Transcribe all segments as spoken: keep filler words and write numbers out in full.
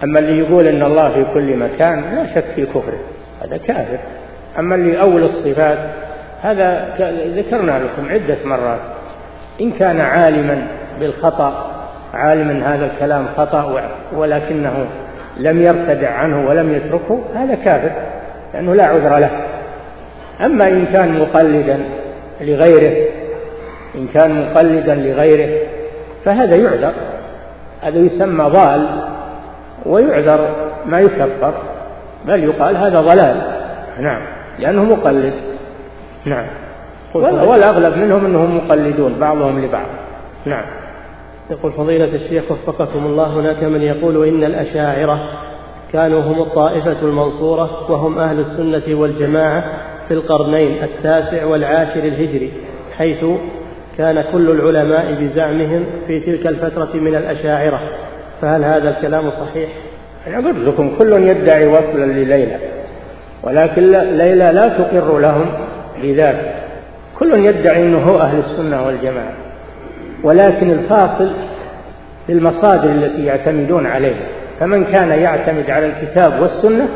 أما اللي يقول إن الله في كل مكان لا شك في كفره، هذا كافر. أما اللي أول الصفات هذا ذكرنا لكم عدة مرات، إن كان عالما بالخطأ، عالما هذا الكلام خطأ ولكنه لم يرتدع عنه ولم يتركه، هذا كافر لأنه لا عذر له. أما إن كان مقلدا لغيره إن كان مقلدا لغيره فهذا يعذر، هذا يسمى ضال ويعذر ما يكفر، بل يقال هذا ضلال، نعم، لأنه مقلد، نعم، والأغلب منهم أنهم مقلدون بعضهم لبعض، نعم. يقول فضيلة الشيخ وفقكم الله، هناك من يقول إن الأشاعرة كانوا هم الطائفة المنصورة وهم أهل السنة والجماعة في القرنين التاسع والعاشر الهجري، حيث كان كل العلماء بزعمهم في تلك الفترة من الأشاعرة، فهل هذا الكلام صحيح؟ أنا قلت لكم كل يدعي وصلا لليلى، ولكن ليلى لا تقر لهم بذلك، كل يدعي أنه هو أهل السنة والجماعة، ولكن الفاصل في المصادر التي يعتمدون عليها، فمن كان يعتمد على الكتاب والسنة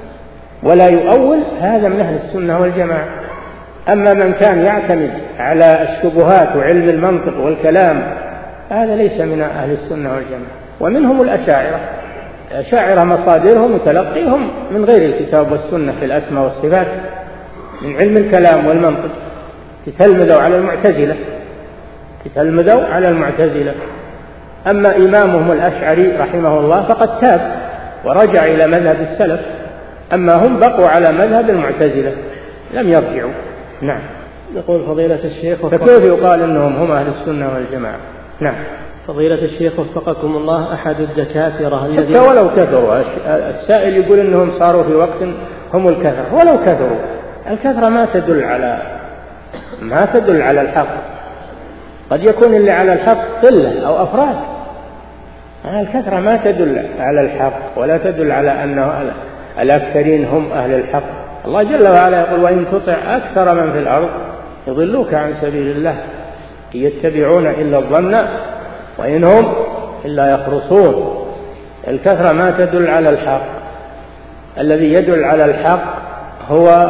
ولا يؤول هذا من أهل السنة والجماعة. أما من كان يعتمد على الشبهات وعلم المنطق والكلام هذا ليس من أهل السنة والجماعة. ومنهم الأشاعرة، الأشاعرة مصادرهم وتلقيهم من غير الكتاب والسنة في الأسماء والصفات، من علم الكلام والمنطق، تتلمذوا على المعتزلة تتلمذوا على المعتزلة. أما إمامهم الأشعري رحمه الله فقد تاب ورجع إلى مذهب السلف، أما هم بقوا على مذهب المعتزلة لم يرجعوا، نعم. يقول فضيلة الشيخ فكيف يقال أنهم هم أهل السنة والجماعة؟ نعم. فضيلة الشيخ وفقكم الله، أحد الدكاترة حتى ولو كثروا، السائل يقول أنهم صاروا في وقت هم الكثرة، ولو كثروا الكثرة ما تدل على ما تدل على الحق، قد يكون اللي على الحق قلة أو أفراد، الكثرة ما تدل على الحق ولا تدل على أن الأكثرين هم أهل الحق. الله جل وعلا يقول وإن تطع أكثر من في الأرض يضلوك عن سبيل الله يتبعون إلا الظن وإن هم إلا يخرصون. الكثرة ما تدل على الحق، الذي يدل على الحق هو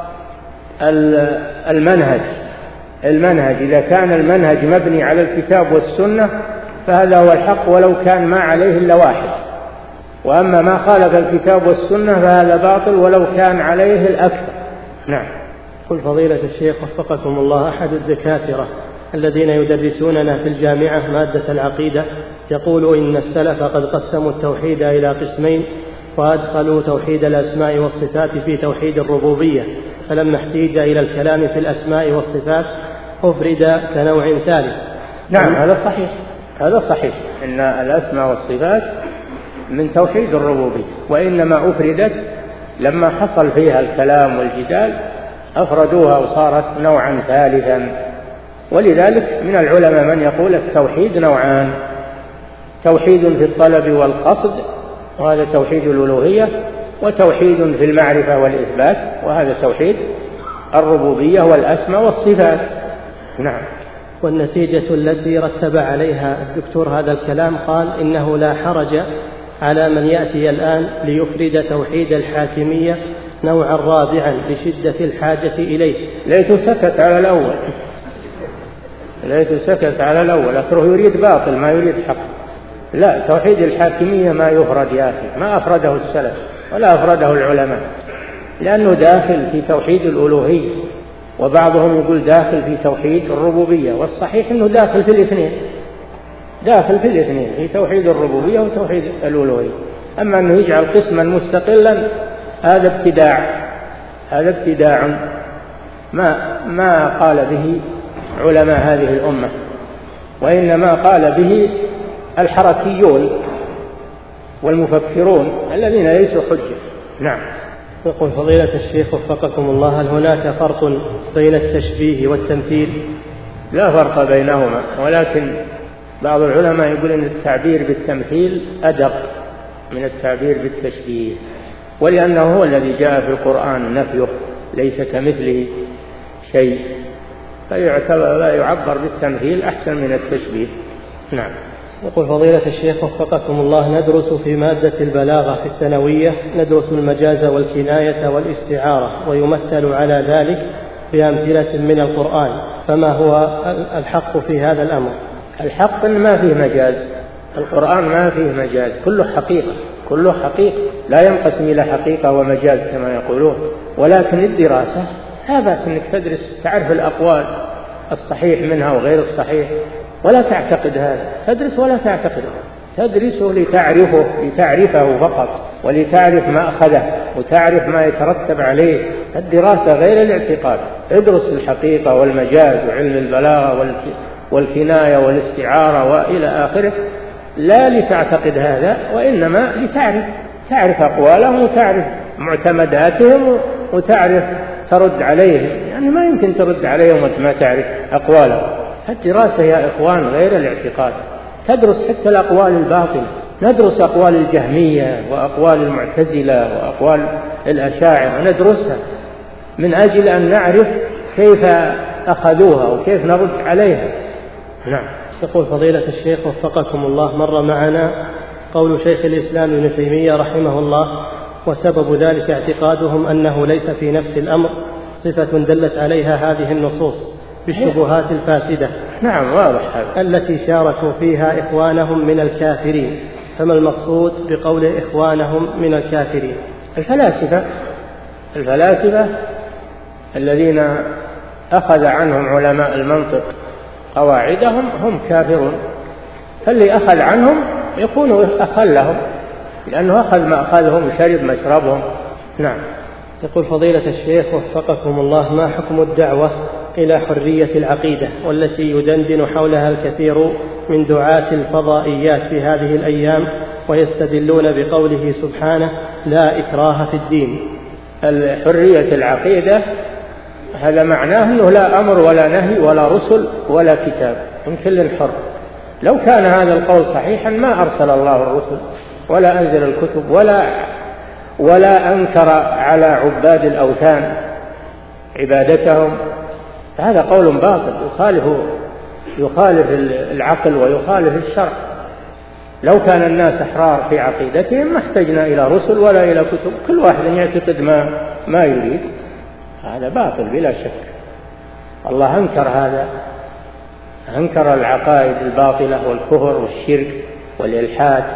المنهج المنهج إذا كان المنهج مبني على الكتاب والسنة فهذا هو الحق ولو كان ما عليه إلا واحد، وأما ما خالف الكتاب والسنة فهذا باطل ولو كان عليه الأكثر، نعم. قل فضيلة الشيخ وفقكم الله، أحد الدكاترة الذين يدرسوننا في الجامعة مادة العقيدة يقول إن السلف قد قسموا التوحيد إلى قسمين، وأدخلوا توحيد الأسماء والصفات في توحيد الربوبية، فلما احتيج إلى الكلام في الأسماء والصفات أفرد كنوع ثالث. نعم، هذا صحيح، هذا صحيح إن الأسماء والصفات من توحيد الربوبية، وإنما أفردت لما حصل فيها الكلام والجدال أفردوها وصارت نوعا ثالثا. ولذلك من العلماء من يقول التوحيد نوعان، توحيد في الطلب والقصد وهذا توحيد الألوهية، وتوحيد في المعرفة والإثبات وهذا توحيد الربوبية والأسماء والصفات، نعم. والنتيجة التي رتب عليها الدكتور هذا الكلام قال إنه لا حرج على من يأتي الآن ليفرد توحيد الحاكمية نوعا رابعا لشدة الحاجة إليه. ليته سكت على الأول ليته سكت على الأول أكره يريد باطل ما يريد حق. لا، توحيد الحاكمية ما يفرد يا أخي، ما أفرده السلف ولا أفرده العلماء، لأنه داخل في توحيد الألوهية، وبعضهم يقول داخل في توحيد الربوبية، والصحيح أنه داخل في الاثنين داخل في الاثنين في توحيد الربوبية وتوحيد الألوهية. أما أنه يجعل قسما مستقلا هذا ابتداع هذا ابتداع ما ما قال به علماء هذه الأمة، وإنما قال به الحركيون والمفكرون الذين ليسوا حجة، نعم. يقول فضيلة الشيخ وفقكم الله، هل هناك فرق بين التشبيه والتمثيل؟ لا فرق بينهما، ولكن بعض العلماء يقول أن التعبير بالتمثيل أدق من التعبير بالتشبيه، ولأنه هو الذي جاء في القرآن نفيه ليس كمثله شيء، فيعتبر لا يعبر بالتمثيل أحسن من التشبيه، نعم. يقول فضيلة الشيخ وفقكم الله، ندرس في مادة البلاغة في الثانوية، ندرس المجاز والكناية والاستعارة، ويمثل على ذلك بأمثلة من القرآن، فما هو الحق في هذا الأمر؟ الحق إن ما فيه مجاز، القرآن ما فيه مجاز، كله حقيقة، كله حقيقة، لا ينقسم إلى حقيقة ومجاز كما يقولون. ولكن الدراسة لا بأس أنك تدرس، تعرف الأقوال الصحيح منها وغير الصحيح، ولا تعتقد هذا، تدرس ولا تعتقد، تدرسه لتعرفه لتعرفه فقط، ولتعرف ما أخذه وتعرف ما يترتب عليه. الدراسة غير الاعتقاد، ادرس الحقيقة والمجاز وعلم البلاغة والكناية والاستعارة وإلى آخره، لا لتعتقد هذا، وإنما لتعرف، تعرف أقوالهم وتعرف معتمداتهم وتعرف ترد عليهم. يعني ما يمكن ترد عليهم وأنت ما تعرف أقوالهم. الدراسة يا إخوان غير الاعتقاد، تدرس حتى الأقوال الباطلة، ندرس أقوال الجهمية وأقوال المعتزلة وأقوال الأشاعرة، ندرسها من أجل أن نعرف كيف أخذوها وكيف نرد عليها. نعم. يقول فضيلة الشيخ وفقكم الله، مر معنا قول شيخ الإسلام ابن تيمية رحمه الله: وسبب ذلك اعتقادهم أنه ليس في نفس الأمر صفة دلت عليها هذه النصوص بالشبهات الفاسدة. نعم واضح هذا. التي شاركوا فيها إخوانهم من الكافرين. فما المقصود بقول إخوانهم من الكافرين؟ الفلاسفة، الفلاسفة الذين أخذ عنهم علماء المنطق قواعدهم هم كافرون، فاللي أخذ عنهم يكون أخذ لهم، لأنه أخذ ما أخذهم وشرب مشربهم. نعم. يقول فضيلة الشيخ وفقكم الله، ما حكم الدعوة إلى حرية العقيدة والتي يدندن حولها الكثير من دعاة الفضائيات في هذه الأيام، ويستدلون بقوله سبحانه: لا إكراه في الدين؟ الحرية العقيدة هذا معناه أنه لا أمر ولا نهي ولا رسل ولا كتاب، من كل حر. لو كان هذا القول صحيحا ما أرسل الله الرسل ولا أنزل الكتب ولا ولا أنكر على عباد الأوثان عبادتهم. هذا قول باطل يخالف يخالف العقل ويخالف الشرع. لو كان الناس أحرار في عقيدتهم ما احتجنا إلى رسل ولا إلى كتب، كل واحد يعتقد ما ما يريد. هذا باطل بلا شك. الله أنكر هذا، أنكر العقائد الباطلة والكفر والشرك والإلحاد،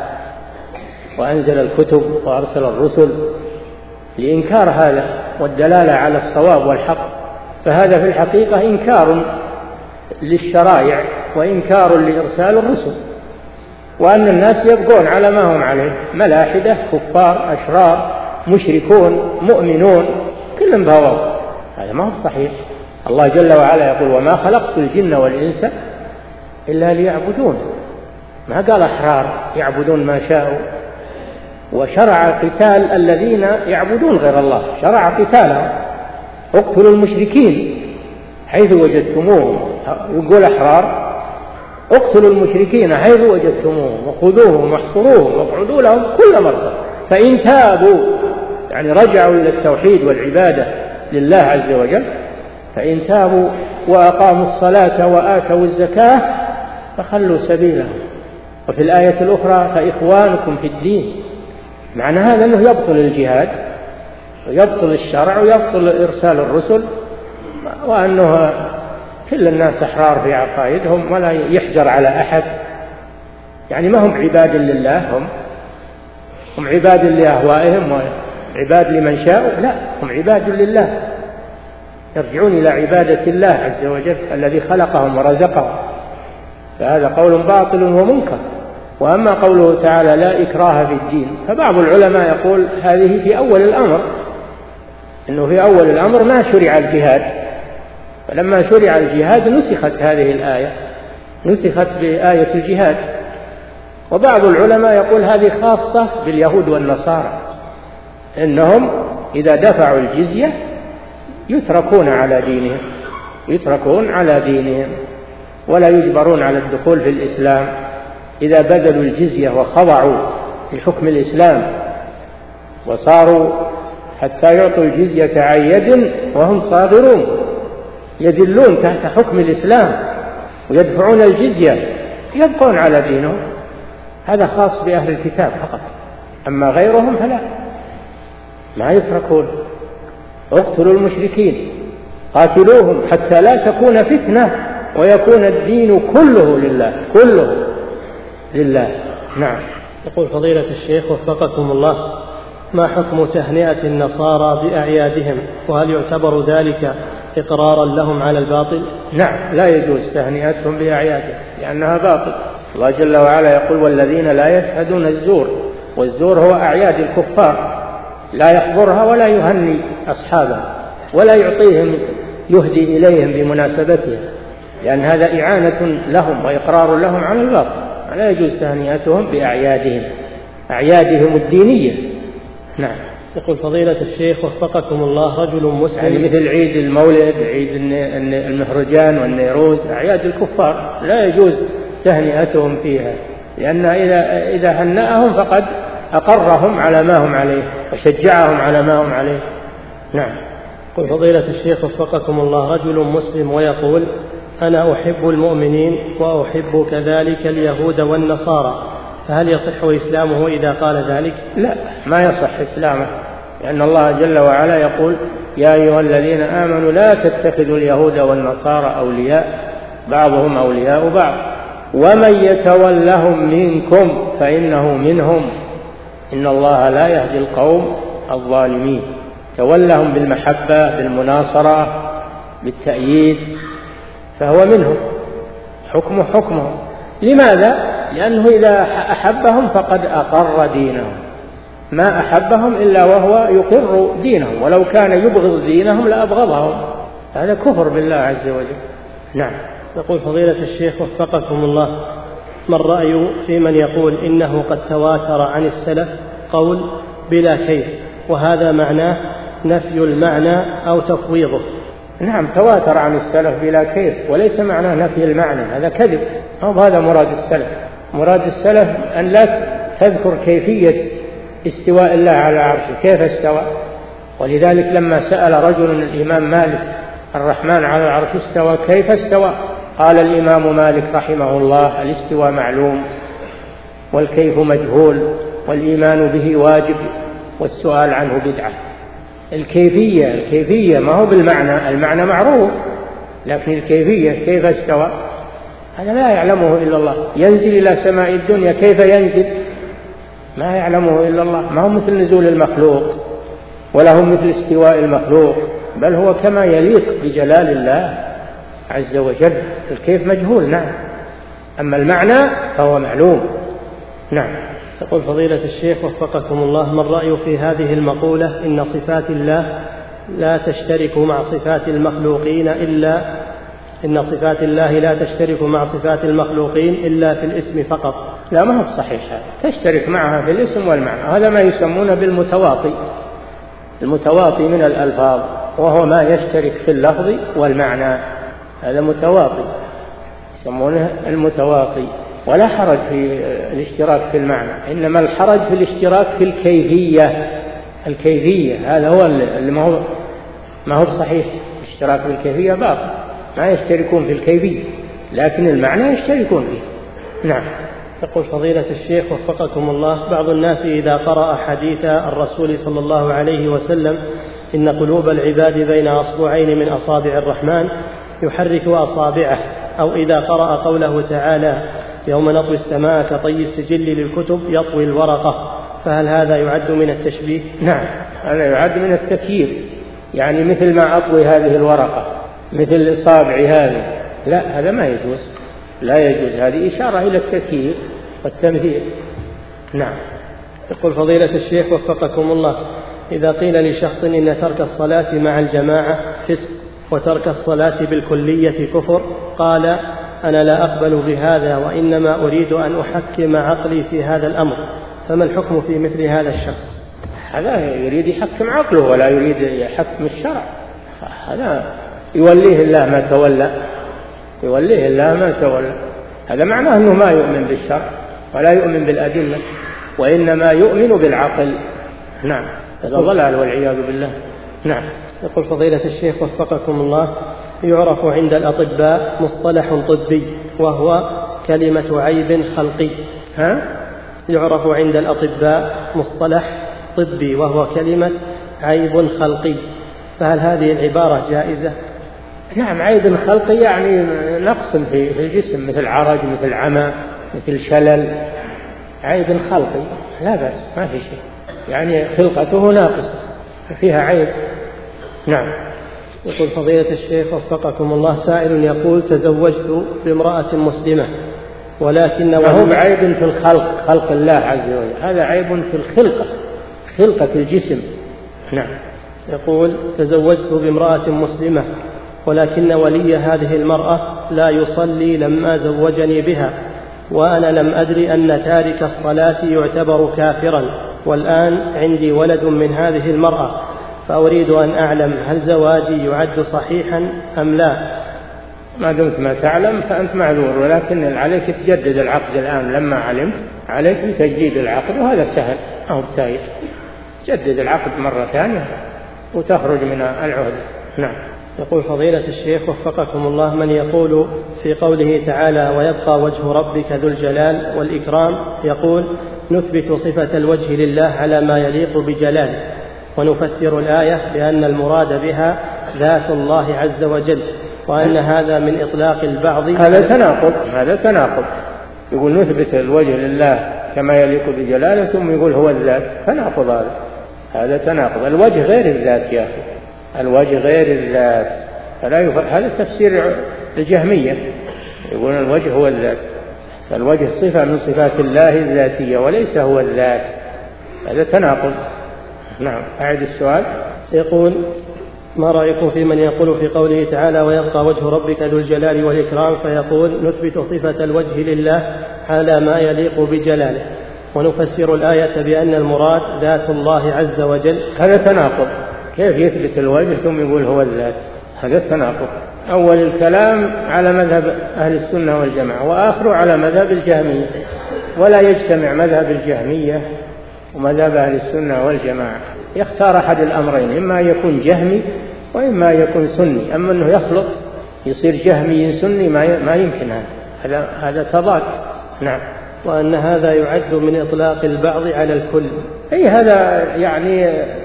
وأنزل الكتب وأرسل الرسل لإنكار هذا والدلالة على الصواب والحق. فهذا في الحقيقة إنكار للشرائع وإنكار لإرسال الرسل، وأن الناس يبقون على ما هم عليه، ملاحدة، كفار، أشرار، مشركون، مؤمنون، كلهم بهواهم. هذا ما هو صحيح. الله جل وعلا يقول: وما خلقت الجن والإنس إلا ليعبدون. ما قال أحرار يعبدون ما شاءوا. وشرع قتال الذين يعبدون غير الله، شرع قتالهم. اقتلوا المشركين حيث وجدتموهم. يقول أحرار: اقتلوا المشركين حيث وجدتموهم وخذوهم واحصروهم واقعدوا لهم كل مرة، فإن تابوا، يعني رجعوا إلى التوحيد والعبادة لله عز وجل، فإن تابوا وأقاموا الصلاة وآتوا الزكاة فخلوا سبيلهم. وفي الآية الأخرى: فإخوانكم في الدين. معنى هذا أنه يبطل الجهاد ويبطل الشرع ويبطل إرسال الرسل، وأنه كل الناس أحرار في عقائدهم ولا يحجر على أحد. يعني ما هم عباد لله، هم هم عباد لأهوائهم وعباد لمن شاء، لا، هم عباد لله، يرجعون إلى عبادة الله عز وجل الذي خلقهم ورزقهم. فهذا قول باطل ومنكر. وأما قوله تعالى: لا إكراه في الدين، فبعض العلماء يقول هذه في أول الأمر، إنه في أول الأمر ما شرع الجهاد، فلما شرع الجهاد نسخت هذه الآية، نسخت بآية الجهاد. وبعض العلماء يقول هذه خاصة باليهود والنصارى، إنهم إذا دفعوا الجزية يتركون على دينهم، يتركون على دينهم ولا يجبرون على الدخول في الإسلام إذا بذلوا الجزية وخضعوا لحكم الإسلام وصاروا حتى يعطوا الجزية عن يد وهم صاغرون، يذلون تحت حكم الإسلام ويدفعون الجزية، يبقون على دينهم هذا خاص بأهل الكتاب فقط، أما غيرهم فلا، ما يتركون. اقتلوا المشركين قاتلوهم حتى لا تكون فتنة ويكون الدين كله لله، كله لله. نعم. يقول فضيلة الشيخ وفقكم الله: ما حكم تهنئة النصارى بأعيادهم، وهل يعتبر ذلك إقرارا لهم على الباطل؟ نعم، لا يجوز تهنئتهم بأعيادهم لأنها باطل. الله جل وعلا يقول: والذين لا يشهدون الزور، والزور هو أعياد الكفار، لا يحضرها ولا يهني أصحابها ولا يعطيهم يهدي إليهم بمناسبتها، لأن هذا إعانة لهم وإقرار لهم على الباطل. لا يجوز تهنئتهم بأعيادهم، أعيادهم الدينية. نعم. يقول فضيلة الشيخ وفقكم الله: رجل مسلم، يعني مثل عيد المولد، عيد المهرجان والنيروز، أعياد الكفار لا يجوز تهنئتهم فيها، لأن إذا إذا هنأهم فقد أقرهم على ما هم عليه وشجعهم على ما هم عليه. نعم. يقول فضيلة الشيخ وفقكم الله: رجل مسلم ويقول: أنا أحب المؤمنين وأحب كذلك اليهود والنصارى، فهل يصح إسلامه إذا قال ذلك؟ لا، ما يصح إسلامه، لأن الله جل وعلا يقول: يا أيها الذين آمنوا لا تتخذوا اليهود والنصارى أولياء بعضهم أولياء بعض ومن يتولهم منكم فإنه منهم إن الله لا يهدي القوم الظالمين. تولهم بالمحبة، بالمناصرة، بالتأييد، فهو منهم، حكمه حكمهم. لماذا؟ لأنه إذا أحبهم فقد أقر دينهم، ما أحبهم إلا وهو يقر دينهم، ولو كان يبغض دينهم لأبغضهم، هذا كفر بالله عز وجل. نعم. يقول فضيلة الشيخ وفقكم الله: ما الرأي في من يقول إنه قد تواتر عن السلف قول بلا كيف، وهذا معناه نفي المعنى أو تفويضه؟ نعم، تواتر عن السلف بلا كيف، وليس معناه نفي المعنى، هذا كذب، هذا مراد السلف. مراد السلف أن لا تذكر كيفية استواء الله على عرشه، كيف استوى. ولذلك لما سأل رجل الإمام مالك: الرحمن على العرش استوى، كيف استوى؟ قال الإمام مالك رحمه الله: الاستواء معلوم والكيف مجهول والإيمان به واجب والسؤال عنه بدعة. الكيفية الكيفية ما هو بالمعنى، المعنى معروف، لكن الكيفية كيف استوى هذا لا يعلمه إلا الله. ينزل إلى سماء الدنيا، كيف ينزل؟ ما يعلمه إلا الله. ما هو مثل نزول المخلوق ولا هو مثل استواء المخلوق، بل هو كما يليق بجلال الله عز وجل. الكيف مجهول، نعم، أما المعنى فهو معلوم. نعم. يقول فضيلة الشيخ وفقكم الله: ما الرأي في هذه المقولة إن صفات الله لا تشترك مع صفات المخلوقين إلا إن صفات الله لا تشترك مع صفات المخلوقين إلا في الاسم فقط؟ لا، ما هو صحيح هذا، تشترك معها في الاسم والمعنى، هذا ما يسمونه بالمتواطي، المتواطي من الألفاظ، وهو ما يشترك في اللفظ والمعنى، هذا متواطي يسمونه المتواطي. ولا حرج في الاشتراك في المعنى، إنما الحرج في الاشتراك في الكيفية. الكيفية هذا هو اللي ما هو ما هو صحيح. الاشتراك في الكيفية باطل، ما يشتركون في الكيفية، لكن المعنى يشتركون فيه. نعم. يقول فضيلة الشيخ وفقكم الله: بعض الناس إذا قرأ حديث الرسول صلى الله عليه وسلم إن قلوب العباد بين أصبعين من أصابع الرحمن يحرك أصابعه، أو إذا قرأ قوله تعالى يوم نطوي السماء كطي السجل للكتب يطوي الورقة، فهل هذا يعد من التشبيه؟ نعم، هذا يعد من التكييف، يعني مثل ما أطوي هذه الورقة، مثل إصابع هذه، لا، هذا ما يجوز، لا يجوز، هذه إشارة إلى التكييف والتمثيل. نعم. يقول فضيلة الشيخ وفقكم الله: إذا قيل لشخص إن ترك الصلاة مع الجماعة فسق وترك الصلاة بالكلية كفر، قال: أنا لا أقبل بهذا، وإنما أريد أن أحكم عقلي في هذا الأمر، فما الحكم في مثل هذا الشخص؟ هذا يريد يحكم عقله ولا يريد يحكم الشرع، هذا يوليه الله ما تولى، يوليه الله ما تولى. هذا معناه أنه ما يؤمن بالشرع ولا يؤمن بالأدلة، وإنما يؤمن بالعقل. نعم، هذا ضلال والعياذ بالله. نعم. يقول فضيلة الشيخ وفقكم الله: يعرف عند الأطباء مصطلح طبي وهو كلمة عيب خلقي. ها؟ يعرف عند الأطباء مصطلح طبي وهو كلمة عيب خلقي، فهل هذه العبارة جائزة؟ نعم، عيب خلقي يعني نقص في الجسم، مثل عرج، مثل عمى، مثل شلل، عيب خلقي لا بأس، ما في شيء، يعني خلقته ناقصة فيها عيب. نعم. يقول فضيلة الشيخ وفقكم الله، سائل يقول: تزوجت بامرأة مسلمة ولكن هو بعيب في الخلق، خلق الله عز وجل، هذا عيب في الخلقة، خلقة الجسم. نعم. يقول: تزوجت بامرأة مسلمة ولكن ولي هذه المرأة لا يصلي لما زوجني بها، وأنا لم أدري أن تارك الصلاة يعتبر كافرا، والآن عندي ولد من هذه المرأة، فأريد أن أعلم هل زواجي يعد صحيحا أم لا؟ ما دمت ما تعلم فأنت معذور، ولكن عليك تجدد العقد الآن، لما علمت عليك تجديد العقد، وهذا سهل أو سهل، جدد العقد مرة ثانية وتخرج من العهد. نعم. يقول فضيلة الشيخ وفقكم الله: من يقول في قوله تعالى: ويبقى وجه ربك ذو الجلال والإكرام، يقول: نثبت صفة الوجه لله على ما يليق بجلاله، ونفسر الآية بأن المراد بها ذات الله عز وجل، وأن هذا من إطلاق البعض. هذا تناقض، هذا تناقض، يقول نثبت الوجه لله كما يليق بجلاله ثم يقول هو الذات، تناقض هذا، هذا تناقض. الوجه غير الذات يا أخي، الوجه غير الذات، فلا يف... هذا تفسير الجهمية، يقول الوجه هو الذات، فالوجه صفة من صفات الله الذاتية وليس هو الذات، هذا تناقض. نعم. أعد السؤال. يقول: ما رأيكم في من يقول في قوله تعالى: ويبقى وجه ربك ذو الجلال والإكرام، فيقول نثبت صفة الوجه لله على ما يليق بجلاله، ونفسر الآية بأن المراد ذات الله عز وجل؟ هذا تناقض، كيف يثبت الوجه ثم يقول هو الذات؟ هذا تناقض. أول الكلام على مذهب أهل السنة والجماعة، وآخره على مذهب الجهمية، ولا يجتمع مذهب الجهمية ومذهب أهل السنة والجماعة، يختار أحد الأمرين، إما يكون جهمي وإما يكون سني، أما أنه يخلط يصير جهمي سني ما يمكن، هذا هذا تضاد. نعم. وأن هذا يعد من إطلاق البعض على الكل. أي هذا يعني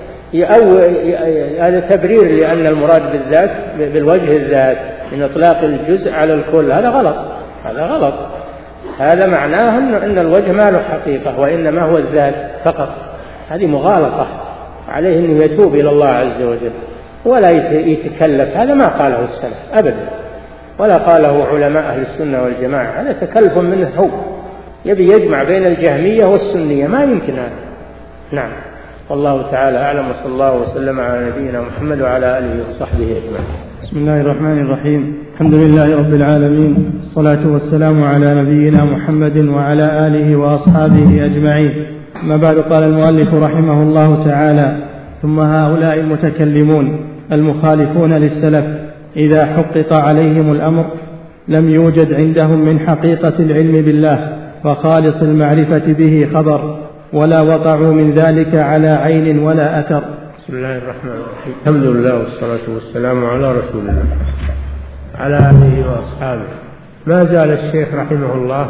أو هذا تبرير لأن المراد بالذات بالوجه الذات من إطلاق الجزء على الكل، هذا غلط، هذا غلط، هذا معناه أن الوجه ما له حقيقة وإنما هو الذات فقط، هذه مغالطة، عليه أنه يتوب إلى الله عز وجل ولا يتكلف، هذا ما قاله السلف أبدا ولا قاله علماء أهل السنة والجماعة، هذا تكلف منه، هو يبي يجمع بين الجهمية والسنية، ما يمكن هذا. نعم. والله تعالى أعلم، وصلى الله وسلم على نبينا محمد وعلى آله وصحبه أجمعين. بسم الله الرحمن الرحيم، الحمد لله رب العالمين، الصلاة والسلام على نبينا محمد وعلى آله وأصحابه أجمعين. ما بعد، قال المؤلف رحمه الله تعالى: ثم هؤلاء المتكلمون المخالفون للسلف إذا حقق عليهم الأمر لم يوجد عندهم من حقيقة العلم بالله وخالص المعرفة به خبر، ولا وقعوا من ذلك على عين ولا أثر. بسم الله الرحمن الرحيم، الحمد لله والصلاة والسلام على رسول الله على آله وأصحابه. ما زال الشيخ رحمه الله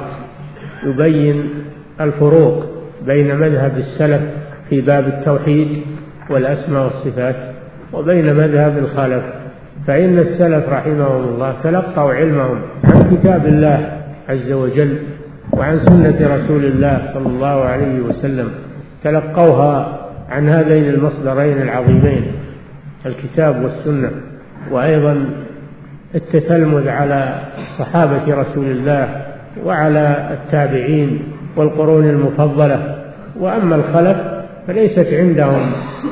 يبين الفروق بين مذهب السلف في باب التوحيد والأسماء والصفات وبين مذهب الخلف، فإن السلف رحمهم الله تلقوا علمهم عن كتاب الله عز وجل وعن سنة رسول الله صلى الله عليه وسلم، تلقوها عن هذين المصدرين العظيمين الكتاب والسنة، وأيضا التتلمذ على صحابة رسول الله وعلى التابعين والقرون المفضلة. وأما الخلف فليست عندهم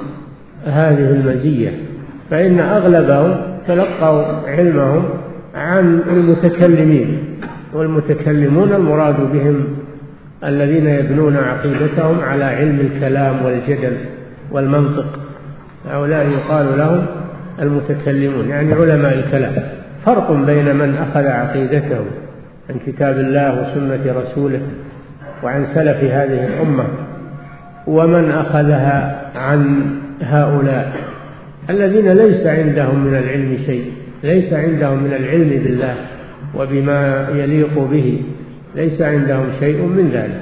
هذه المزية، فإن أغلبهم تلقوا علمهم عن المتكلمين، والمتكلمون المراد بهم الذين يبنون عقيدتهم على علم الكلام والجدل والمنطق، هؤلاء يقال لهم المتكلمون، يعني علماء الكلام. فرق بين من أخذ عقيدته عن كتاب الله وسنة رسوله وعن سلف هذه الأمة ومن أخذها عن هؤلاء الذين ليس عندهم من العلم شيء، ليس عندهم من العلم بالله وبما يليق به، ليس عندهم شيء من ذلك.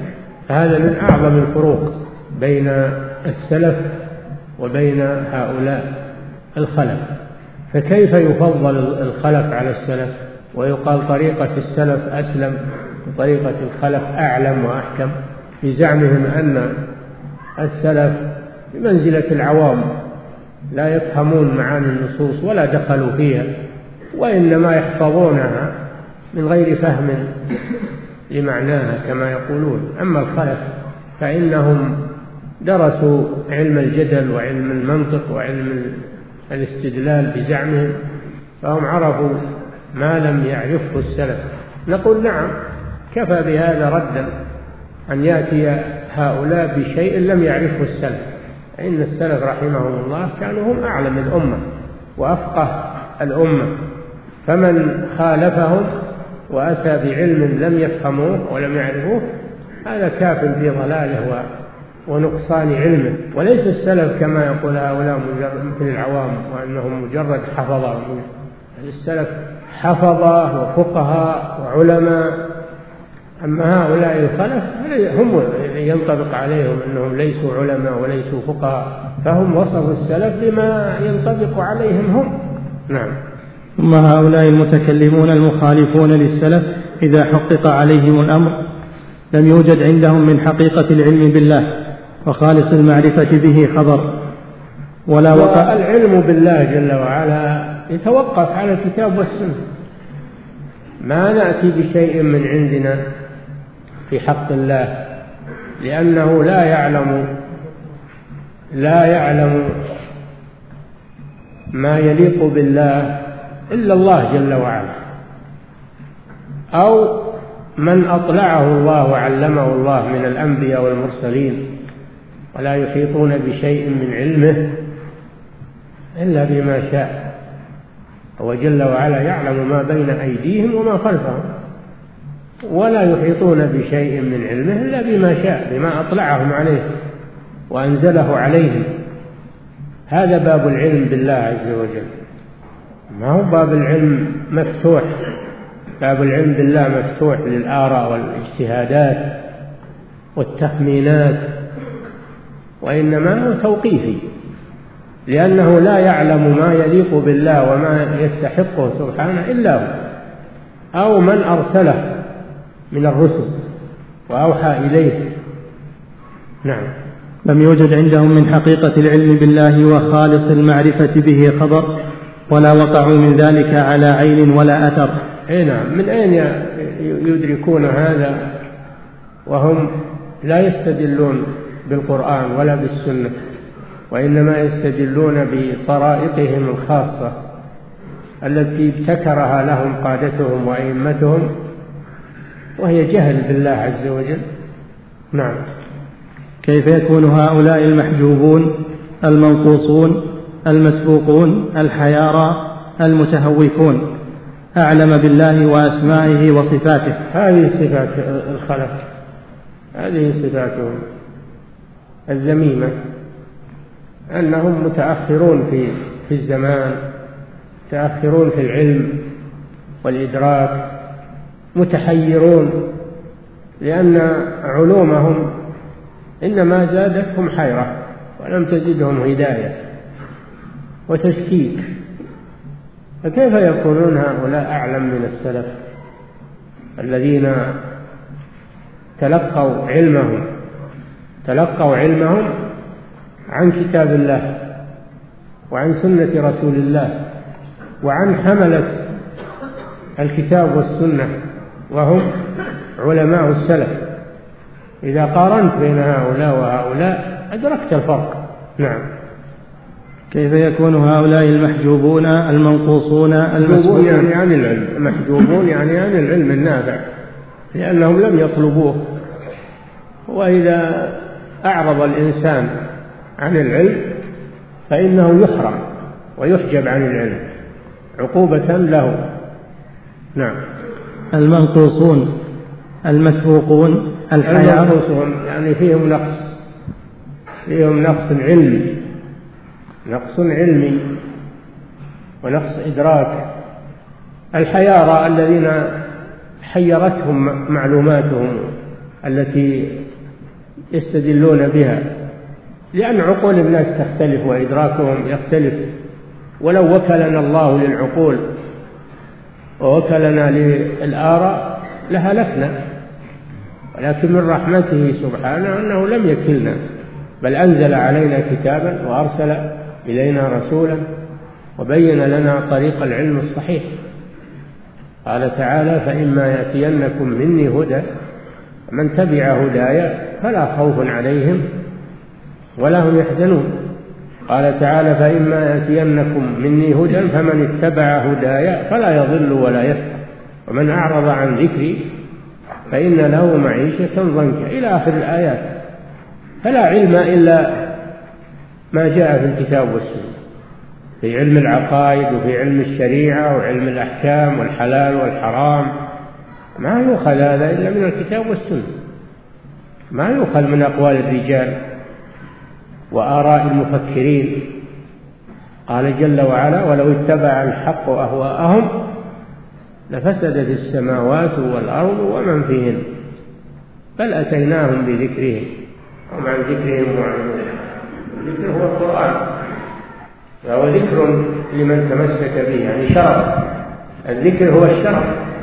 هذا من أعظم الفروق بين السلف وبين هؤلاء الخلف. فكيف يفضل الخلف على السلف ويقال طريقة السلف أسلم وطريقة الخلف أعلم وأحكم، بزعمهم أن السلف بمنزلة العوام لا يفهمون معاني النصوص ولا دخلوا فيها، وإنما يحفظونها من غير فهم لمعناها كما يقولون. أما الخلف فإنهم درسوا علم الجدل وعلم المنطق وعلم الاستدلال بزعمهم، فهم عرفوا ما لم يعرفه السلف. نقول نعم، كفى بهذا ردا أن يأتي هؤلاء بشيء لم يعرفه السلف، إن السلف رحمهم الله كانوا هم أعلم الأمة وأفقه الأمة، فمن خالفهم وأتى بعلم لم يفهموه ولم يعرفوه هذا كاف في ضلاله ونقصان علمه. وليس السلف كما يقول هؤلاء مثل العوام وأنهم مجرد حفظة. السلف حفظة وفقهاء وعلماء، أما هؤلاء الخلف هم ينطبق عليهم أنهم ليسوا علماء وليسوا فقهاء، فهم وصفوا السلف بما ينطبق عليهم هم. نعم. ثم هؤلاء المتكلمون المخالفون للسلف إذا حقق عليهم الأمر لم يوجد عندهم من حقيقة العلم بالله وخالص المعرفة به خبر ولا وقع. العلم بالله جل وعلا يتوقف على الكتاب والسنة، ما نأتي بشيء من عندنا في حق الله، لأنه لا يعلم لا يعلم ما يليق بالله إلا الله جل وعلا، أو من أطلعه الله وعلمه الله من الأنبياء والمرسلين، ولا يحيطون بشيء من علمه إلا بما شاء. هو جل وعلا يعلم ما بين أيديهم وما خلفهم، ولا يحيطون بشيء من علمه إلا بما شاء، بما أطلعهم عليه وأنزله عليهم. هذا باب العلم بالله عز وجل، ما هو باب العلم مفتوح. باب العلم بالله مفتوح للآراء والاجتهادات والتخمينات، وإنما هو توقيفي، لأنه لا يعلم ما يليق بالله وما يستحقه سبحانه إلا هو، أو من أرسله من الرسل وأوحى إليه. نعم. لم يوجد عندهم من حقيقة العلم بالله وخالص المعرفة به خبر ولا وقعوا من ذلك على عين ولا أثر. هنا من أين يدركون هذا وهم لا يستدلون بالقرآن ولا بالسنة، وإنما يستدلون بطرائقهم الخاصة التي ابتكرها لهم قادتهم وأئمتهم، وهي جهل بالله عز وجل. نعم. كيف يكون هؤلاء المحجوبون المنقوصون المسبوقون الحيارى المتهوكون أعلم بالله وأسمائه وصفاته؟ هذه صفات الخلف، هذه صفاتهم الذميمة، أنهم متأخرون في في الزمان، متأخرون في العلم والإدراك، متحيرون، لأن علومهم إنما زادتهم حيرة ولم تزدهم هداية وتشكيك. فكيف يكونون هؤلاء أعلم من السلف الذين تلقوا علمهم تلقوا علمهم عن كتاب الله وعن سنة رسول الله وعن حملة الكتاب والسنة، وهم علماء السلف. إذا قارنت بين هؤلاء وهؤلاء أدركت الفرق. نعم. كيف يكون هؤلاء المحجوبون المنقوصون المسبوقون يعني عن العلم؟ محجوبون يعني عن العلم النافع، لأنهم لم يطلبوه. وإذا أعرض الإنسان عن العلم فإنه يحرم ويحجب عن العلم عقوبة له. نعم. المنقوصون المسبوقون الحياة يعني فيهم نقص فيهم نقص علمي نقص علمي ونقص إدراك. الحيارى الذين حيرتهم معلوماتهم التي يستدلون بها، لأن عقول الناس تختلف وإدراكهم يختلف. ولو وكلنا الله للعقول ووكلنا للآراء لهلكنا، ولكن من رحمته سبحانه أنه لم يكلنا، بل أنزل علينا كتابا وأرسل إلينا رسولا وبين لنا طريق العلم الصحيح. قال تعالى: فإما يأتينكم مني هدى من تبع هداي فلا خوف عليهم ولا هم يحزنون. قال تعالى: فإما يأتينكم مني هدى فمن اتبع هداي فلا يضل ولا يشقى ومن أعرض عن ذكري فإن له معيشة ضنكا، إلى آخر الآيات. فلا علم إلا ما جاء في الكتاب والسنة، في علم العقائد وفي علم الشريعة وعلم الأحكام والحلال والحرام. ما يؤخذ هذا إلا من الكتاب والسنة، ما يؤخذ من أقوال الرجال وآراء المفكرين. قال جل وعلا: ولو اتبع الحق أهواءهم لفسدت السماوات والأرض ومن فيهن بل أتيناهم بذكرهم وهم عن ذكرهم معرضون. الذكر هو القرآن، فهو ذكر لمن تمسك به، يعني شرف. الذكر هو الشرف،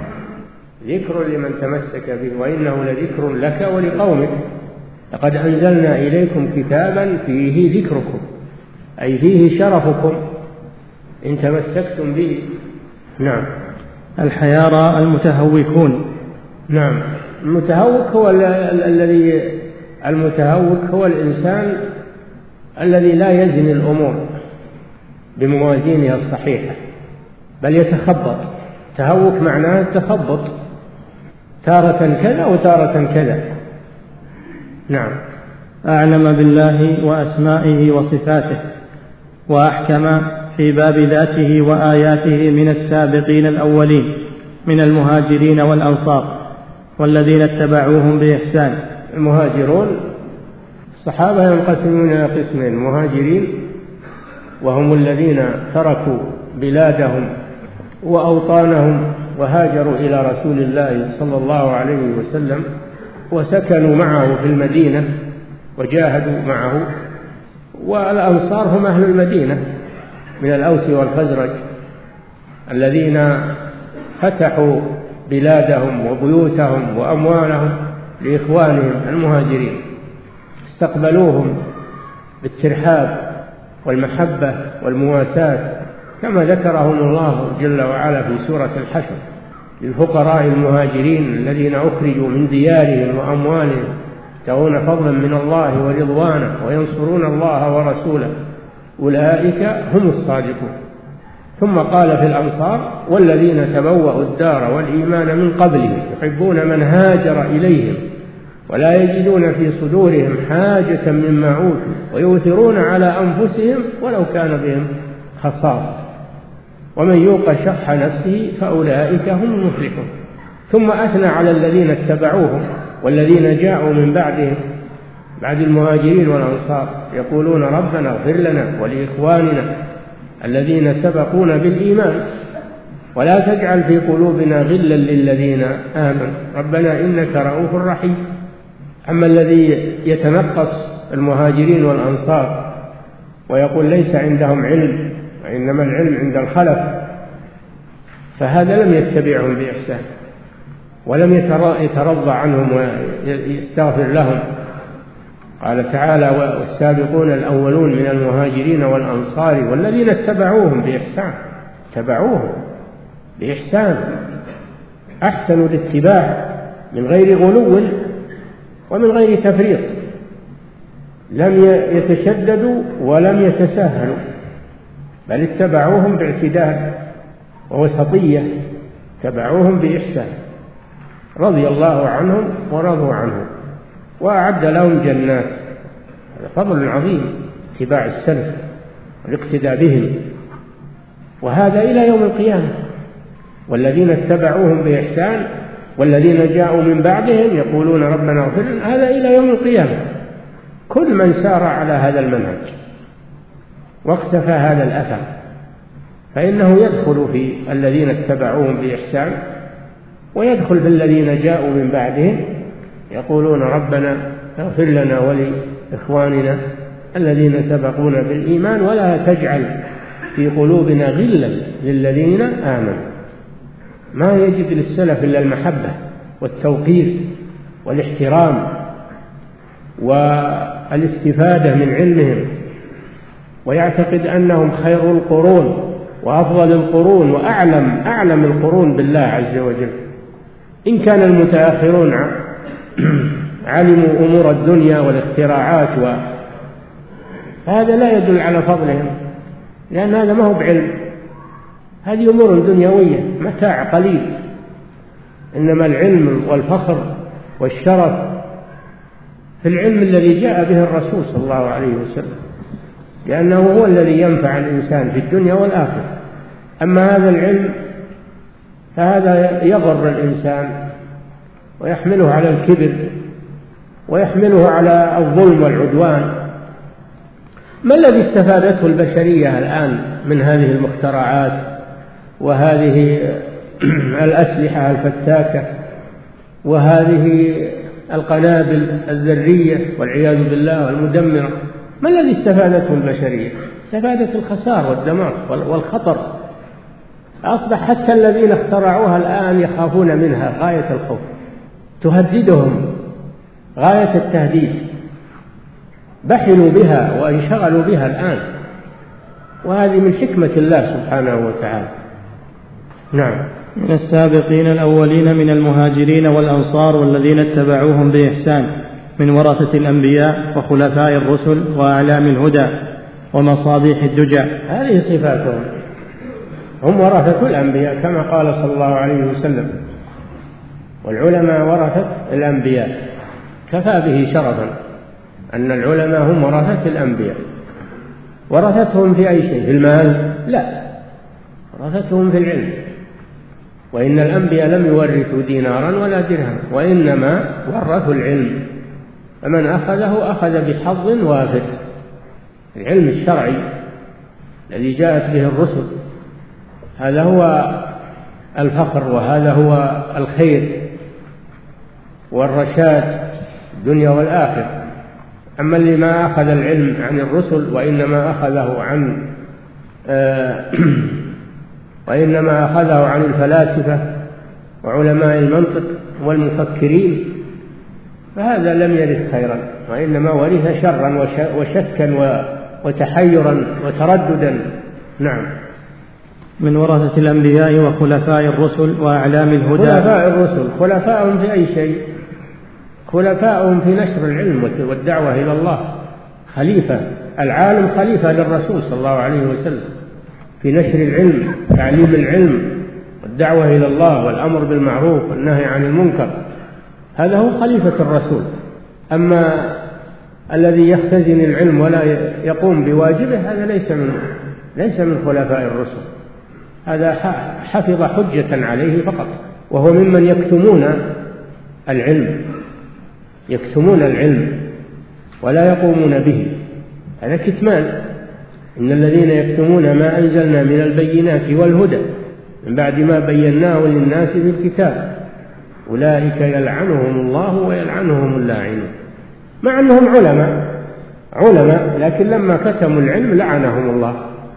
ذكر لمن تمسك به، وإنه لذكر لك ولقومك. لقد أنزلنا إليكم كتابا فيه ذكركم، أي فيه شرفكم إن تمسكتم به. نعم. الحيارى المتهوكون. نعم. المتهوك هو الذي المتهوك هو الإنسان الذي لا يزن الأمور بموازينها الصحيحة، بل يتخبط. تهوك معناه التخبط، تارة كذا وتارة كذا. نعم. أعلم بالله وأسمائه وصفاته، وأحكم في باب ذاته وآياته من السابقين الأولين من المهاجرين والأنصار والذين اتبعوهم بإحسان. المهاجرون الصحابة ينقسمون إلى قسمين: مهاجرين وهم الذين تركوا بلادهم وأوطانهم وهاجروا إلى رسول الله صلى الله عليه وسلم وسكنوا معه في المدينة وجاهدوا معه. والأنصار هم أهل المدينة من الأوس والخزرج الذين فتحوا بلادهم وبيوتهم وأموالهم لإخوانهم المهاجرين، استقبلوهم بالترحاب والمحبة والمواساة، كما ذكرهم الله جل وعلا في سورة الحشر: للفقراء المهاجرين الذين أخرجوا من ديارهم وأموالهم يبتغون فضلا من الله ورضوانه وينصرون الله ورسوله أولئك هم الصادقون. ثم قال في الأنصار: والذين تبوأوا الدار والإيمان من قبلهم يحبون من هاجر إليهم ولا يجدون في صدورهم حاجة مما أوتوا ويؤثرون على أنفسهم ولو كان بهم خصاصة ومن يوق شح نفسه فأولئك هم المفلحون. ثم أثنى على الذين اتبعوهم والذين جاءوا من بعدهم بعد المهاجرين والأنصار يقولون: ربنا اغفر لنا ولإخواننا الذين سبقونا بالإيمان ولا تجعل في قلوبنا غلا للذين آمنوا ربنا إنك رؤوف رحيم. أما الذي يتنقص المهاجرين والأنصار ويقول ليس عندهم علم وإنما العلم عند الخلف، فهذا لم يتبعهم بإحسان ولم يترضى عنهم ويستغفر لهم. قال تعالى: والسابقون الأولون من المهاجرين والأنصار والذين اتبعوهم بإحسان. اتبعوهم بإحسان، أحسنوا الاتباع من غير غلو ومن غير تفريط، لم يتشددوا ولم يتساهلوا، بل اتبعوهم باعتدال ووسطية، اتبعوهم بإحسان، رضي الله عنهم ورضوا عنه وأعد لهم جنات. هذا فضل عظيم اتباع السلف والاقتداء بهم، وهذا إلى يوم القيامة. والذين اتبعوهم بإحسان والذين جاءوا من بعدهم يقولون ربنا اغفر لنا، هذا إلى يوم القيامة. كل من سار على هذا المنهج واقتفى هذا الأثر فإنه يدخل في الذين اتبعوهم بإحسان ويدخل في الذين جاءوا من بعدهم يقولون ربنا اغفر لنا ولإخواننا الذين سبقونا بالإيمان ولا تجعل في قلوبنا غلا للذين آمنوا. ما يجب للسلف إلا المحبة والتوقير والاحترام والاستفادة من علمهم، ويعتقد أنهم خير القرون وأفضل القرون وأعلم أعلم القرون بالله عز وجل. إن كان المتأخرون علموا أمور الدنيا والاختراعات فهذا لا يدل على فضلهم، لأن هذا ما هو بعلم، هذه أمور دنيوية متاع قليل. إنما العلم والفخر والشرف في العلم الذي جاء به الرسول صلى الله عليه وسلم، لأنه هو الذي ينفع الإنسان في الدنيا والآخرة. أما هذا العلم فهذا يضر الإنسان ويحمله على الكبر ويحمله على الظلم والعدوان. ما الذي استفادته البشرية الآن من هذه المخترعات وهذه الأسلحة الفتاكة وهذه القنابل الذرية والعياذ بالله والمدمرة؟ ما الذي استفادته البشرية؟ استفادت الخسار والدمار والخطر. أصبح حتى الذين اخترعوها الآن يخافون منها غاية الخوف، تهددهم غاية التهديد، بحلوا بها وانشغلوا بها الآن، وهذه من حكمة الله سبحانه وتعالى. نعم. من السابقين الأولين من المهاجرين والأنصار والذين اتبعوهم بإحسان من ورثة الأنبياء وخلفاء الرسل وأعلام الهدى ومصابيح الدجى. هذه صفاتهم، هم ورثة الأنبياء كما قال صلى الله عليه وسلم: والعلماء ورثة الأنبياء. كفى به شرفا أن العلماء هم ورثة الأنبياء. ورثتهم في أي شيء؟ في المال؟ لا، ورثتهم في العلم. وإن الأنبياء لم يورثوا دينارا ولا درهم، وإنما ورثوا العلم، فمن أخذه أخذ بحظ وافر. العلم الشرعي الذي جاءت به الرسل هذا هو الفخر، وهذا هو الخير والرشاد الدنيا والآخرة. أما اللي ما أخذ العلم عن الرسل وإنما أخذه عن آه وإنما أخذه عن الفلاسفة وعلماء المنطق والمفكرين فهذا لم يرث خيرا، وإنما ورث شرا وشكا وتحيرا وترددا. نعم. من ورثة الأنبياء وخلفاء الرسل وأعلام الهدى. خلفاء الرسل، خلفاءهم في أي شيء؟ خلفاءهم في نشر العلم والدعوة إلى الله. خليفة العالم خليفة للرسول صلى الله عليه وسلم في نشر العلم، تعليم العلم والدعوة إلى الله والأمر بالمعروف والنهي عن المنكر، هذا هو خليفة الرسول. أما الذي يختزن العلم ولا يقوم بواجبه هذا ليس من ليس من خلفاء الرسل، هذا حفظ حجة عليه فقط، وهو ممن يكتمون العلم يكتمون العلم ولا يقومون به، هذا كتمان. إن الذين يكتمون ما أنزلنا من البينات والهدى من بعد ما بيناه للناس في الكتاب أولئك يلعنهم الله ويلعنهم اللاعنون. مع أنهم علماء علماء لكن لما كتموا العلم لعنهم الله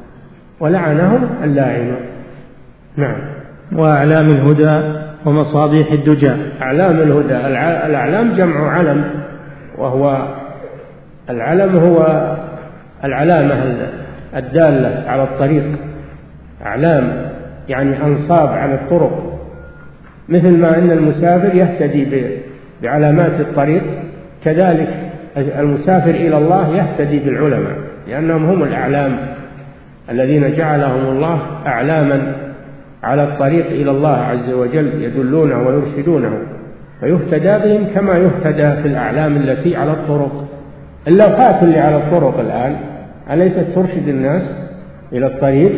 ولعنهم اللاعنون. نعم. وأعلام الهدى ومصابيح الدجى. أعلام الهدى، الأعلام جمع علم، وهو العلم هو العلامة الدالة على الطريق. أعلام يعني أنصاب على الطرق، مثل ما أن المسافر يهتدي بعلامات الطريق، كذلك المسافر إلى الله يهتدي بالعلماء، لأنهم هم الأعلام الذين جعلهم الله أعلاما على الطريق إلى الله عز وجل، يدلونه ويرشدونه، فيهتدى بهم كما يهتدى في الأعلام التي على الطرق. اللوحات اللي على الطرق الآن أليست ترشد الناس إلى الطريق؟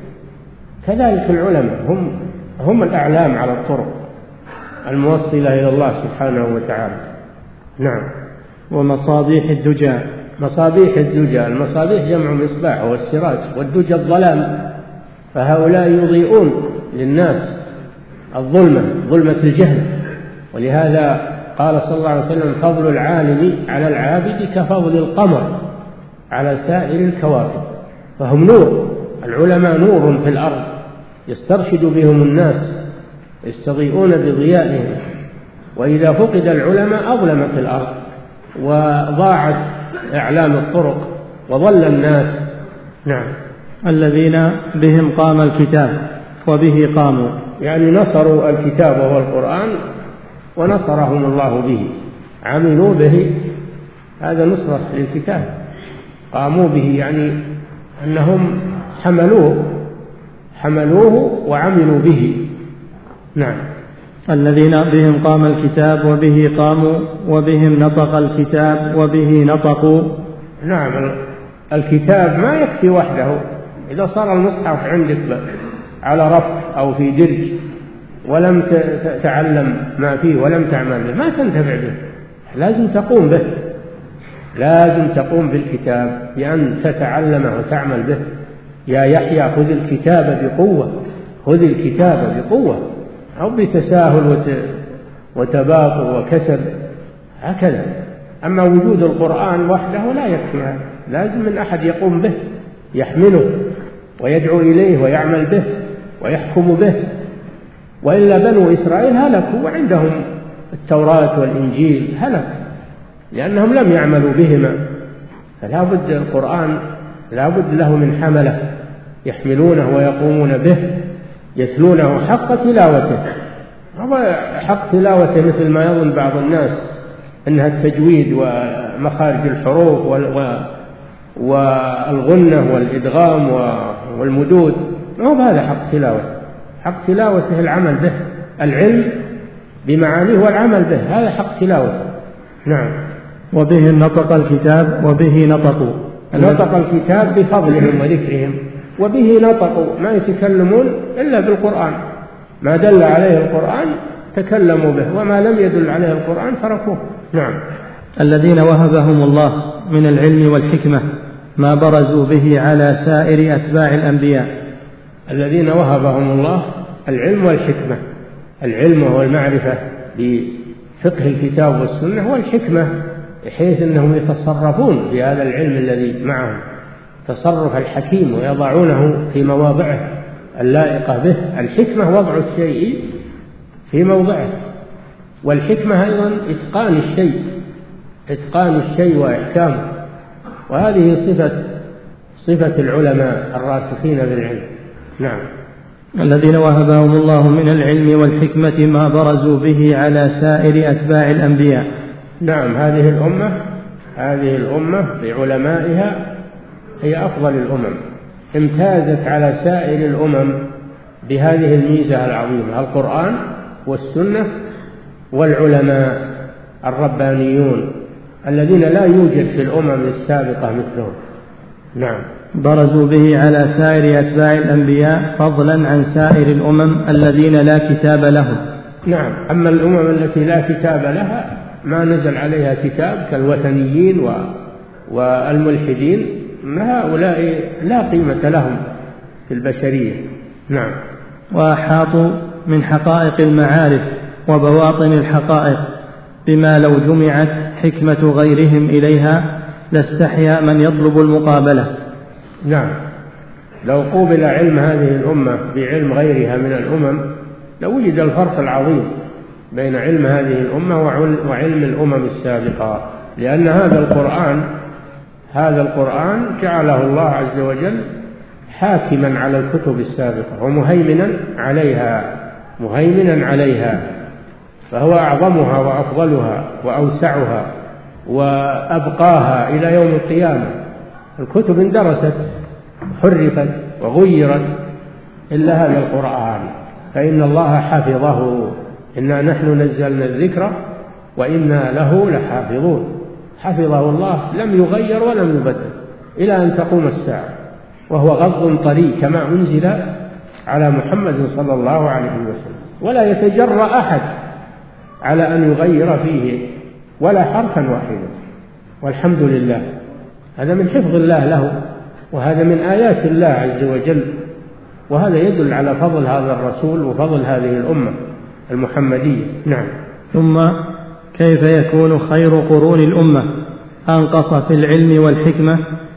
كذلك العلماء هم هم الأعلام على الطرق الموصلة إلى الله سبحانه وتعالى. نعم. ومصابيح الدجى. مصابيح الدجى، المصابيح جمع مصباح والسراج، والدجى الظلام، فهؤلاء يضيئون للناس الظلمة، ظلمة الجهل. ولهذا قال صلى الله عليه وسلم: فضل العالم على العابد كفضل القمر على سائر الكواكب. فهم نور، العلماء نور في الأرض يسترشد بهم الناس، يستضيئون بضيائهم. وإذا فقد العلماء أظلمت الأرض وضاعت أعلام الطرق وضل الناس. نعم. الذين بهم قام الكتاب وبه قاموا، يعني نصروا الكتاب وهو القرآن ونصرهم الله به، عملوا به، هذا نصرة للكتاب. قاموا به يعني أنهم حملوه حملوه وعملوا به. نعم. الذين بهم قام الكتاب وبه قاموا وبهم نطق الكتاب وبه نطقوا. نعم، الكتاب ما يكفي وحده. إذا صار المصحف عندك على رف أو في درج ولم تتعلم ما فيه ولم تعمل به ما تنتفع به، لازم تقوم به، لازم تقوم بالكتاب بأن تتعلمه وتعمل به. يا يحيى خذ الكتاب بقوة، خذ الكتاب بقوة، أو بتساهل وتباطؤ وكسل هكذا. أما وجود القرآن وحده لا يكفي، لازم من أحد يقوم به يحمله ويدعو إليه ويعمل به ويحكم به. وإلا بنو إسرائيل هلكوا وعندهم التوراة والإنجيل، هلك لأنهم لم يعملوا بهما. فلا بد القرآن لا بد له من حملة يحملونه ويقومون به، يتلونه حق تلاوته. حق تلاوته مثل ما يظن بعض الناس أنها التجويد ومخارج الحروف والغنة والإدغام والمدود، ما هو هذا حق تلاوته. حق تلاوته العمل به، العلم بمعانيه والعمل به، هذا حق تلاوته. نعم. وبه نطق الكتاب وبه نطقوا. نطق الكتاب بفضلهم وذكرهم، وبه نطقوا، ما يتكلمون إلا بالقرآن، ما دل عليه القرآن تكلموا به، وما لم يدل عليه القرآن تركوه. نعم. الذين وهبهم الله من العلم والحكمة ما برزوا به على سائر أتباع الأنبياء. الذين وهبهم الله العلم والحكمة، العلم هو المعرفة بفقه الكتاب والسنة، والحكمة بحيث أنهم يتصرفون بهذا العلم الذي معهم تصرف الحكيم ويضعونه في مواضعه اللائقة به. الحكمة وضع الشيء في موضعه، والحكمة أيضا إتقان الشيء، إتقان الشيء وإحكامه، وهذه صفة صفة العلماء الراسخين بالعلم. نعم. الذين وهبهم الله من العلم والحكمة ما برزوا به على سائر أتباع الأنبياء. نعم. هذه الأمة هذه الأمة بعلمائها هي أفضل الأمم، امتازت على سائر الأمم بهذه الميزة العظيمة: القرآن والسنة والعلماء الربانيون الذين لا يوجد في الأمم السابقة مثلهم. نعم. برزوا به على سائر أتباع الأنبياء فضلا عن سائر الأمم الذين لا كتاب لهم. نعم. أما الأمم التي لا كتاب لها ما نزل عليها كتاب كالوثنيين والملحدين، هؤلاء لا قيمة لهم في البشرية. نعم. وأحاطوا من حقائق المعارف وبواطن الحقائق بما لو جمعت حكمة غيرهم إليها لاستحيا من يطلب المقابلة. نعم. لو قوبل علم هذه الأمة بعلم غيرها من الأمم لوجد الفرق العظيم بين علم هذه الأمة وعلم الأمم السابقة، لأن هذا القرآن هذا القرآن جعله الله عز وجل حاكما على الكتب السابقة ومهيمنا عليها مهيمنا عليها فهو أعظمها وأفضلها وأوسعها وأبقاها إلى يوم القيامة. الكتب اندرست حرفت وغيرت إلا هذا القرآن، فإن الله حفظه. إنا نحن نزلنا الذكر وإنا له لحافظون. حفظه الله، لم يغير ولم يبدل إلى أن تقوم الساعة، وهو غض طري كما أنزل على محمد صلى الله عليه وسلم، ولا يتجرأ أحد على أن يغير فيه ولا حرفا واحدا، والحمد لله. هذا من حفظ الله له، وهذا من آيات الله عز وجل، وهذا يدل على فضل هذا الرسول وفضل هذه الأمة المحمدية. نعم. ثم كيف يكون خير قرون الأمة أنقص في العلم والحكمة،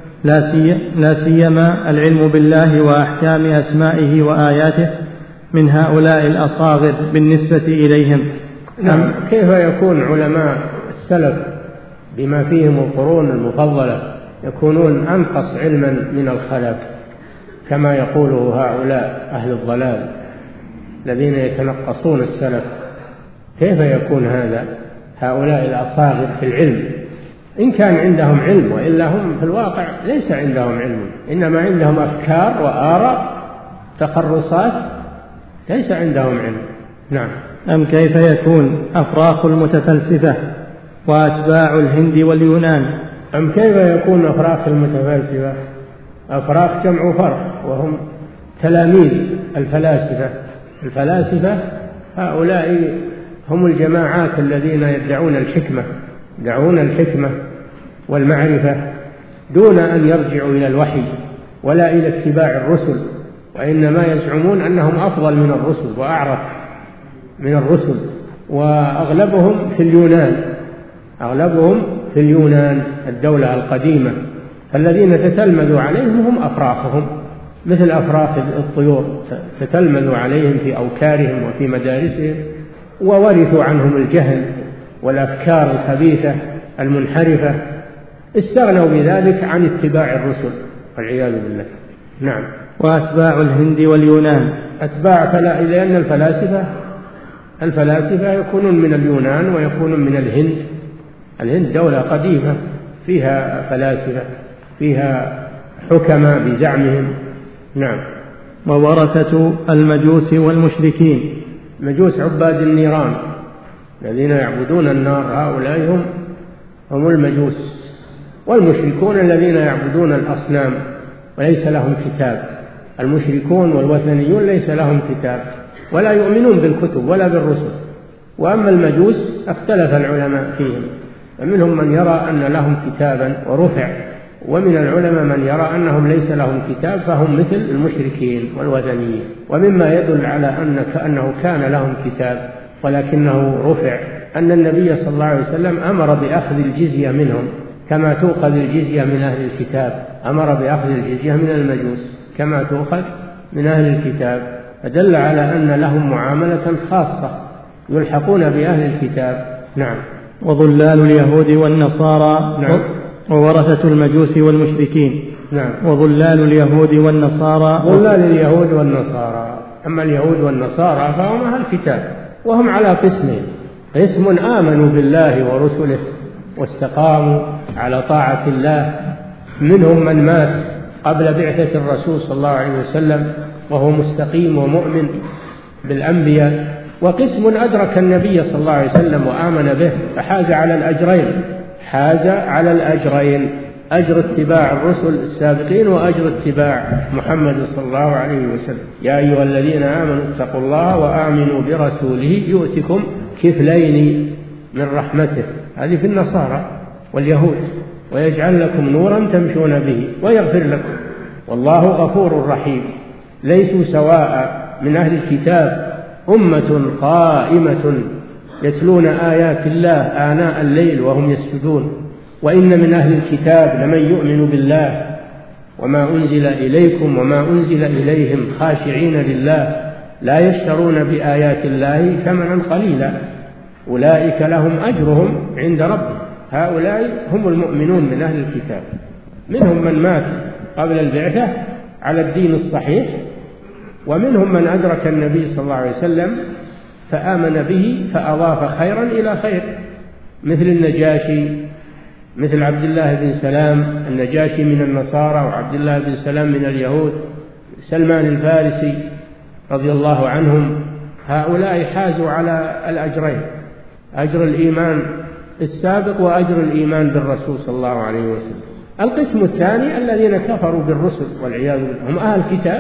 لا سيما العلم بالله وأحكام أسمائه وآياته من هؤلاء الأصاغر بالنسبة إليهم؟ نعم. كيف يكون علماء السلف بما فيهم القرون المفضلة يكونون أنقص علما من الخلف كما يقوله هؤلاء أهل الضلال الذين يتنقصون السلف؟ كيف يكون هذا؟ هؤلاء الأصاغر في العلم إن كان عندهم علم، وإلا هم في الواقع ليس عندهم علم، إنما عندهم أفكار وآراء تخرصات، ليس عندهم علم. نعم. أم كيف يكون أفراخ المتفلسفة وأتباع الهند واليونان؟ أم كيف يكون أفراخ المتفلسفة؟ أفراخ جمع فرخ، وهم تلاميذ الفلاسفة. الفلاسفة هؤلاء هم الجماعات الذين يدعون الحكمة، يدعون الحكمة والمعرفة دون أن يرجعوا إلى الوحي ولا إلى اتباع الرسل، وإنما يزعمون أنهم أفضل من الرسل وأعرف من الرسل. وأغلبهم في اليونان، أغلبهم في اليونان الدولة القديمة، فالذين تتلمذوا عليهم هم أفراخهم مثل أفراخ الطيور، تتلمذوا عليهم في أوكارهم وفي مدارسهم، وورثوا عنهم الجهل والأفكار الخبيثة المنحرفة، استغنوا بذلك عن اتباع الرسل والعياذ بالله. نعم. وأتباع الهند واليونان، أتباع فلا لأن الفلاسفة الفلاسفة يكونون من اليونان ويكونون من الهند. الهند دولة قديمة فيها فلاسفة، فيها حكماء بزعمهم. نعم. وورثة المجوس والمشركين، مجوس عباد النيران الذين يعبدون النار، هؤلاء هم هم المجوس. والمشركون الذين يعبدون الأصنام وليس لهم كتاب. المشركون والوثنيون ليس لهم كتاب ولا يؤمنون بالكتب ولا بالرسل. وأما المجوس اختلف العلماء فيهم، فمنهم من يرى أن لهم كتابا ورفع، ومن العلماء من يرى أنهم ليس لهم كتاب فهم مثل المشركين والوثنيين. ومما يدل على أن أنه كان لهم كتاب ولكنه رفع أن النبي صلى الله عليه وسلم أمر بأخذ الجزية منهم كما تؤخذ الجزية من أهل الكتاب، أمر بأخذ الجزية من المجوس كما تؤخذ من أهل الكتاب، فدل على أن لهم معاملة خاصة يلحقون بأهل الكتاب. نعم. وظلال اليهود والنصارى. نعم. وورثة المجوس والمشركين. نعم. وظلال اليهود والنصارى. ظلال اليهود والنصارى. أما اليهود والنصارى فهم أهل الكتاب، وهم على قسمين: قسم آمنوا بالله ورسله واستقاموا على طاعة الله، منهم من مات قبل بعثة الرسول صلى الله عليه وسلم وهو مستقيم ومؤمن بالأنبياء، وقسم أدرك النبي صلى الله عليه وسلم وآمن به فحاز على الأجرين، حاز على الأجرين، أجر اتباع الرسل السابقين وأجر اتباع محمد صلى الله عليه وسلم. يا أيها الذين آمنوا اتقوا الله وآمنوا برسوله يؤتكم كفلين من رحمته، هذه في النصارى واليهود، ويجعل لكم نورا تمشون به ويغفر لكم والله غفور رحيم. ليسوا سواء من أهل الكتاب أمة قائمة يتلون آيات الله آناء الليل وهم يسجدون، وإن من أهل الكتاب لمن يؤمن بالله وما أنزل إليكم وما أنزل إليهم خاشعين لله لا يشترون بآيات الله ثمنا قليلا أولئك لهم أجرهم عند ربهم. هؤلاء هم المؤمنون من أهل الكتاب، منهم من مات قبل البعثة على الدين الصحيح، ومنهم من أدرك النبي صلى الله عليه وسلم فآمن به فأضاف خيرا إلى خير، مثل النجاشي، مثل عبد الله بن سلام. النجاشي من النصارى وعبد الله بن سلام من اليهود، سلمان الفارسي رضي الله عنهم. هؤلاء حازوا على الأجرين، أجر الإيمان السابق وأجر الإيمان بالرسول صلى الله عليه وسلم. القسم الثاني الذين كفروا بالرسل والعياذ بالله، هم أهل الكتاب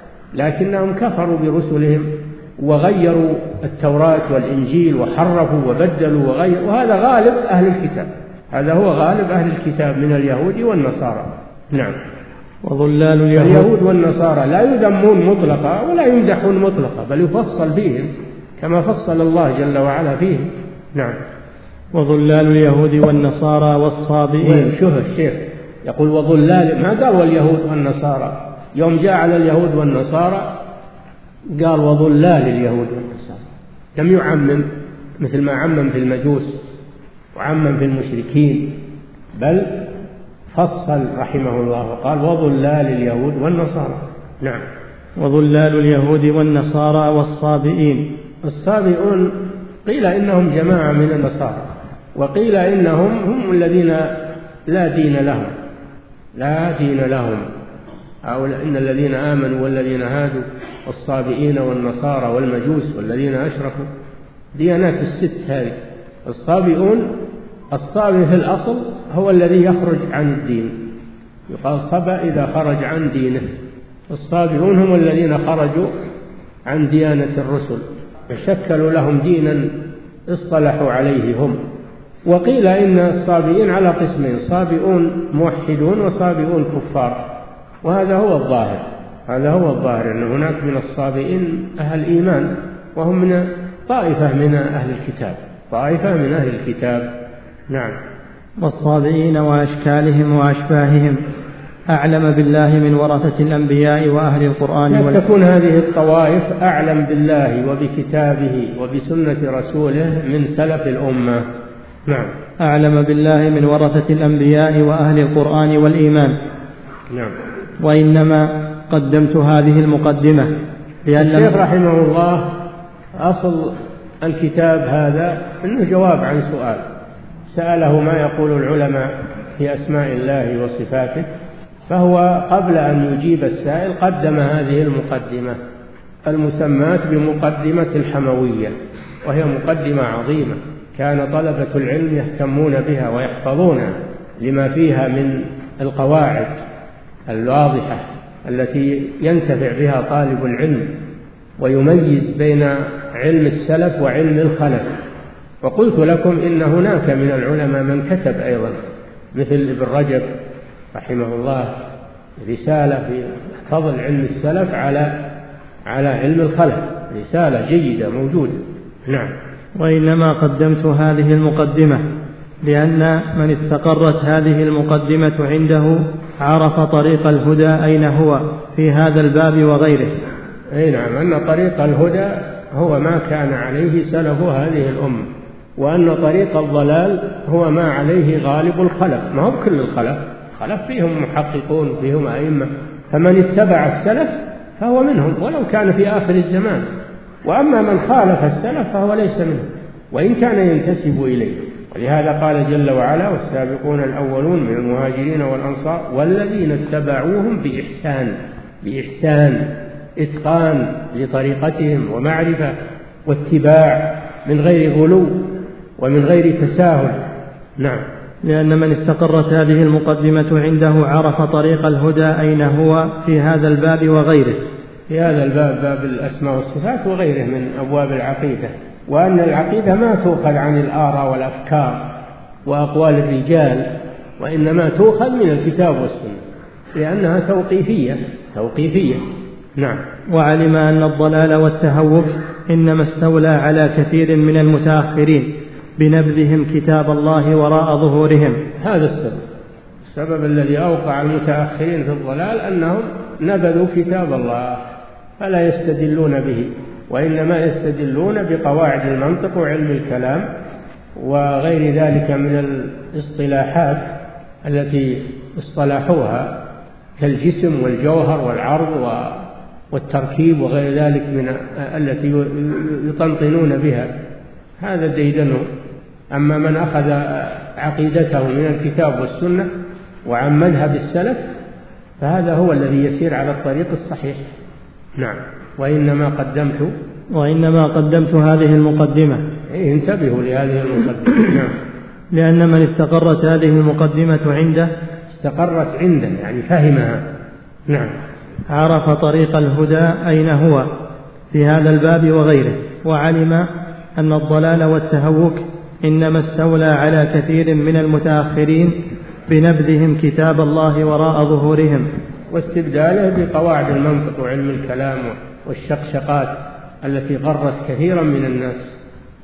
لكنهم كفروا برسلهم وغيروا التوراة والإنجيل وحرفوا وبدلوا وغيروا، وهذا غالب أهل الكتاب، هذا هو غالب أهل الكتاب من اليهود والنصارى. نعم. وظلال اليهود, اليهود والنصارى لا يذمون مطلقا ولا يمدحون مطلقا، بل يفصل فيهم كما فصل الله جل وعلا فيهم. نعم. وظلال اليهود والنصارى والصابئين. شوف الشيخ يقول وظلال، ما قال واليهود والنصارى. يوم جاء على اليهود والنصارى قال وظلال اليهود والنصارى، لم يعمم مثل ما عمم في المجوس وعمم في المشركين، بل فصل رحمه الله وقال وظلال اليهود والنصارى. نعم. وظلال اليهود والنصارى والصابئين. الصابئون قيل إنهم جماعة من النصارى، وقيل إنهم هم الذين لا دين لهم لا دين لهم أو إن الذين آمنوا والذين هادوا والصابئين والنصارى والمجوس والذين أشركوا، ديانات الست هذه. الصابئون، الصابئ في الأصل هو الذي يخرج عن الدين، يقال صبأ إذا خرج عن دينه. الصابئون هم الذين خرجوا عن ديانة الرسل وشكلوا لهم دينا اصطلحوا عليه هم. وقيل إن الصابئين على قسمين، صابئون موحدون وصابئون كفار، وهذا هو الظاهر هذا هو الظاهر أن هناك من الصابئين أهل إيمان، وهم من طائفة من أهل الكتاب طائفة من أهل الكتاب. نعم. والصابئين وأشكالهم وأشباههم أعلم بالله من ورثة الأنبياء وأهل القرآن. لا تكون هذه الطوائف أعلم بالله وبكتابه وبسنة رسوله من سلف الأمة. نعم. أعلم بالله من ورثة الأنبياء وأهل القرآن والإيمان. نعم. وإنما قدمت هذه المقدمة لأن الشيخ رحمه الله أصل الكتاب هذا إنه جواب عن سؤال سأله ما يقول العلماء في أسماء الله وصفاته، فهو قبل أن يجيب السائل قدم هذه المقدمة المسماة بمقدمة الحموية، وهي مقدمة عظيمة كان طلبة العلم يهتمون بها ويحفظونها لما فيها من القواعد الواضحة التي ينتفع بها طالب العلم ويميز بين علم السلف وعلم الخلف. وقلت لكم إن هناك من العلماء من كتب أيضا مثل ابن رجب رحمه الله رسالة في فضل علم السلف على على علم الخلف، رسالة جيدة موجودة. نعم. وإنما قدمت هذه المقدمة لأن من استقرت هذه المقدمة عنده عرف طريق الهدى أين هو في هذا الباب وغيره. أي نعم، أن طريق الهدى هو ما كان عليه سلف هذه الأمة، وأن طريق الضلال هو ما عليه غالب الخلف. ما هو كل الخلف، خلف فيهم محققون فيهم أئمة، فمن اتبع السلف فهو منهم ولو كان في آخر الزمان، وأما من خالف السلف فهو ليس منهم وإن كان ينتسب إليه. ولهذا قال جل وعلا والسابقون الأولون من المهاجرين والأنصار والذين اتبعوهم بإحسان بإحسان إتقان لطريقتهم ومعرفة واتباع من غير غلو ومن غير تساهل. نعم. لأن من استقرت هذه المقدمة عنده عرف طريق الهدى أين هو في هذا الباب وغيره. في هذا الباب، باب الأسماء والصفات وغيره من أبواب العقيدة، وأن العقيدة ما تؤخذ عن الآراء والأفكار وأقوال الرجال، وإنما تؤخذ من الكتاب والسنة لأنها توقيفية توقيفية. نعم. وعلم أن الضلال والتهوك إنما استولى على كثير من المتأخرين بنبذهم كتاب الله وراء ظهورهم. هذا السبب السبب الذي أوقع المتأخرين في الضلال أنهم نبذوا كتاب الله فلا يستدلون به، وإنما يستدلون بقواعد المنطق وعلم الكلام وغير ذلك من الاصطلاحات التي اصطلحوها كالجسم والجوهر والعرض والتركيب وغير ذلك من التي يطنطنون بها. هذا ديدنه. أما من أخذ عقيدته من الكتاب والسنة وعمدها بالسلف فهذا هو الذي يسير على الطريق الصحيح. نعم. وإنما قدمت وإنما قدمت هذه المقدمة. إيه، انتبهوا لهذه المقدمة. نعم. لأن من استقرت هذه المقدمة عنده استقرت عنده يعني فهمها. نعم. عرف طريق الهدى أين هو في هذا الباب وغيره، وعلم أن الضلال والتهوك إنما استولى على كثير من المتأخرين بنبذهم كتاب الله وراء ظهورهم واستبداله بقواعد المنطق وعلم الكلام والشقشقات التي غرت كثيرا من الناس.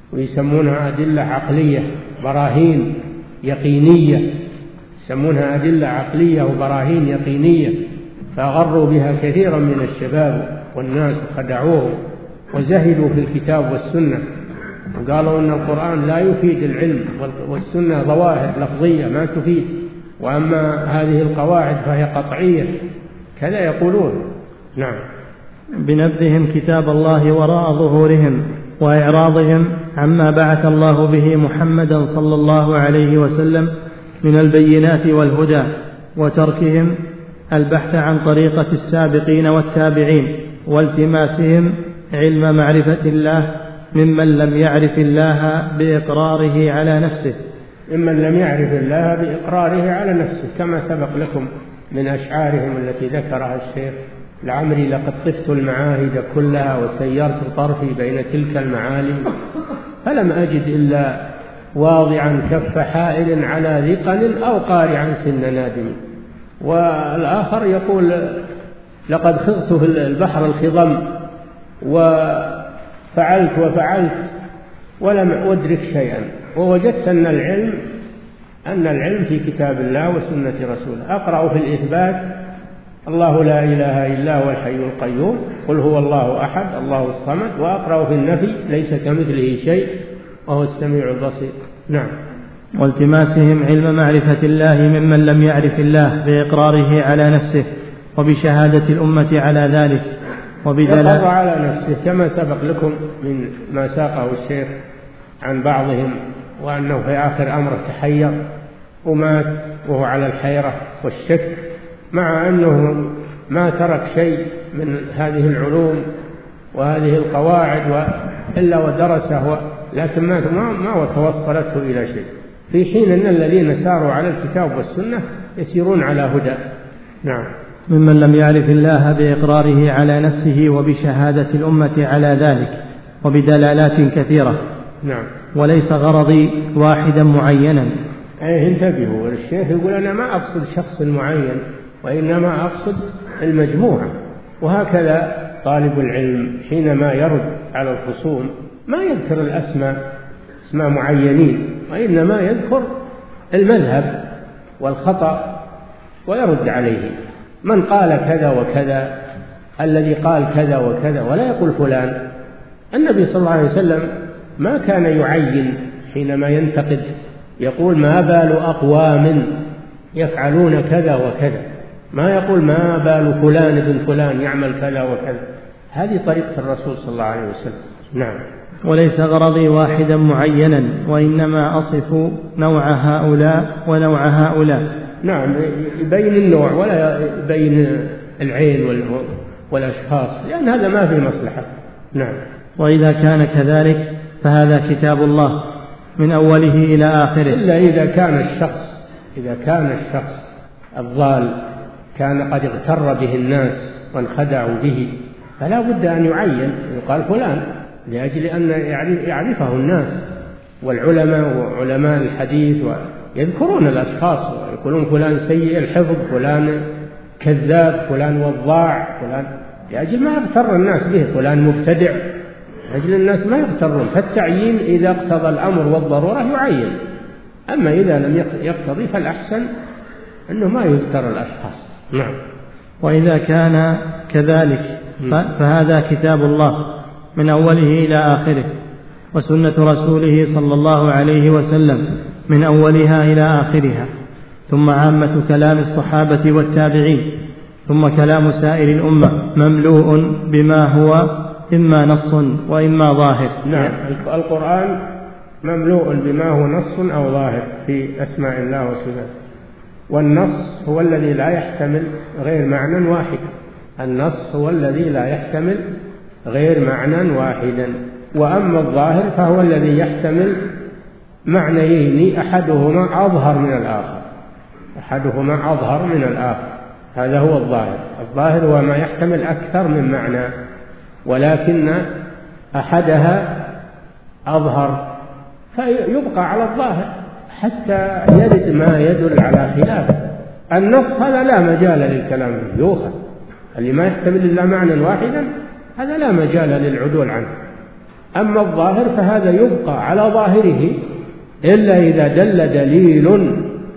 ويسمونها أدلة عقلية براهين يقينية، يسمونها أدلة عقلية وبراهين يقينية، فأغروا بها كثيرا من الشباب والناس وخدعوهم وزهدوا في الكتاب والسنة، وقالوا أن القرآن لا يفيد العلم والسنة ظواهر لفظية ما تفيد، وأما هذه القواعد فهي قطعية، كذا يقولون. نعم. بنبذهم كتاب الله وراء ظهورهم وإعراضهم عما بعث الله به محمدا صلى الله عليه وسلم من البينات والهدى، وتركهم البحث عن طريقة السابقين والتابعين، والتماسهم علم معرفة الله ممن لم يعرف الله بإقراره على نفسه ممن لم يعرف الله بإقراره على نفسه، كما سبق لكم من أشعارهم التي ذكرها الشيخ: لعمري لقد طفت المعاهد كلها وسيرت طرفي بين تلك المعالم فلم أجد إلا واضعا كف حائل على ذقن أو قارعا سن نادم. والآخر يقول: لقد خضت في البحر الخضم وفعلت وفعلت ولم أدرك شيئا، ووجدت أن العلم أن العلم في كتاب الله وسنة رسوله. أقرأ في الإثبات: الله لا إله إلا هو الحي القيوم، قل هو الله أحد الله الصمد، وأقرأ في النفي: ليس كمثله شيء وهو السميع البصير. نعم. والتماسهم علم معرفة الله ممن لم يعرف الله بإقراره على نفسه وبشهادة الأمة على ذلك وبدلالة يقر على نفسه، كما سبق لكم من ما ساقه الشيخ عن بعضهم، وأنه في آخر أمره تحير ومات وهو على الحيرة والشك، مع أنه ما ترك شيء من هذه العلوم وهذه القواعد إلا ودرسه، لكن ما ما توصلته إلى شيء، في حين أن الذين ساروا على الكتاب والسنة يسيرون على هدى. نعم. ممن لم يعرف الله بإقراره على نفسه وبشهادة الأمة على ذلك وبدلالات كثيرة. نعم. وليس غرضي واحدا معينا. أيه انتبهوا، الشيخ يقول: أنا ما أقصد شخص معين، وإنما أقصد المجموعة. وهكذا طالب العلم حينما يرد على الخصوم ما يذكر الأسماء اسماء معينين، وإنما يذكر المذهب والخطأ ويرد عليه. من قال كذا وكذا، الذي قال كذا وكذا، ولا يقول فلان. النبي صلى الله عليه وسلم ما كان يعين حينما ينتقد، يقول: ما بال أقوام يفعلون كذا وكذا، ما يقول ما بال فلان ابن فلان يعمل كذا وكذا. هذه طريقة الرسول صلى الله عليه وسلم. نعم. وليس غرضي واحدا معينا، وإنما أصف نوع هؤلاء ونوع هؤلاء. نعم، يبين النوع ولا يبين العين والأشخاص، لأن هذا ما في مصلحة. نعم. وإذا كان كذلك فهذا كتاب الله من أوله إلى آخره. إلا إذا كان الشخص إذا كان الشخص الضال كان قد اغتر به الناس وانخدعوا به، فلا بد أن يعين، يقال فلان، لأجل أن يعرفه الناس والعلماء وعلماء الحديث، ويذكرون الأشخاص ويقولون فلان سيء الحفظ، فلان كذاب، فلان وضاع، فلان، لأجل ما يغتر الناس به، فلان مبتدع، لأجل الناس ما يغترون. فالتعيين إذا اقتضى الأمر والضرورة يعين، أما إذا لم يقتضي فالأحسن أنه ما يذكر الأشخاص. نعم. وإذا كان كذلك فهذا كتاب الله من أوله إلى آخره، وسنة رسوله صلى الله عليه وسلم من أولها إلى آخرها، ثم عامة كلام الصحابة والتابعين، ثم كلام سائر الأمة مملوء بما هو إما نص وإما ظاهر. نعم، القرآن مملوء بما هو نص أو ظاهر في أسماء الله وصفاته، والنص هو الذي لا يحتمل غير معنى واحدا. النص هو الذي لا يحتمل غير معنى واحدا، وأما الظاهر فهو الذي يحتمل معنيين أحدهما أظهر من الآخر أحدهما أظهر من الآخر هذا هو الظاهر. الظاهر هو ما يحتمل أكثر من معنى، ولكن أحدها أظهر فيبقى على الظاهر حتى يرد ما يدل على خلافه. النص هذا لا مجال للكلام فيه، يؤخذ اللي ما يحتمل إلا معنى واحدا، هذا لا مجال للعدول عنه. أما الظاهر فهذا يبقى على ظاهره إلا إذا دل دليل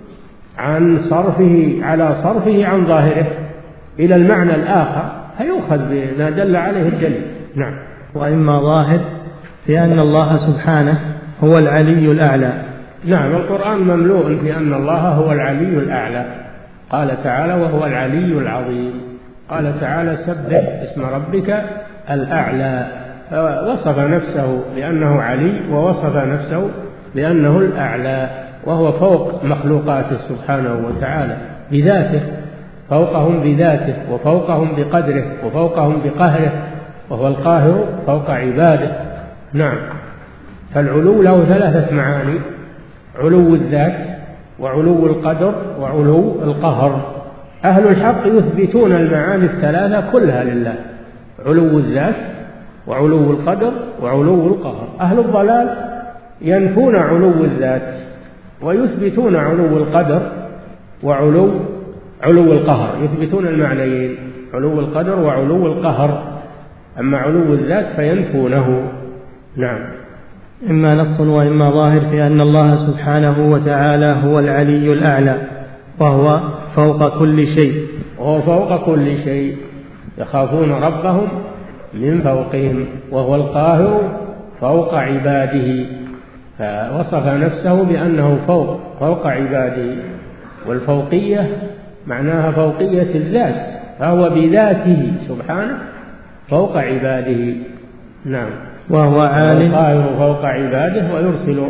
عن صرفه على صرفه عن ظاهره إلى المعنى الآخر فيؤخذ بما دل عليه الدليل. نعم. وإما ظاهر في أن الله سبحانه هو العلي الأعلى. نعم، القرآن مملوء في أن الله هو العلي الأعلى. قال تعالى وهو العلي العظيم. قال تعالى سبح اسم ربك الأعلى، وصف نفسه بأنه علي ووصف نفسه بأنه الأعلى، وهو فوق مخلوقاته سبحانه وتعالى بذاته، فوقهم بذاته وفوقهم بقدره وفوقهم بقهره، وهو القاهر فوق عباده. نعم. فالعلو له ثلاثة معاني: علو الذات وعلو القدر وعلو القهر. أهل الحق يثبتون المعاني الثلاثة كلها لله: علو الذات وعلو القدر وعلو القهر. أهل الضلال ينفون علو الذات ويثبتون علو القدر وعلو علو القهر، يثبتون المعنيين: علو القدر وعلو القهر. أما علو الذات فينفونه. نعم. إما نص وإما ظاهر في أن الله سبحانه وتعالى هو العلي الأعلى، وهو فوق كل شيء. وهو فوق كل شيء، يخافون ربهم من فوقهم، وهو القاهر فوق عباده، فوصف نفسه بأنه فوق فوق عباده. والفوقية معناها فوقية الذات، فهو بذاته سبحانه فوق عباده. نعم. وهو عال القاهر فوق عباده ويرسل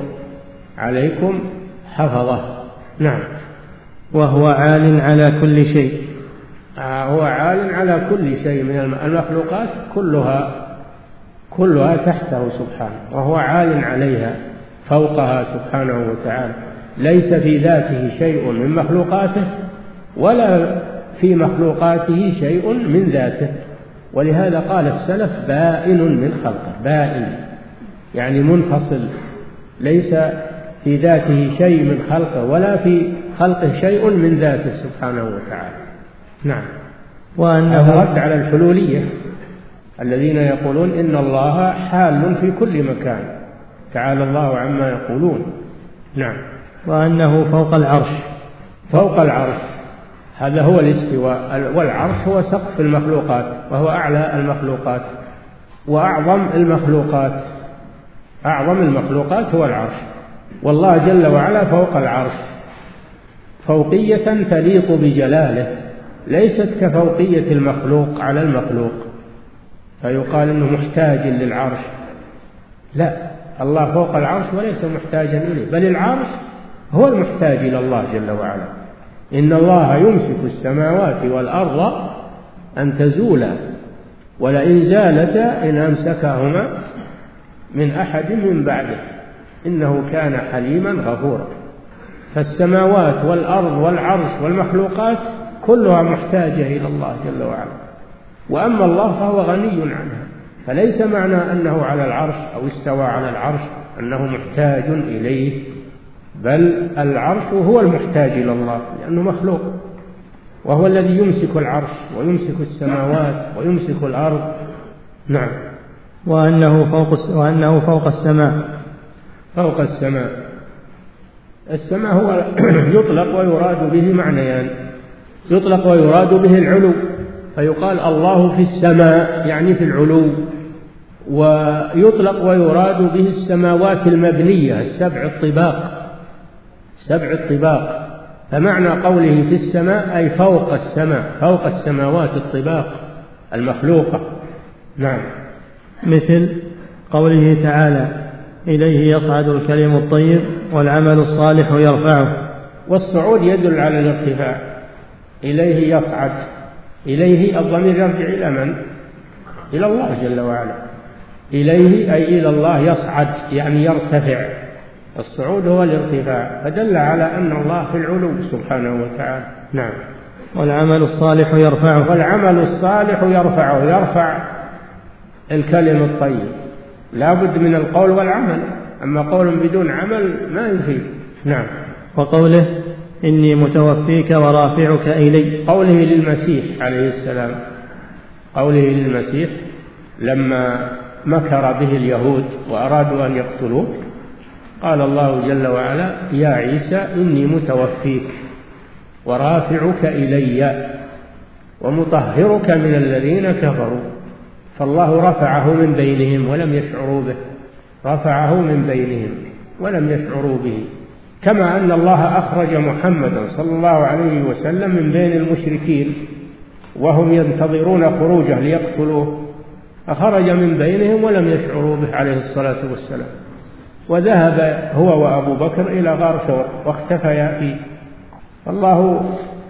عليكم حفظه. نعم. وهو عال على كل شيء. آه هو عال على كل شيء من المخلوقات، كلها كلها تحته سبحانه، وهو عال عليها فوقها سبحانه وتعالى. ليس في ذاته شيء من مخلوقاته ولا في مخلوقاته شيء من ذاته. ولهذا قال السلف بائن من خلقه، بائن يعني منفصل، ليس في ذاته شيء من خلقه ولا في خلقه شيء من ذاته سبحانه وتعالى. نعم. وأنه رد على الحلولية الذين يقولون إن الله حال في كل مكان، تعالى الله عما يقولون. نعم. وأنه فوق العرش. فوق العرش هذا هو الاستواء، والعرش هو سقف المخلوقات، وهو أعلى المخلوقات وأعظم المخلوقات. أعظم المخلوقات هو العرش، والله جل وعلا فوق العرش فوقية تليق بجلاله، ليست كفوقية المخلوق على المخلوق فيقال إنه محتاج للعرش. لا، الله فوق العرش وليس محتاجا إليه، بل العرش هو المحتاج إلى الله جل وعلا. إن الله يمسك السماوات والأرض أن تزولا ولئن زالتا إن أمسكهما من أحد من بعده إنه كان حليما غفورا. فالسماوات والأرض والعرش والمخلوقات كلها محتاجة إلى الله جل وعلا، وأما الله فهو غني عنها. فليس معنى أنه على العرش أو استوى على العرش أنه محتاج إليه، بل العرش هو المحتاج إلى الله لأنه مخلوق، وهو الذي يمسك العرش ويمسك السماوات ويمسك الأرض. نعم. وأنه فوق وأنه فوق السماء. فوق السماء. السماء هو يطلق ويراد به معنيان: يطلق ويراد به العلو، فيقال الله في السماء يعني في العلو، ويطلق ويراد به السماوات المبنية السبع الطباق، سبع الطباق. فمعنى قوله في السماء أي فوق السماء، فوق السماوات الطباق المخلوقة. نعم. مثل قوله تعالى: إليه يصعد الكلم الطيب والعمل الصالح يرفعه. والصعود يدل على الارتفاع. إليه يصعد، إليه الضمير يرجع إلى من؟ إلى الله جل وعلا. إليه أي إلى الله يصعد يعني يرتفع، الصعود هو الارتفاع، فدل على أن الله في العلو سبحانه وتعالى. نعم. والعمل الصالح يرفعه. والعمل الصالح يرفعه، يرفع الكلم الطيب، لا بد من القول والعمل، أما قول بدون عمل ما يفيد. نعم. وقوله: إني متوفيك ورافعك إلي. قوله للمسيح عليه السلام، قوله للمسيح لما مكر به اليهود وأرادوا أن يقتلوك، قال الله جل وعلا: يا عيسى إني متوفيك ورافعك إلي ومطهرك من الذين كفروا. فالله رفعه من بينهم ولم يشعروا به، رفعه من بينهم ولم يشعروا به، كما أن الله أخرج محمدا صلى الله عليه وسلم من بين المشركين وهم ينتظرون خروجه ليقتلوه، أخرج من بينهم ولم يشعروا به عليه الصلاة والسلام، وذهب هو وأبو بكر إلى غار ثور واختفيا فيه. الله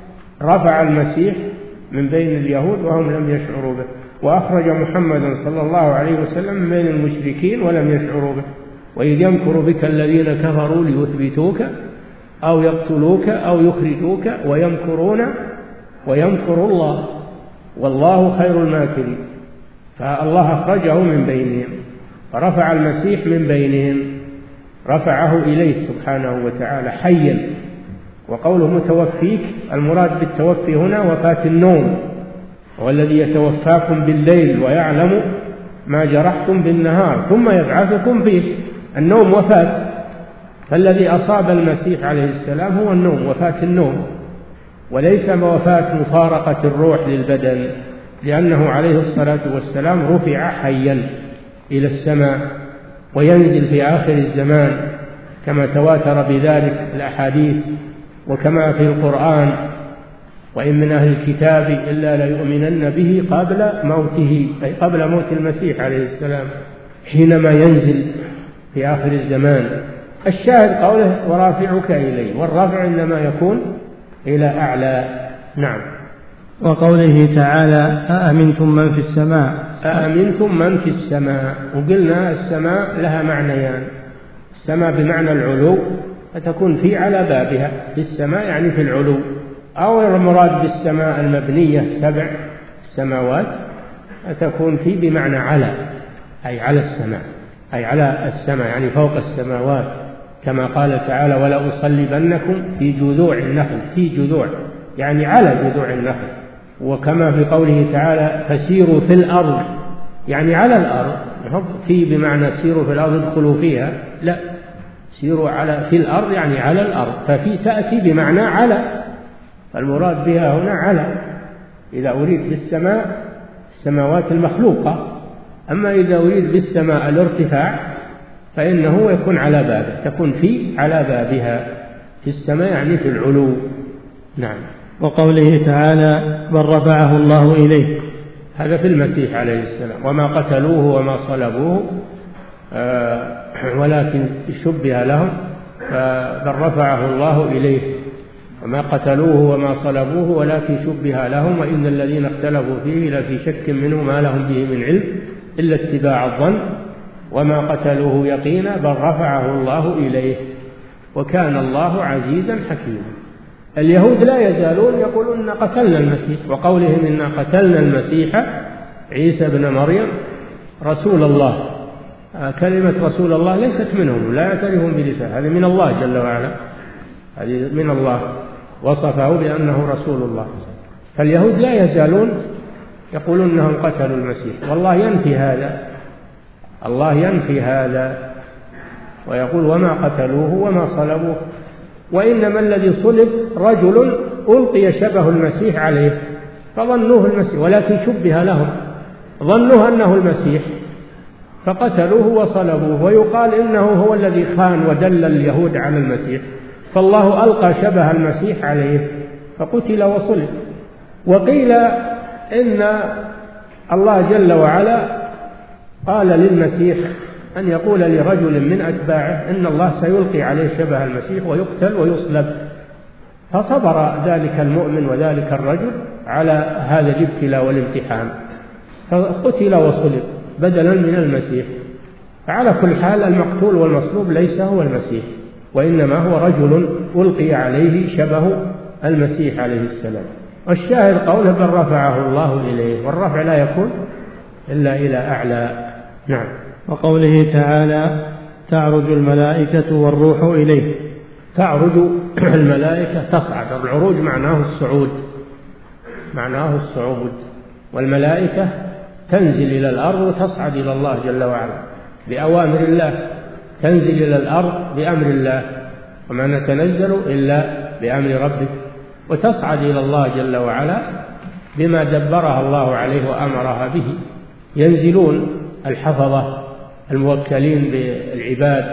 رفع المسيح من بين اليهود وهم لم يشعروا به، وأخرج محمدا صلى الله عليه وسلم من بين المشركين ولم يشعروا به. وإذ يمكر بك الذين كفروا ليثبتوك أو يقتلوك أو يخرجوك ويمكرون ويمكر الله والله خير الماكرين. فالله أخرجه من بينهم ورفع المسيح من بينهم، رفعه إليه سبحانه وتعالى حيا. وقوله متوفيك، المراد بالتوفي هنا وفاة النوم، والذي يتوفاكم بالليل ويعلم ما جرحتم بالنهار ثم يبعثكم فيه. النوم وفاة، فالذي أصاب المسيح عليه السلام هو النوم، وفاة النوم، وليس وفاة مفارقة الروح للبدن، لأنه عليه الصلاة والسلام رفع حيا إلى السماء وينزل في آخر الزمان كما تواتر بذلك الأحاديث وكما في القرآن: وإن من أهل الكتاب إلا ليؤمنن به قبل موته، أي قبل موت المسيح عليه السلام حينما ينزل في آخر الزمان. الشاهد قوله ورافعك إليه، والرفع إنما يكون إلى أعلى. نعم. وقوله تعالى: أأمنتم من في السماء. أأمنتم من في السماء، وقلنا السماء لها معنيان: السماء بمعنى العلو فتكون في على بابها، في السماء يعني في العلو، أو المراد بالسماء المبنية سبع سماوات فتكون في بمعنى على، أي على السماء، أي على السماء يعني فوق السماوات، كما قال تعالى: ولأصلبنكم في جذوع النخل، في جذوع يعني على جذوع النخل. وكما في قوله تعالى: فسيروا في الأرض يعني على الأرض، في بمعنى سيروا في الأرض ادخلوا فيها، لا، سيروا على في الأرض يعني على الأرض، ففي تأتي بمعنى على، المراد بها هنا على إذا أريد بالسماء السماوات المخلوقة. أما إذا أريد بالسماء الارتفاع فإنه يكون على بابه، تكون في على بابها، في السماء يعني في العلو. نعم. وقوله تعالى: بل رفعه الله إليه، هذا في المسيح عليه السلام: وما قتلوه وما صلبوه آه ولكن شبه لهم، بل رفعه الله إليه. وما قتلوه وما صلبوه ولكن شبه لهم وإن الذين اختلفوا فيه لفي شك منه ما لهم به من علم إلا اتباع الظن وما قتلوه يقينا بل رفعه الله إليه وكان الله عزيزا حكيما. اليهود لا يزالون يقولون إن قتلنا المسيح، وقولهم إن قتلنا المسيح عيسى بن مريم رسول الله. كلمة رسول الله ليست منهم، لا يعترفون بلسان، هذه من الله جل وعلا، هذه من الله، وصفه بأنه رسول الله. فاليهود لا يزالون يقولون أنهم قتلوا المسيح، والله ينفي هذا، الله ينفي هذا ويقول: وما قتلوه وما صلبوه، وإنما الذي صلب رجل ألقي شبه المسيح عليه فظنوه المسيح، ولكن شبه لهم، ظنوه أنه المسيح فقتلوه وصلبوه. ويقال إنه هو الذي خان ودل اليهود على المسيح، فالله ألقى شبه المسيح عليه فقتل وصلب. وقيل إن الله جل وعلا قال للمسيح أن يقول لرجل من أتباعه إن الله سيلقي عليه شبه المسيح ويقتل ويصلب، فصبر ذلك المؤمن وذلك الرجل على هذا الابتلاء والامتحان فقتل وصلب بدلا من المسيح. فعلى كل حال المقتول والمصلوب ليس هو المسيح، وإنما هو رجل ألقي عليه شبه المسيح عليه السلام. والشاهد قوله: بل رفعه الله إليه، والرفع لا يكون إلا إلى أعلى. نعم. وقوله تعالى: تعرج الملائكة والروح إليه. تعرج الملائكة تصعد، العروج معناه الصعود، معناه الصعود، والملائكة تنزل إلى الأرض وتصعد إلى الله جل وعلا بأوامر الله، تنزل إلى الأرض بأمر الله، وما نتنزل إلا بأمر ربك، وتصعد إلى الله جل وعلا بما دبرها الله عليه وأمرها به. ينزلون الحفظة الموكلين بالعباد،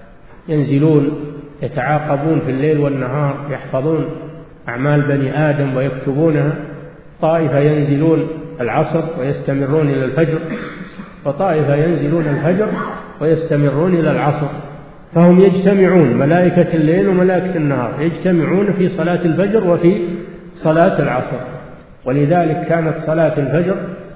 ينزلون يتعاقبون في الليل والنهار، يحفظون أعمال بني آدم ويكتبونها. طائفة ينزلون العصر ويستمرون إلى الفجر، وطائفة ينزلون الفجر ويستمرون إلى العصر، فهم يجتمعون، ملائكة الليل وملائكة النهار يجتمعون في صلاة الفجر وفي صلاة العصر. ولذلك كانت صلاة الفجر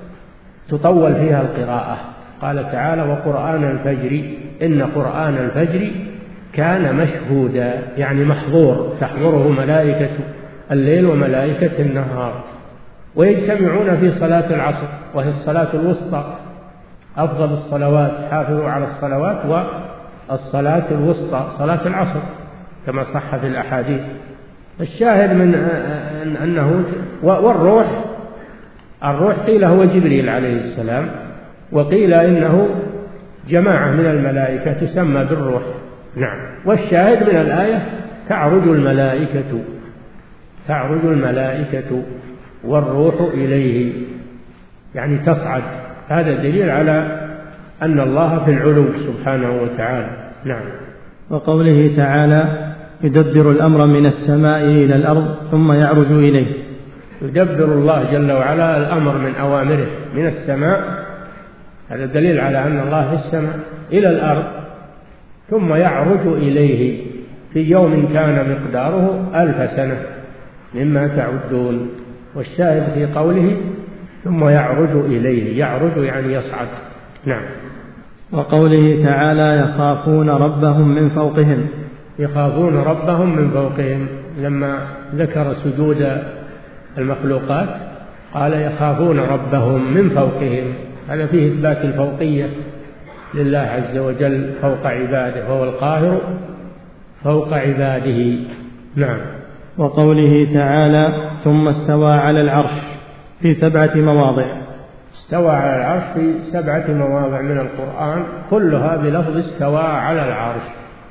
تطول فيها القراءة. قال تعالى: وقرآن الفجر إن قرآن الفجر كان مشهودا، يعني محظور، تحضره ملائكة الليل وملائكة النهار. ويجتمعون في صلاة العصر وهي الصلاة الوسطى، أفضل الصلوات، حافظوا على الصلوات، والصلاة الوسطى صلاة العصر كما صح في الأحاديث. الشاهد من أنه والروح الروح قيل هو جبريل عليه السلام، وقيل إنه جماعة من الملائكة تسمى بالروح. نعم. والشاهد من الآية: تعرج الملائكة تعرج الملائكة والروح إليه، يعني تصعد. هذا دليل على أن الله في العلو سبحانه وتعالى. نعم. وقوله تعالى: يدبر الأمر من السماء إلى الأرض ثم يعرج إليه. يدبر الله جل وعلا الأمر من أوامره من السماء، هذا دليل على أن الله في السماء، إلى الأرض، ثم يعرج إليه في يوم كان مقداره ألف سنة مما تعدون. والشاهد في قوله: ثم يعرج إليه، يعرج يعني يصعد. نعم. وقوله تعالى: يخافون ربهم من فوقهم. يخافون ربهم من فوقهم، لما ذكر سجود المخلوقات قال: يخافون ربهم من فوقهم، هذا فيه إثبات الفوقية لله عز وجل فوق عباده، وهو القاهر فوق عباده. نعم. وقوله تعالى: ثم استوى على العرش في سبعة مواضع. استوى على العرش في سبعة مواضع من القرآن، كلها بلفظ استوى على العرش.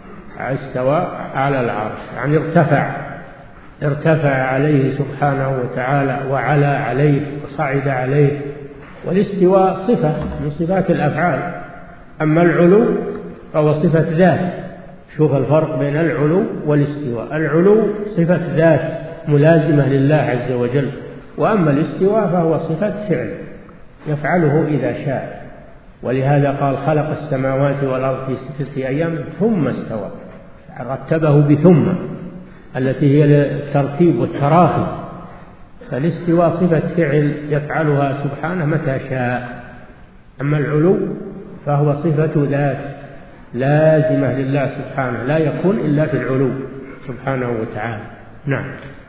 استوى على العرش يعني ارتفع ارتفع عليه سبحانه وتعالى، وعلى عليه وصعد عليه. والاستواء صفة من صفات الأفعال، أما العلو فهو صفة ذات. شوف الفرق بين العلو والاستواء. العلو صفة ذات ملازمة لله عز وجل، وأما الاستواء فهو صفة فعل يفعله إذا شاء. ولهذا قال: خلق السماوات والأرض في ستة أيام ثم استوى، رتبه بثم التي هي الترتيب والتراخي. فالاستواء صفة فعل يفعلها سبحانه متى شاء، أما العلو فهو صفة ذات لازمة لله سبحانه، لا يكون إلا في العلو سبحانه وتعالى. نعم.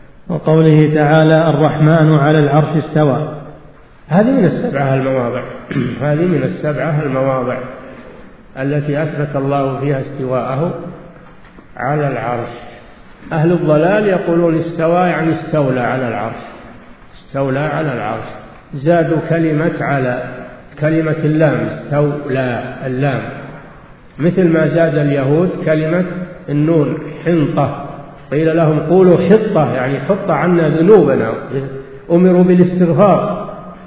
وقوله تعالى: الرحمن على العرش استوى. هذه من السبعة المواضع هذه من السبعة المواضع التي أثبت الله فيها استواءه على العرش. أهل الضلال يقولون استوى يعني استولى على العرش، استولى على العرش، زادوا كلمة على كلمة اللام، استولى اللام، مثل ما زاد اليهود كلمة النون حنطة، قيل لهم قولوا حطة يعني حط عنا ذنوبنا، أمروا بالاستغفار،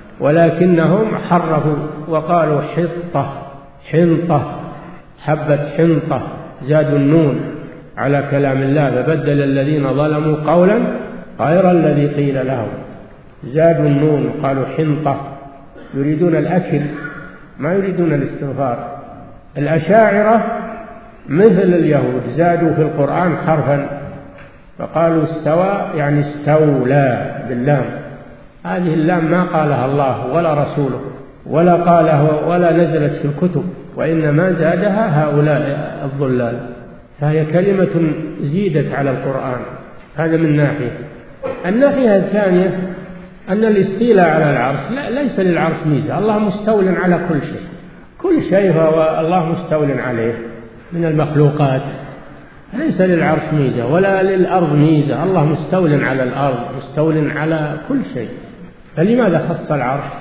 ولكنهم حرفوا وقالوا حطة حنطة حبة حنطة، زادوا النون على كلام الله، فبدل الذين ظلموا قولا غير الذي قيل لهم، زادوا النون وقالوا حنطة، يريدون الأكل ما يريدون الاستغفار. الأشاعرة مثل اليهود زادوا في القرآن حرفا فقالوا استوى يعني استولى باللام، هذه اللام ما قالها الله ولا رسوله ولا قاله ولا نزلت في الكتب، وإنما زادها هؤلاء الضلال، فهي كلمة زيدت على القرآن. هذا من ناحية. الناحية الثانية أن الاستيلاء على العرش لا ليس للعرش ميزة، الله مستول على كل شيء، كل شيء فهو الله مستول عليه من المخلوقات، ليس للعرش ميزة ولا للأرض ميزة، الله مستول على الأرض مستول على كل شيء. فلماذا خص العرش؟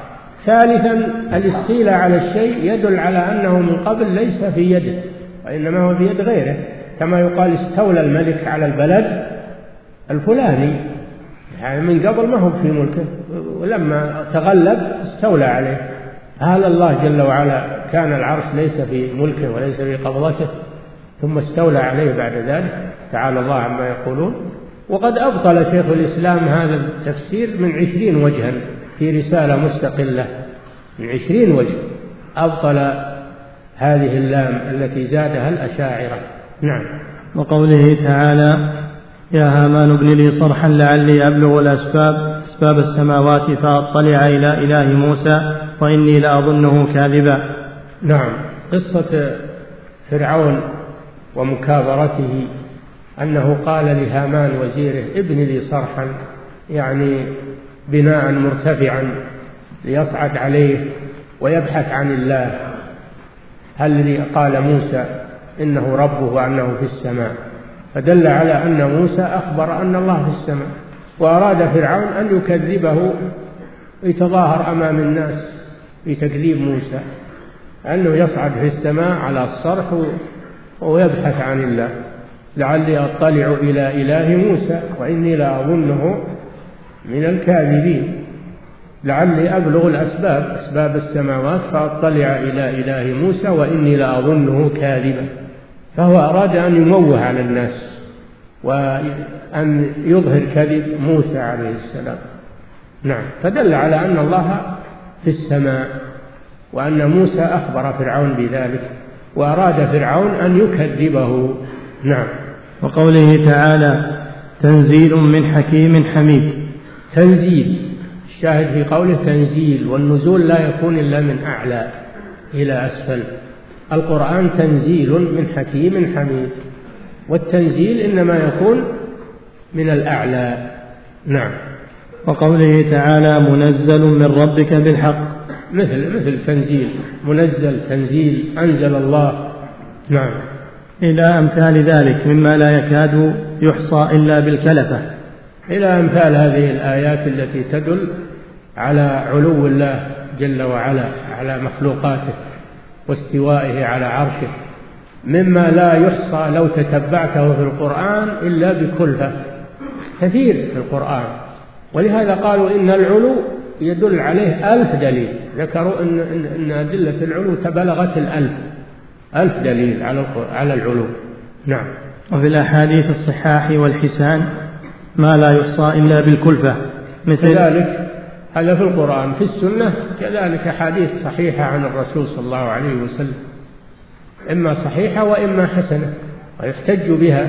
ثالثا الاستيلاء على الشيء يدل على أنه من قبل ليس في يده وإنما هو في يد غيره، كما يقال استولى الملك على البلد الفلاني، يعني من قبل ما هو في ملكه، ولما تغلب استولى عليه. هل الله جل وعلا كان العرش ليس في ملكه وليس في قبضته ثم استولى عليه بعد ذلك؟ تعالى الله عما يقولون. وقد أبطل شيخ الإسلام هذا التفسير من عشرين وجها في رسالة مستقلة، من عشرين وجه أبطل هذه اللام التي زادها الأشاعرة. نعم. وقوله تعالى يا هامان ابن لي صرحا لعلي أبلغ الأسباب أسباب السماوات فأطلع إلى إله موسى وإني لأظنه كاذبا. نعم. قصة فرعون ومكابرته أنه قال لهامان وزيره ابن لي صرحا، يعني بناء مرتفعا ليصعد عليه ويبحث عن الله. هل قال موسى إنه ربه وأنه في السماء، فدل على أن موسى أخبر أن الله في السماء، وأراد فرعون أن يكذبه ويتظاهر أمام الناس بتكذيب موسى أنه يصعد في السماء على الصرح ويبحث عن الله، لعلي أطلع إلى إله موسى وإني لأظنه من الكاذبين، لعلي أبلغ الأسباب أسباب السماوات فأطلع إلى إله موسى وإني لأظنه كاذبا. فهو أراد أن يموه على الناس وأن يظهر كذب موسى عليه السلام. نعم. فدل على أن الله في السماء وأن موسى أخبر فرعون بذلك، وأراد فرعون أن يكذبه. نعم. وقوله تعالى تنزيل من حكيم حميد. تنزيل، الشاهد في قوله تنزيل، والنزول لا يكون إلا من أعلى إلى أسفل. القرآن تنزيل من حكيم حميد، والتنزيل إنما يكون من الأعلى. نعم. وقوله تعالى منزل من ربك بالحق، مثل مثل تنزيل، منزل، تنزيل، أنزل الله. نعم. إلى أمثال ذلك مما لا يكاد يحصى إلا بالكلفة، إلى أمثال هذه الآيات التي تدل على علو الله جل وعلا على مخلوقاته واستوائه على عرشه، مما لا يحصى لو تتبعته في القرآن إلا بكلفة، كثير في القرآن. ولهذا قالوا إن العلو يدل عليه ألف دليل، ذكروا إن, إن أدلة العلو تبلغت الألف، ألف دليل على العلو. نعم. وفي الأحاديث الصحاح والحسان ما لا يحصى إلا بالكلفة، مثل ذلك هذا في القرآن. في السنة كذلك حديث صحيحة عن الرسول صلى الله عليه وسلم، إما صحيحة وإما حسنة، ويحتج بها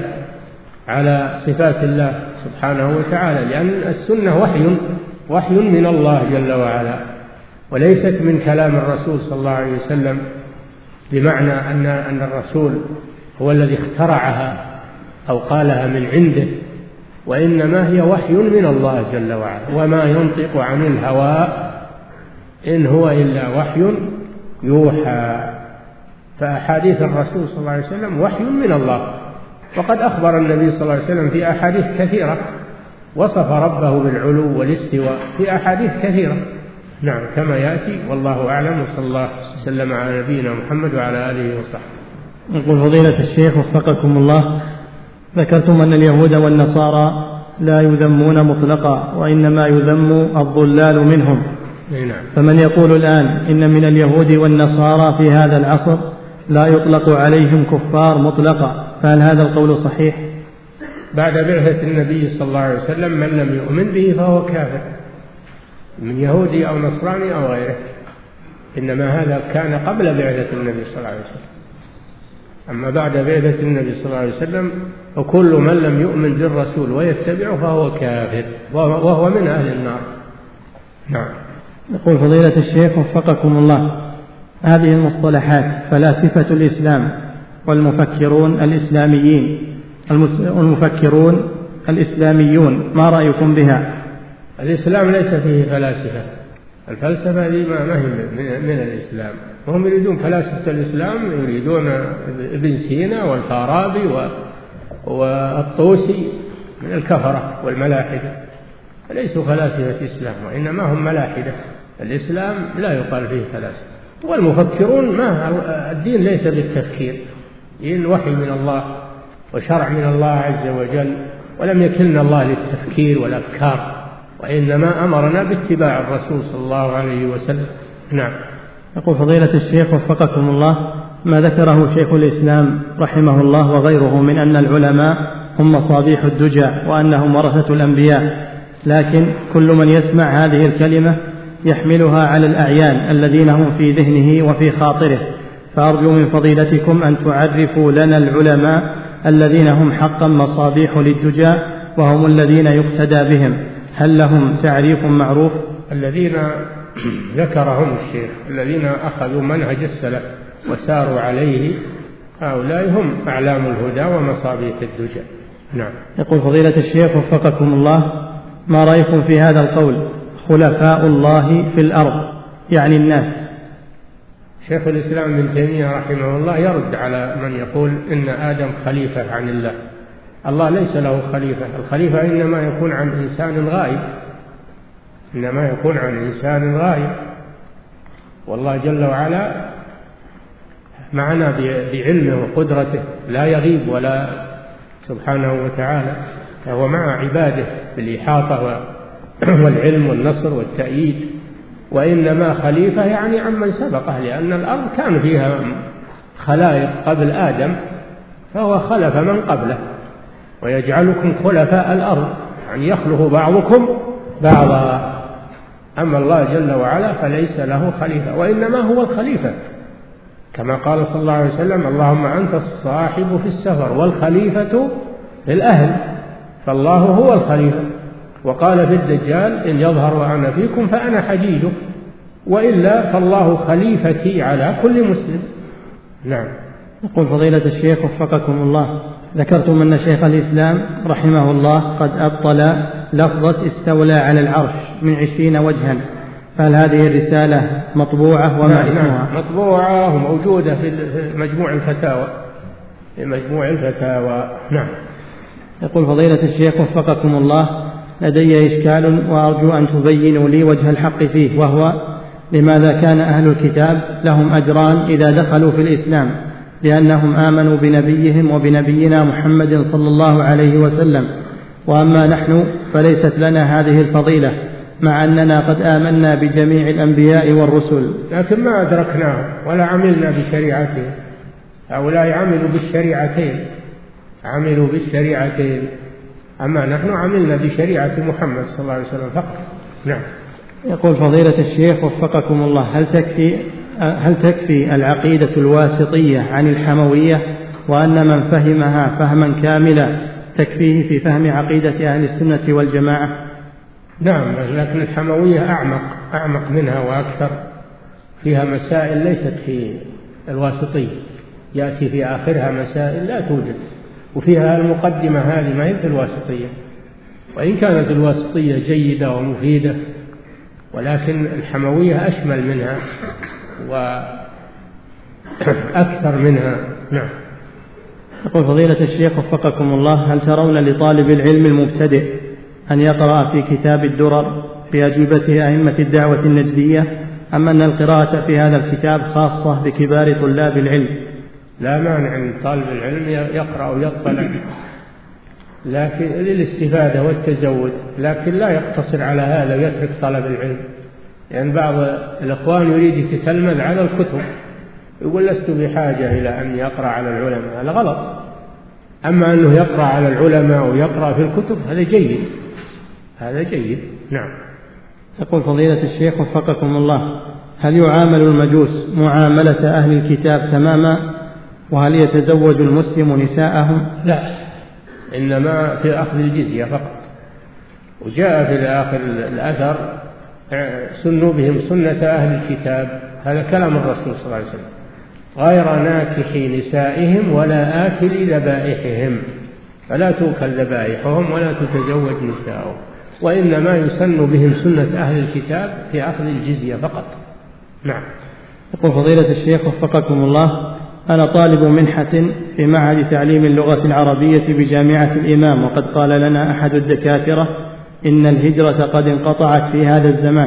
على صفات الله سبحانه وتعالى، لأن السنة وحي وحي من الله جل وعلا، وليست من كلام الرسول صلى الله عليه وسلم بمعنى أن أن الرسول هو الذي اخترعها أو قالها من عنده، وإنما هي وحي من الله جل وعلا، وما ينطق عن الهوى إن هو إلا وحي يوحى. فأحاديث الرسول صلى الله عليه وسلم وحي من الله، وقد أخبر النبي صلى الله عليه وسلم في أحاديث كثيرة وصف ربه بالعلو والاستواء في أحاديث كثيرة. نعم، كما يأتي، والله أعلم، وصلى الله وسلم على نبينا محمد وعلى آله وصحبه. يقول فضيلة الشيخ وفقكم الله، ذكرتم أن اليهود والنصارى لا يذمون مطلقا وإنما يذم الضلال منهم، نعم. فمن يقول الآن إن من اليهود والنصارى في هذا العصر لا يطلق عليهم كفار مطلقا، فهل هذا القول صحيح؟ بعد بعثة النبي صلى الله عليه وسلم من لم يؤمن به فهو كافر، من يهودي أو نصراني أو غيره، إنما هذا كان قبل بعثة النبي صلى الله عليه وسلم. أما بعد بعثة النبي صلى الله عليه وسلم فكل من لم يؤمن بالرسول ويتبعه فهو كافر وهو من أهل النار. نعم. يقول فضيلة الشيخ وفقكم الله، هذه المصطلحات فلاسفة الإسلام والمفكرون الإسلاميين والمفكرون الإسلاميون ما رأيكم بها؟ الإسلام ليس فيه فلاسفة، الفلسفة هذه ما هي من الإسلام، وهم يريدون فلاسفة الإسلام، يريدون ابن سينا والفارابي والطوسي من الكفرة والملاحدة، فليسوا فلاسفة الإسلام وإنما هم ملاحدة. الإسلام لا يقال فيه ثلاثة. والمفكرون ما الدين ليس بالتفكير، دين وحي من الله وشرع من الله عز وجل، ولم يكلنا الله للتفكير والأفكار، وإنما أمرنا باتباع الرسول صلى الله عليه وسلم. نعم. يقول فضيلة الشيخ وفقكم الله: ما ذكره شيخ الإسلام رحمه الله وغيره من أن العلماء هم مصابيح الدجى وأنهم ورثة الأنبياء، لكن كل من يسمع هذه الكلمة يحملها على الأعيان الذين هم في ذهنه وفي خاطره، فأرجو من فضيلتكم أن تعرفوا لنا العلماء الذين هم حقا مصابيح للدجى وهم الذين يقتدى بهم، هل لهم تعريف معروف؟ الذين ذكرهم الشيخ الذين أخذوا منهج السلف وساروا عليه، هؤلاء هم أعلام الهدى ومصابيح الدجى. نعم. يقول فضيلة الشيخ وفقكم الله: ما رأيكم في هذا القول خلفاء الله في الأرض، يعني الناس؟ شيخ الإسلام ابن تيمية رحمه الله يرد على من يقول إن آدم خليفة عن الله. الله ليس له خليفة، الخليفة إنما يكون عن إنسان غائب، إنما يكون عن إنسان غائب، والله جل وعلا معنا بعلمه وقدرته، لا يغيب ولا سبحانه وتعالى، فهو مع عباده بالإحاطة والعلم والنصر والتأييد. وإنما خليفة يعني عمن سبقه، لأن الأرض كان فيها خلائق قبل آدم، فهو خلف من قبله. ويجعلكم خلفاء الأرض، يعني يخلف بعضكم بعضا. أما الله جل وعلا فليس له خليفة، وإنما هو الخليفة، كما قال صلى الله عليه وسلم: اللهم أنت الصاحب في السفر والخليفة في الأهل، فالله هو الخليفة. وقال في الدجال: إن يظهر وأنا فيكم فأنا حجيجه، وإلا فالله خليفتي على كل مسلم. نعم. يقول فضيلة الشيخ وفقكم الله: ذكرتم أن شيخ الإسلام رحمه الله قد أبطل لفظة استولى على العرش من عشرين وجها، فهل هذه الرسالة مطبوعة وما نعم اسمها؟ نعم مطبوعة وموجودة في مجموع الفتاوى، في مجموع الفتاوى. نعم. يقول فضيلة الشيخ وفقكم الله: لدي إشكال وأرجو أن تبينوا لي وجه الحق فيه، وهو لماذا كان أهل الكتاب لهم أجران إذا دخلوا في الإسلام؟ لأنهم آمنوا بنبيهم وبنبينا محمد صلى الله عليه وسلم، وأما نحن فليست لنا هذه الفضيلة، مع أننا قد آمنا بجميع الأنبياء والرسل، لكن ما أدركناه ولا عملنا بشريعته. هؤلاء عملوا بالشريعتين، عملوا بالشريعتين، أما نحن عملنا بشريعة محمد صلى الله عليه وسلم فقط. نعم. يقول فضيلة الشيخ وفقكم الله: هل تكفي هل تكفي العقيدة الواسطية عن الحموية، وأن من فهمها فهما كاملا تكفيه في فهم عقيدة أهل السنة والجماعة؟ نعم، لكن الحموية أعمق أعمق منها وأكثر، فيها مسائل ليست في الواسطية، يأتي في آخرها مسائل لا توجد، وفيها المقدمة هذه ما هي في الواسطية، وإن كانت الواسطية جيدة ومفيدة، ولكن الحموية أشمل منها وأكثر منها. نعم. يقول فضيلة الشيخ وفقكم الله: هل ترون لطالب العلم المبتدئ أن يقرأ في كتاب الدرر بأجوبة أئمة الدعوة النجدية، أم أن القراءة في هذا الكتاب خاصة بكبار طلاب العلم؟ لا مانع أن طالب العلم يقرأ ويطلع، لكن للاستفادة والتزود، لكن لا يقتصر على هذا ويترك طلب العلم، لأن يعني بعض الإخوان يريد يتتلمذ على الكتب، يقول لست بحاجة إلى أن يقرأ على العلماء، هذا غلط. أما أنه يقرأ على العلماء ويقرأ في الكتب هذا جيد، هذا جيد. نعم. يقول فضيلة الشيخ وفقكم الله: هل يعامل المجوس معاملة أهل الكتاب تماما؟ وهل يتزوج المسلم نساءهم؟ لا، إنما في أخذ الجزية فقط. وجاء في آخر الأثر: سنوا بهم سنة أهل الكتاب، هذا كلام الرسول صلى الله عليه وسلم، غير ناكح نسائهم ولا آكل ذبائحهم، فلا توكل ذبائحهم ولا تتزوج نسائهم، وإنما يسن بهم سنة أهل الكتاب في أخذ الجزية فقط. نعم. يقول فضيلة الشيخ وفقكم الله: أنا طالب منحة في معهد تعليم اللغة العربية بجامعة الإمام، وقد قال لنا أحد الدكاترة إن الهجرة قد انقطعت في هذا الزمان،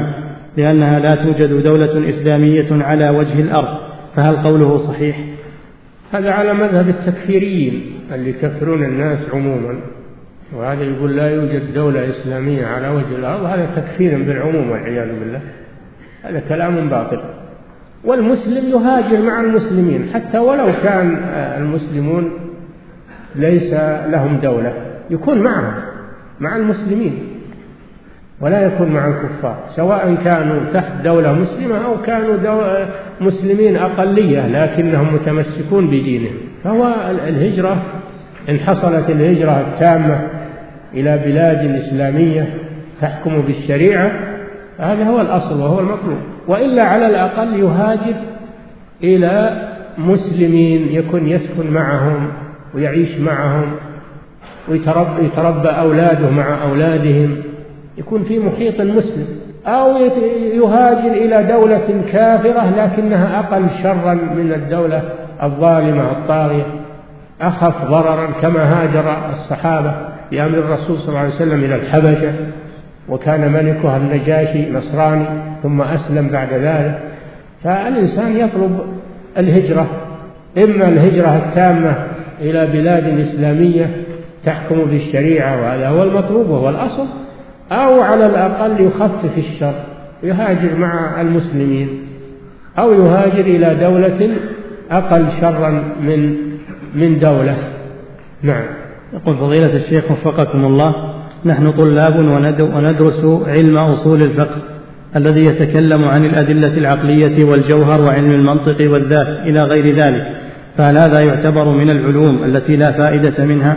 لأنها لا توجد دولة إسلامية على وجه الأرض، فهل قوله صحيح؟ هذا على مذهب التكفيريين اللي يكفرون الناس عموما، وهذا يقول لا يوجد دولة إسلامية على وجه الأرض، هذا تكفير بالعموم والعياذ بالله، هذا كلام باطل. والمسلم يهاجر مع المسلمين حتى ولو كان المسلمون ليس لهم دولة، يكون معهم مع المسلمين ولا يكون مع الكفار، سواء كانوا تحت دولة مسلمة أو كانوا مسلمين أقلية لكنهم متمسكون بدينهم. فهو الهجرة إن حصلت الهجرة التامة إلى بلاد إسلامية تحكم بالشريعة هذا هو الأصل وهو المطلوب، وإلا على الأقل يهاجر إلى مسلمين يكون يسكن معهم ويعيش معهم ويتربى يتربى أولاده مع أولادهم، يكون في محيط مسلم، أو يهاجر إلى دولة كافرة لكنها أقل شرا من الدولة الظالمة الطاغية، أخف ضررا، كما هاجر الصحابة بأمر الرسول صلى الله عليه وسلم إلى الحبشة وكان ملكها النجاشي نصراني ثم أسلم بعد ذلك. فالإنسان يطلب الهجرة، إما الهجرة التامة إلى بلاد إسلامية تحكم بالشريعة وهذا هو المطلوب وهو الأصل، أو على الأقل يخفف الشر يهاجر مع المسلمين، أو يهاجر إلى دولة أقل شرا من من دولة. نعم. يقول فضيلة الشيخ وفقكم الله: نحن طلاب وندرس علم أصول الفقه الذي يتكلم عن الأدلة العقلية والجوهر وعلم المنطق والذات إلى غير ذلك، فهل هذا يعتبر من العلوم التي لا فائدة منها؟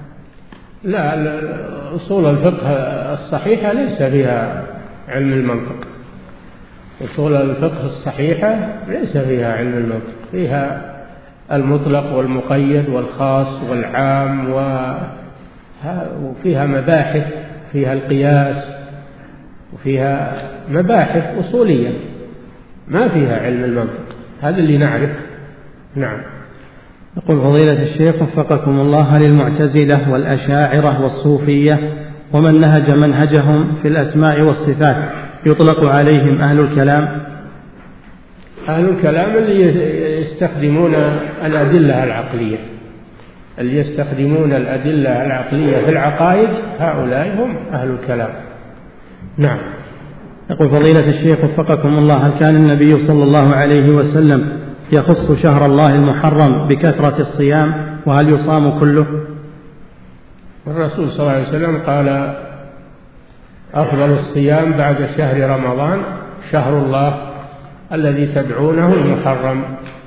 لا، أصول الفقه الصحيحة ليس فيها علم المنطق، أصول الفقه الصحيحة ليس فيها علم المنطق، فيها المطلق والمقيد والخاص والعام، وفيها مباحث، فيها القياس، وفيها مباحث أصولية ما فيها علم المنطق، هذا اللي نعرف. نعم. يقول فضيلة الشيخ وفقكم الله: هل المعتزلة والأشاعرة والصوفية ومن نهج منهجهم في الأسماء والصفات يطلق عليهم أهل الكلام؟ أهل الكلام اللي يستخدمون الأدلة العقلية، اللي يستخدمون الأدلة العقلية في العقائد هؤلاء هم أهل الكلام. نعم. يقول فضيلة الشيخ وفقكم الله: هل كان النبي صلى الله عليه وسلم يخص شهر الله المحرم بكثرة الصيام، وهل يصام كله؟ الرسول صلى الله عليه وسلم قال: أفضل الصيام بعد شهر رمضان شهر الله الذي تدعونه المحرم.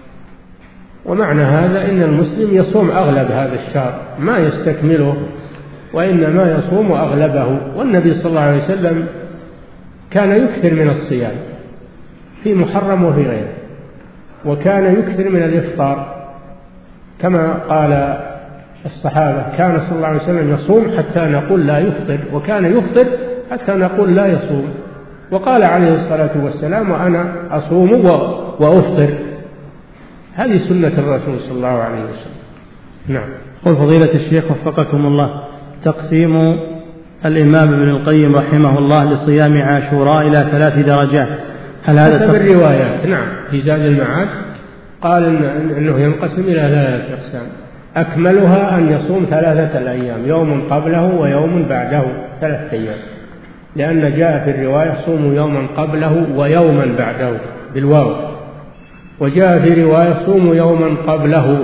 ومعنى هذا إن المسلم يصوم أغلب هذا الشهر، ما يستكمله وإنما يصوم أغلبه. والنبي صلى الله عليه وسلم كان يكثر من الصيام في محرم وفي غيره، وكان يكثر من الإفطار كما قال الصحابة: كان صلى الله عليه وسلم يصوم حتى نقول لا يفطر، وكان يفطر حتى نقول لا يصوم. وقال عليه الصلاة والسلام: وأنا أصوم وأفطر. هذه سنة الرسول صلى الله عليه وسلم. نعم. قل فضيلة الشيخ وفقكم الله: تقسيم الإمام ابن القيم رحمه الله لصيام عاشوراء إلى ثلاث درجات، هل هذا حسب الروايات؟ نعم، في زاد المعاد قال إنه ينقسم إلى ثلاثة أقسام، أكملها أن يصوم ثلاثة الأيام، يوم قبله ويوم بعده، ثلاثة أيام، لأن جاء في الرواية: صوموا يوما قبله ويوما بعده بالواو، وجاء في رواية: صوموا يوما قبله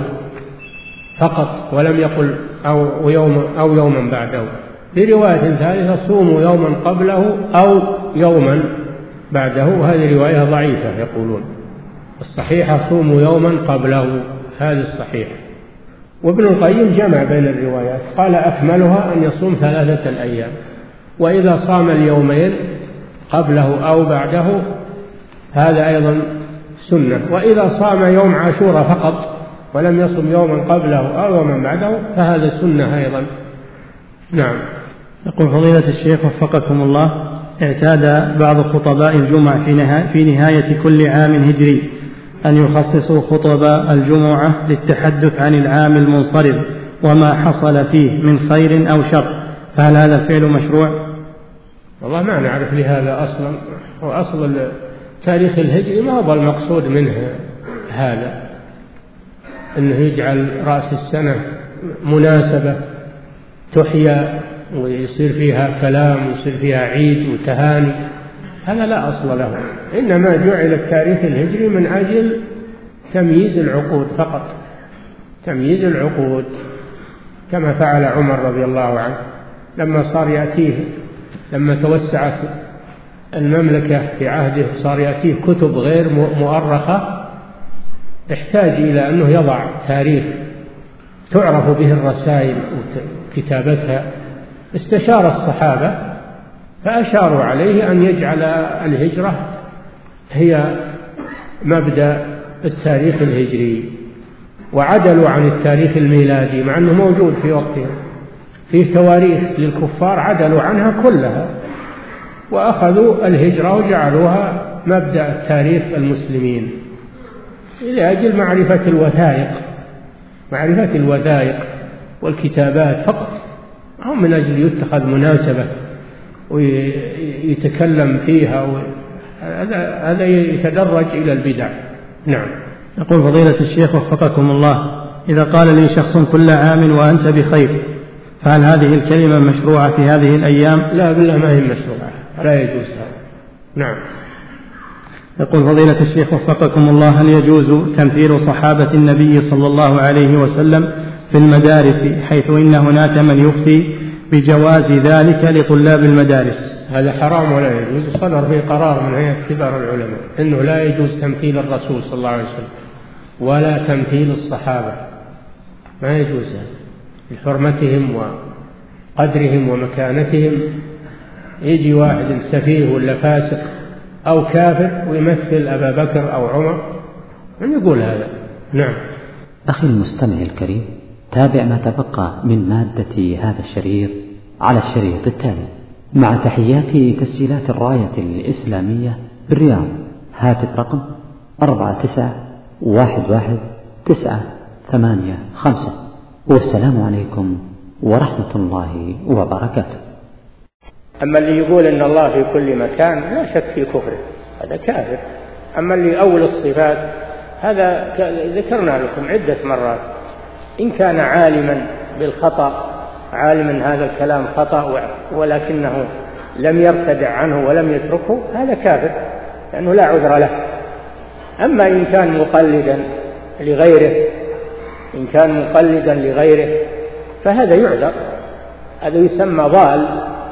فقط ولم يقل أو يوم أو يوما بعده. في رواية ثالثة: صوموا يوما قبله أو يوما بعده، وهذه رواية ضعيفة يقولون. الصحيحة صوموا يوما قبله، هذه الصحيحة. وابن القيم جمع بين الروايات، قال: أكملها أن يصوم ثلاثة الأيام، وإذا صام اليومين قبله أو بعده هذا أيضا سنة، وإذا صام يوم عاشوراء فقط ولم يصم يوما قبله أو يوما بعده فهذا سنة أيضا. نعم. يقول فضيلة الشيخ وفقكم الله: اعتاد بعض خطباء الجمعة في نهاية كل عام هجري أن يخصصوا خطب الجمعة للتحدث عن العام المنصرم وما حصل فيه من خير أو شر، فهل هذا الفعل مشروع؟ والله ما نعرف لهذا أصلا، وأصل التاريخ الهجري ما هو المقصود منه هذا، أنه يجعل رأس السنة مناسبة تحيا ويصير فيها كلام ويصير فيها عيد وتهاني، هذا لا أصل له. إنما جعل التاريخ الهجري من أجل تمييز العقود فقط، تمييز العقود، كما فعل عمر رضي الله عنه لما صار يأتيه، لما توسعت المملكة في عهده صار يأتيه كتب غير مؤرخة، احتاج إلى أنه يضع تاريخ تعرف به الرسائل وكتابتها. استشار الصحابة فأشاروا عليه أن يجعل الهجرة هي مبدأ التاريخ الهجري، وعدلوا عن التاريخ الميلادي مع أنه موجود في وقتهم، فيه تواريخ للكفار عدلوا عنها كلها وأخذوا الهجرة وجعلوها مبدأ تاريخ المسلمين لأجل معرفة الوثائق، معرفة الوثائق والكتابات فقط، هم من أجل يتخذ مناسبة ويتكلم فيها، هذا يتدرج إلى البدع. نعم. يقول فضيلة الشيخ وفقكم الله: إذا قال لي شخص كل عام وأنت بخير، فهل هذه الكلمة مشروعة في هذه الأيام؟ لا بالله ما هي مشروعة، لا يجوز هذا. نعم. يقول فضيلة الشيخ وفقكم الله: هل يجوز تمثيل صحابة النبي صلى الله عليه وسلم في المدارس، حيث إن هناك من يفتي بجواز ذلك لطلاب المدارس؟ هذا حرام ولا يجوز. صدر فيه قرار من هيئة كبار العلماء أنه لا يجوز تمثيل الرسول صلى الله عليه وسلم ولا تمثيل الصحابة، ما يجوز هذا لحرمتهم وقدرهم ومكانتهم. يجي واحد سفيه ولا فاسق أو كافر ويمثل أبا بكر أو عمر، من يقول هذا؟ نعم. أخي المستمع الكريم، تابع ما تبقى من مادة هذا الشريط على الشريط التالي. مع تحيات تسجيلات الراية الإسلامية بالرياض، هاتف رقم أربعة تسعة واحد واحد تسعة ثمانية خمسة، والسلام عليكم ورحمة الله وبركاته. أما اللي يقول إن الله في كل مكان لا شك في كفره، هذا كافر. أما اللي أول الصفات هذا ذكرنا لكم عدة مرات، إن كان عالما بالخطأ، عالما هذا الكلام خطأ ولكنه لم يرتدع عنه ولم يتركه، هذا كافر لأنه لا عذر له. أما إن كان مقلدا لغيره، إن كان مقلدا لغيره فهذا يعذر، هذا يسمى ضال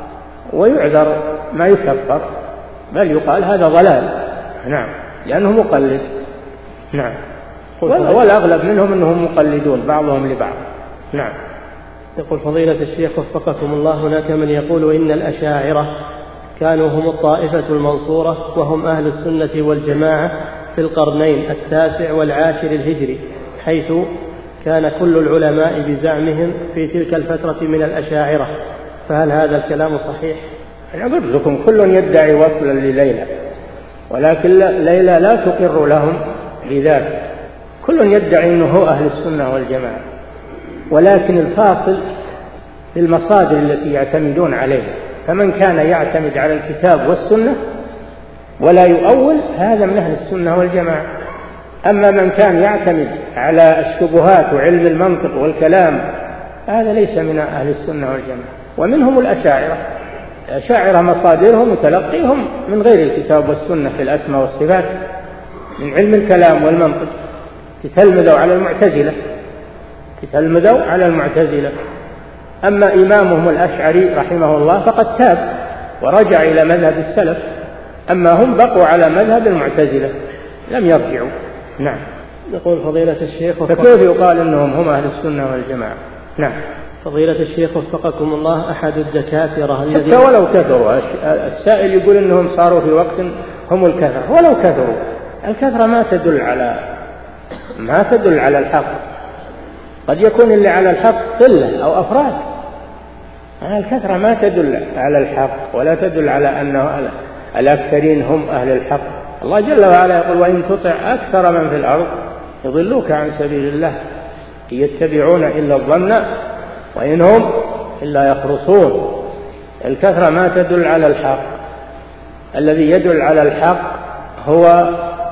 ويعذر، ما يكفر، بل يقال هذا ضلال. نعم، لأنه مقلد. نعم. والأغلب منهم أنهم مقلدون بعضهم لبعض. نعم. يقول فضيلة الشيخ وفقكم الله: هناك من يقول إن الأشاعرة كانوا هم الطائفة المنصورة وهم أهل السنة والجماعة في القرنين التاسع والعاشر الهجري، حيث كان كل العلماء بزعمهم في تلك الفترة من الأشاعرة، فهل هذا الكلام صحيح؟ أنا قلت لكم كل يدعي وصلا لليلى، ولكن ليلى لا تقر لهم بذلك. كل يدعي أنه هو أهل السنة والجماعة، ولكن الفاصل في المصادر التي يعتمدون عليها، فمن كان يعتمد على الكتاب والسنة ولا يؤول هذا من أهل السنة والجماعة. أما من كان يعتمد على الشبهات وعلم المنطق والكلام هذا ليس من أهل السنة والجماعة. ومنهم الأشاعرة، الأشاعرة مصادرهم وتلقيهم من غير الكتاب والسنة في الأسماء والصفات، من علم الكلام والمنطق، تتلمذوا على المعتزلة، تتلمذوا على المعتزلة. أما إمامهم الأشعري رحمه الله فقد تاب ورجع إلى مذهب السلف، أما هم بقوا على مذهب المعتزلة لم يرجعوا. نعم. يقول فضيلة الشيخ: فكيف يقال أنهم هم أهل السنة والجماعة؟ نعم. فضيلة الشيخ وفقكم الله، أحد الدكاترة حتى ولو كثروا، السائل يقول أنهم صاروا في وقت هم الكثرة، ولو كثروا، الكثرة ما تدل على ما تدل على الحق، قد يكون اللي على الحق قلة أو أفراد، الكثرة ما تدل على الحق ولا تدل على أن الأكثرين هم أهل الحق. الله جل وعلا يقول: وإن تطع أكثر من في الأرض يضلوك عن سبيل الله يتبعون إلا الظن وإن هم إلا يخرصون. الكثرة ما تدل على الحق. الذي يدل على الحق هو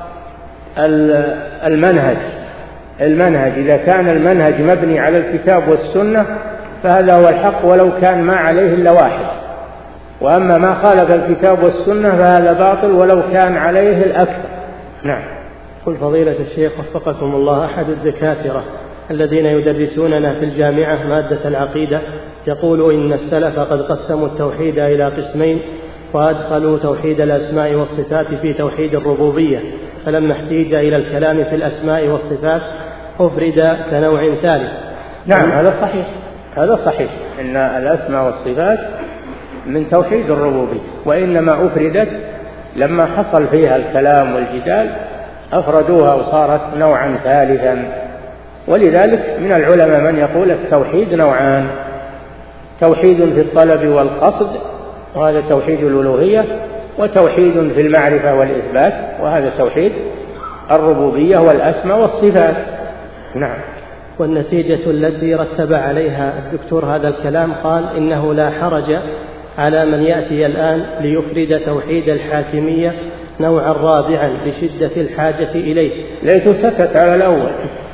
المنهج المنهج إذا كان المنهج مبني على الكتاب والسنة فهذا هو الحق ولو كان ما عليه إلا واحد، وأما ما خالف الكتاب والسنة فهذا باطل ولو كان عليه الأكثر. نعم. قل فضيلة الشيخ وفقكم الله، أحد الدكاترة الذين يدرسوننا في الجامعة مادة العقيدة يقول إن السلف قد قسموا التوحيد إلى قسمين، وأدخلوا توحيد الأسماء والصفات في توحيد الربوبية، فلما احتيج إلى الكلام في الأسماء والصفات أفرد كنوع ثالث. نعم هذا صحيح، هذا صحيح إن الأسماء والصفات من توحيد الربوبية، وإنما أفردت لما حصل فيها الكلام والجدال أفردوها وصارت نوعا ثالثا. ولذلك من العلماء من يقول التوحيد نوعان: توحيد في الطلب والقصد وهذا توحيد الألوهية، وتوحيد في المعرفة والإثبات وهذا توحيد الربوبية والأسماء والصفات. نعم. والنتيجة التي رتب عليها الدكتور هذا الكلام قال إنه لا حرج على من يأتي الآن ليفرد توحيد الحاكمية نوعا رابعا لشدة الحاجة إليه. ليت سكت على الأول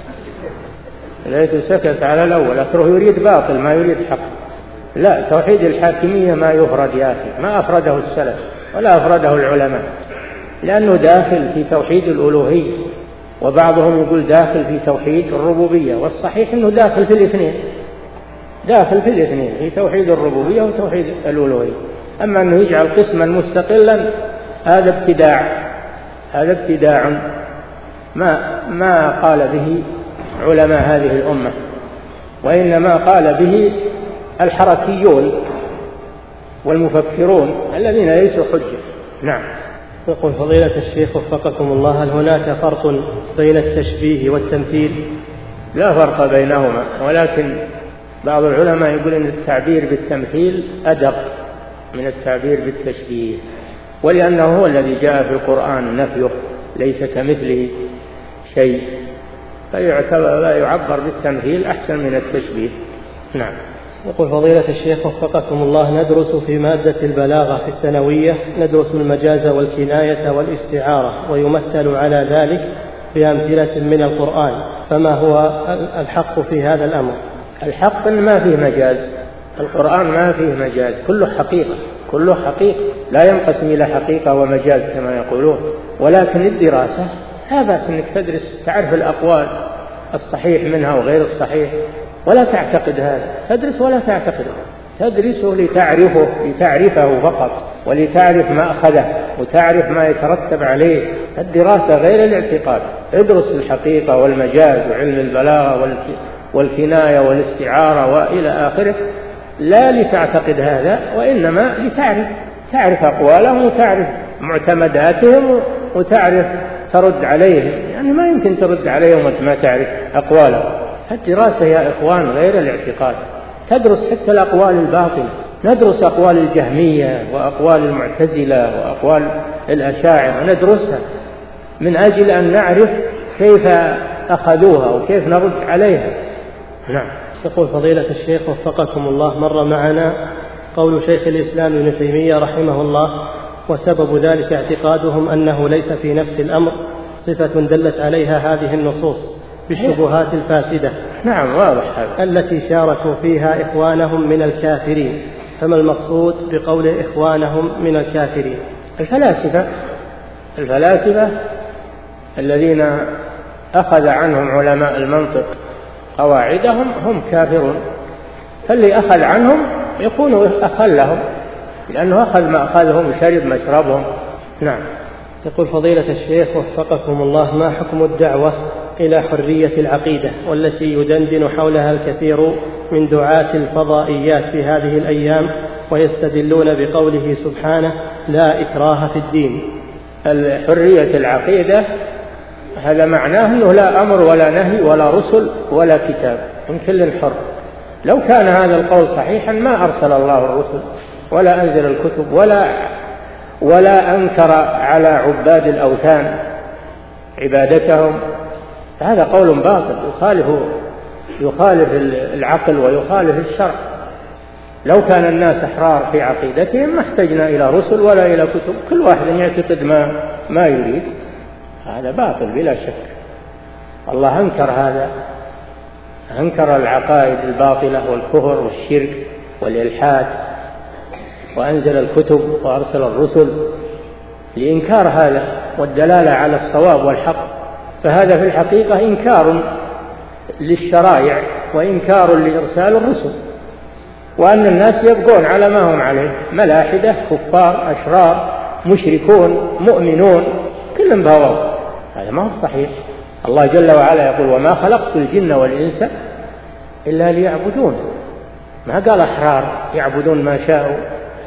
ليت سكت على الأول أكره يريد باطل ما يريد حق. لا، توحيد الحاكمية ما يفرد يا أخي، ما أفرده السلف ولا أفرده العلماء، لأنه داخل في توحيد الألوهية، وبعضهم يقول داخل في توحيد الربوبية، والصحيح أنه داخل في الاثنين، داخل في الاثنين في توحيد الربوبية وتوحيد الألوهية. أما أنه يجعل قسما مستقلا هذا ابتداع، هذا ابتداع ما ما قال به علماء هذه الأمة، وإنما قال به الحركيون والمفكرون الذين ليسوا حجة. نعم. يقول فضيلة الشيخ وفقكم الله، هل هناك فرق بين التشبيه والتمثيل؟ لا فرق بينهما، ولكن بعض العلماء يقول أن التعبير بالتمثيل أدق من التعبير بالتشبيه، ولأنه هو الذي جاء في القرآن نفيه ليس كمثله شيء، فيعتبر لا يعبر بالتمثيل أحسن من التشبيه. نعم. يقول فضيلة الشيخ وفقكم الله، ندرس في مادة البلاغة في الثانوية ندرس المجاز والكناية والاستعارة، ويمثل على ذلك بأمثلة من القرآن، فما هو الحق في هذا الأمر؟ الحق إن ما فيه مجاز، القرآن ما فيه مجاز، كله حقيقة، كله حقيقة، لا ينقسم إلى حقيقة ومجاز كما يقولون. ولكن الدراسة لا بأس أنك تدرس تعرف الأقوال الصحيح منها وغير الصحيح، ولا تعتقد هذا، تدرس ولا تعتقد، تدرسه لتعرفه لتعرفه فقط، ولتعرف ما أخذه وتعرف ما يترتب عليه. الدراسة غير الاعتقاد، ادرس الحقيقة والمجاز وعلم البلاغة والكناية والاستعارة وإلى آخره، لا لتعتقد هذا، وإنما لتعرف تعرف أقوالهم وتعرف معتمداتهم وتعرف ترد عليهم، يعني ما يمكن ترد عليهم وأنت ما تعرف أقوالهم. الدراسة يا إخوان غير الاعتقاد، تدرس حتى الأقوال الباطلة، ندرس أقوال الجهمية وأقوال المعتزلة وأقوال الأشاعرة، ندرسها من أجل أن نعرف كيف أخذوها وكيف نرد عليها. نعم. يقول فضيلة الشيخ وفقكم الله، مر معنا قول شيخ الإسلام ابن تيمية رحمه الله: وسبب ذلك اعتقادهم أنه ليس في نفس الأمر صفة دلت عليها هذه النصوص بالشبهات الفاسدة. نعم واضح هذا. التي شاركوا فيها إخوانهم من الكافرين. فما المقصود بقول إخوانهم من الكافرين؟ الفلاسفة الفلاسفة الذين أخذ عنهم علماء المنطق قواعدهم هم كافرون، فاللي أخذ عنهم يكون أخذ لهم، لأنه أخذ ما أخذهم وشرب مشربهم. نعم. يقول فضيلة الشيخ وفقكم الله، ما حكم الدعوة إلى حرية العقيدة والتي يدندن حولها الكثير من دعاة الفضائيات في هذه الأيام، ويستدلون بقوله سبحانه: لا إكراه في الدين؟ الحرية العقيدة هذا معناه أنه لا أمر ولا نهي ولا رسل ولا كتاب، من كل حر. لو كان هذا القول صحيحا ما أرسل الله الرسل ولا أنزل الكتب ولا ولا أنكر على عباد الأوثان عبادتهم. هذا قول باطل يخالف يخالف العقل ويخالف الشرع. لو كان الناس أحرار في عقيدتهم ما احتجنا إلى رسل ولا إلى كتب، كل واحد يعتقد ما ما يريد. هذا باطل بلا شك. الله أنكر هذا، أنكر العقائد الباطلة والكفر والشرك والإلحاد، وأنزل الكتب وأرسل الرسل لإنكار هذا والدلالة على الصواب والحق. فهذا في الحقيقة إنكار للشرائع وإنكار لإرسال الرسل، وأن الناس يبقون على ما هم عليه، ملاحدة، كفار، أشرار، مشركون، مؤمنون، كلهم بهواهم. هذا ما هو صحيح. الله جل وعلا يقول: وما خلقت الجن والإنس إلا ليعبدون. ما قال أحرار يعبدون ما شاءوا.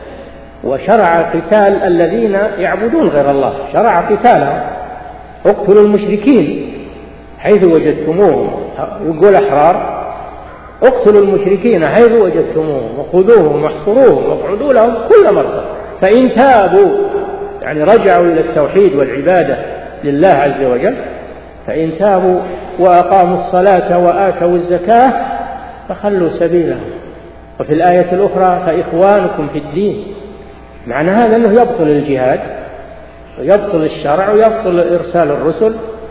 وشرع قتال الذين يعبدون غير الله، شرع قتالهم. اقتلوا المشركين حيث وجدتموهم. يقول أحرار: اقتلوا المشركين حيث وجدتموهم وخذوهم واحصروهم واقعدوا لهم كل مرة، فإن تابوا، يعني رجعوا إلى التوحيد والعبادة لله عز وجل، فإن تابوا وأقاموا الصلاة وآتوا الزكاة فخلوا سبيلهم. وفي الآية الأخرى: فإخوانكم في الدين. معنى هذا أنه يبطل الجهاد ويبطل الشرع ويبطل إرسال الرسل،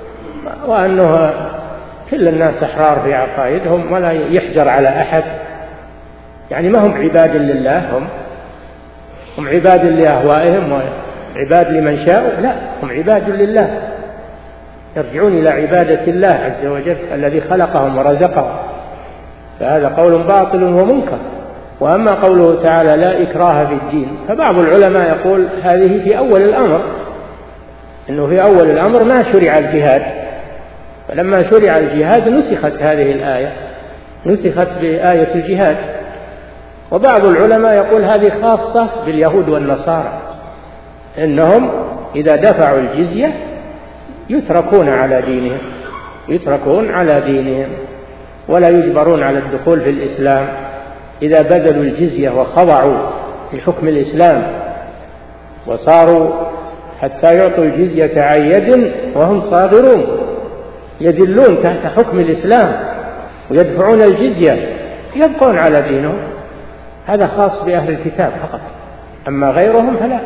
وأنه كل الناس أحرار في عقائدهم ولا يحجر على أحد. يعني ما هم عباد لله، هم هم عباد لأهوائهم وعباد لمن شاء، لا، هم عباد لله، يرجعون إلى عبادة الله عز وجل الذي خلقهم ورزقهم. فهذا قول باطل ومنكر. وأما قوله تعالى: لا إكراه في الدين، فبعض العلماء يقول هذه في أول الأمر، إنه في أول الأمر ما شرع الجهاد، فلما شرع الجهاد نسخت هذه الآية، نسخت بآية الجهاد. وبعض العلماء يقول هذه خاصة باليهود والنصارى، إنهم إذا دفعوا الجزية يتركون على دينهم، يتركون على دينهم ولا يجبرون على الدخول في الإسلام. إذا بذلوا الجزية وخضعوا لحكم الإسلام وصاروا حتى يعطوا الجزية عن يد وهم صاغرون، يدلون تحت حكم الإسلام ويدفعون الجزية، يبقون على دينهم. هذا خاص بأهل الكتاب فقط، أما غيرهم فلا،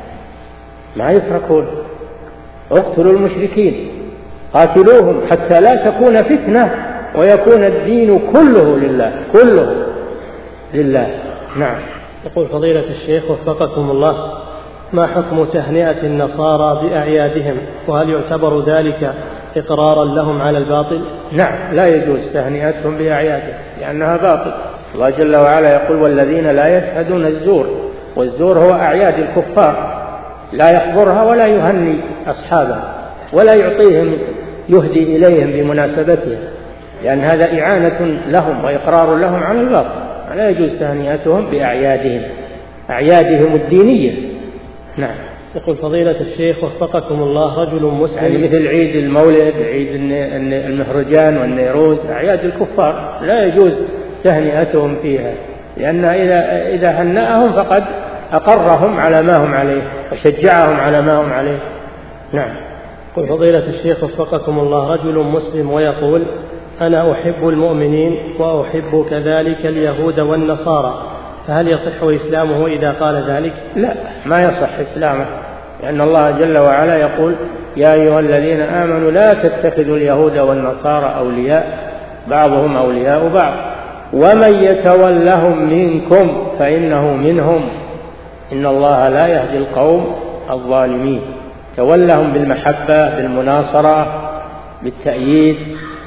ما يتركون. اقتلوا المشركين قاتلوهم حتى لا تكون فتنة ويكون الدين كله لله، كله لله. نعم. يقول فضيلة الشيخ وفقكم الله: ما حكم تهنئة النصارى بأعيادهم، وهل يعتبر ذلك إقرارا لهم على الباطل؟ نعم، لا يجوز تهنئتهم بأعيادهم لأنها باطل. الله جل وعلا يقول: والذين لا يشهدون الزور، والزور هو أعياد الكفار، لا يحضرها ولا يهني أصحابها ولا يعطيهم يهدي إليهم بمناسبتها، لأن هذا إعانة لهم وإقرار لهم على الباطل. لا يجوز تهنئتهم بأعيادهم، أعيادهم الدينية. نعم. يقول فضيلة الشيخ وفقكم الله: رجل مسلم، يعني مثل عيد المولد، عيد المهرجان والنيروز، أعياد الكفار لا يجوز تهنئتهم فيها، لأن إذا إذا هنأهم فقد أقرهم على ما هم عليه وشجعهم على ما هم عليه. نعم. يقول فضيلة الشيخ وفقكم الله: رجل مسلم ويقول: أنا أحب المؤمنين وأحب كذلك اليهود والنصارى، فهل يصح إسلامه إذا قال ذلك؟ لا، ما يصح إسلامه، لأن الله جل وعلا يقول: يا أيها الذين آمنوا لا تتخذوا اليهود والنصارى أولياء بعضهم أولياء بعض ومن يتولهم منكم فإنه منهم إن الله لا يهدي القوم الظالمين. تولهم بالمحبة، بالمناصرة، بالتأييد،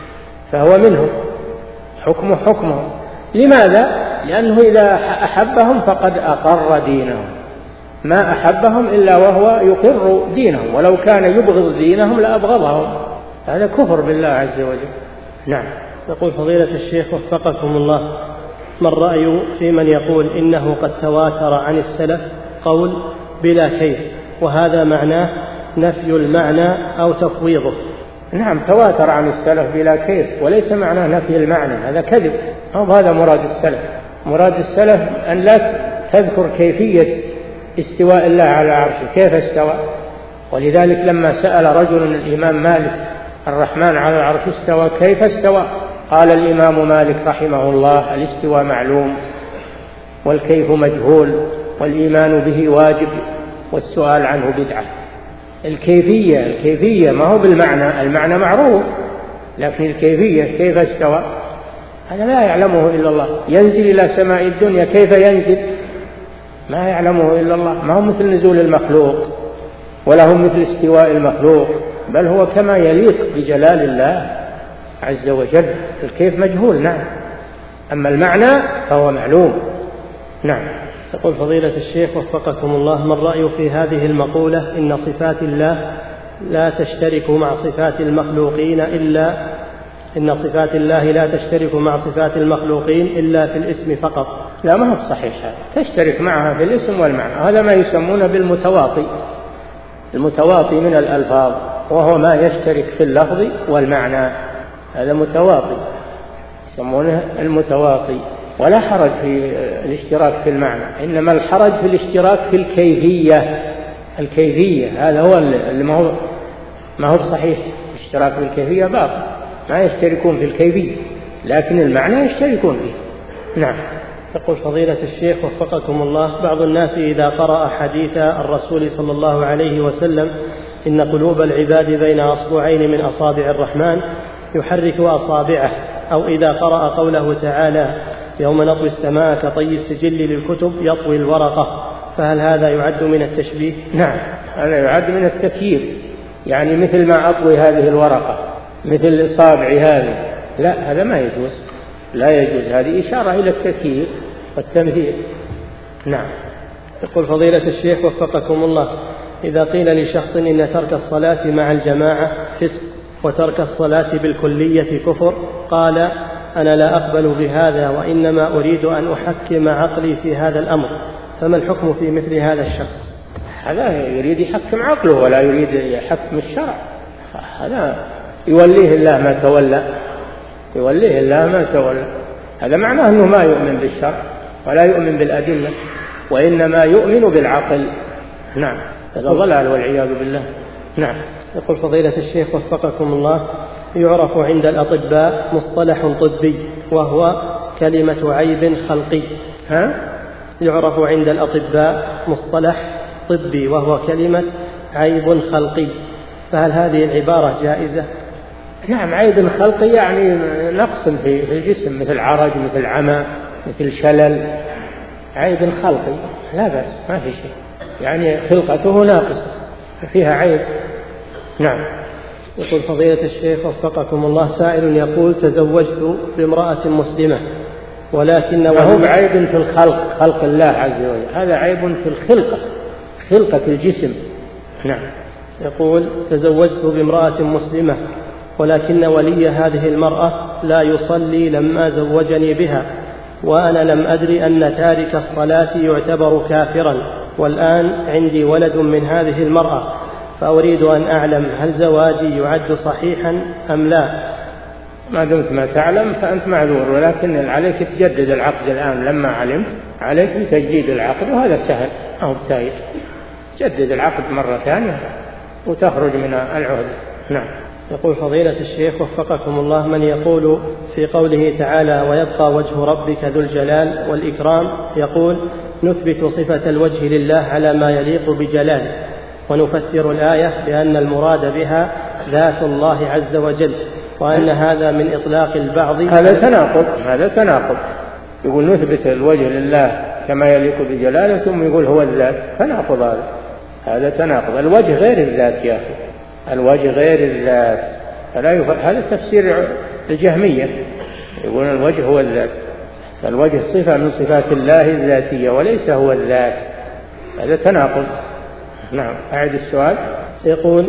فهو منهم، حكمه حكمهم. لماذا؟ لأنه إذا أحبهم فقد أقر دينهم، ما أحبهم إلا وهو يقر دينهم، ولو كان يبغض دينهم لأبغضهم. هذا كفر بالله عز وجل. نعم. يقول فضيلة الشيخ وفقكم الله: ما الرأي في من يقول إنه قد تواتر عن السلف قول بلا كيف، وهذا معناه نفي المعنى أو تفويضه؟ نعم، تواتر عن السلف بلا كيف، وليس معناه نفي المعنى، هذا كذب، أو هذا مراد السلف. مراد السلف أن لا تذكر كيفية استواء الله على عرشه، كيف استوى. ولذلك لما سأل رجل الإمام مالك: الرحمن على العرش استوى، كيف استوى؟ قال الإمام مالك رحمه الله: الاستواء معلوم والكيف مجهول، والإيمان به واجب، والسؤال عنه بدعة. الكيفية الكيفية ما هو بالمعنى، المعنى معروف، لكن الكيفية كيف استوى هذا لا يعلمه إلا الله. ينزل إلى سماء الدنيا، كيف ينزل ما يعلمه إلا الله. ما هو مثل نزول المخلوق ولا هو مثل استواء المخلوق، بل هو كما يليق بجلال الله عز وجل. الكيف مجهول نعم، أما المعنى فهو معلوم. نعم. يقول فضيلة الشيخ وفقكم الله: ما الرأي في هذه المقولة إن صفات الله لا تشترك مع صفات المخلوقين إلا إن صفات الله لا تشترك مع صفات المخلوقين إلا في الاسم فقط؟ لا، ما هو صحيح هذا، تشترك معها في الاسم والمعنى. هذا ما يسمونه بالمتواطي، المتواطي من الألفاظ، وهو ما يشترك في اللفظ والمعنى، هذا متواطي يسمونه المتواطي. ولا حرج في الاشتراك في المعنى، إنما الحرج في الاشتراك في الكيفية. الكيفية هذا هو اللي ما هو ما هو صحيح. الاشتراك في الكيفية باطل، ما يشتركون في الكيفية، لكن المعنى يشتركون فيه. نعم. يقول فضيلة الشيخ وفقكم الله: بعض الناس إذا قرأ حديث الرسول صلى الله عليه وسلم إن قلوب العباد بين أصبعين من أصابع الرحمن يحرك أصابعه، أو إذا قرأ قوله تعالى يوم نطوي السماء كطي السجل للكتب يطوي الورقة، فهل هذا يعد من التشبيه؟ نعم، هذا يعد من التكييف، يعني مثل ما أطوي هذه الورقة مثل إصابعي هذه، لا هذا ما يجوز، لا يجوز، هذه إشارة إلى التكييف والتمثيل. نعم. يقول فضيلة الشيخ وفقكم الله: إذا قيل لشخص إن ترك الصلاة مع الجماعة فسق وترك الصلاة بالكلية كفر، قال: أنا لا أقبل بهذا، وإنما أريد أن أحكم عقلي في هذا الأمر، فما الحكم في مثل هذا الشخص؟ هذا يريد يحكم عقله ولا يريد يحكم الشرع، هذا يوليه الله ما تولى، يوليه الله ما تولى. هذا معناه أنه ما يؤمن بالشرع ولا يؤمن بالأدلة، وإنما يؤمن بالعقل. نعم، هذا ضلال والعياذ بالله. نعم. يقول فضيلة الشيخ وفقكم الله: يعرف عند الأطباء مصطلح طبي وهو كلمة عيب خلقي. ها؟ يعرف عند الأطباء مصطلح طبي وهو كلمة عيب خلقي، فهل هذه العبارة جائزة؟ نعم، عيب خلقي يعني نقص في الجسم، مثل عرج، مثل عمى، مثل شلل، عيب خلقي لا بأس، ما في شيء، يعني خلقته ناقصة فيها عيب. نعم. يقول فضيلة الشيخ وفقكم الله: سائل يقول: تزوجت بامرأة مسلمة ولكن هو عيب في الخلق، خلق الله عز وجل، هذا عيب في الخلقة، خلقة الجسم. نعم. يقول: تزوجت بامرأة مسلمة ولكن ولي هذه المرأة لا يصلي لما زوجني بها، وأنا لم أدري أن تارك الصلاة يعتبر كافرا، والآن عندي ولد من هذه المرأة، فأريد أن أعلم هل زواجي يعد صحيحا أم لا؟ ما دمت ما تعلم فأنت معذور، ولكن عليك تجدد العقد الآن، لما علمت عليك تجديد العقد، وهذا سهل أو بتاير، جدد العقد مرة ثانية وتخرج من العهد. نعم. يقول فضيلة الشيخ وفقكم الله: من يقول في قوله تعالى ويبقى وجه ربك ذو الجلال والإكرام، يقول نثبت صفة الوجه لله على ما يليق بجلاله، ونفسر الآية بأن المراد بها ذات الله عز وجل، وأن هذا من إطلاق البعض. هذا تناقض، هذا تناقض، يقول نثبت الوجه لله كما يليق بجلاله ثم يقول هو الذات، تناقض هذا، هذا تناقض. الوجه غير الذات يا أخي، الوجه غير الذات، فلا يف... هذا تفسير الجهمية، يقول الوجه هو الذات، فالوجه صفة من صفات الله الذاتية وليس هو الذات، هذا تناقض. نعم. أعد السؤال. يقول: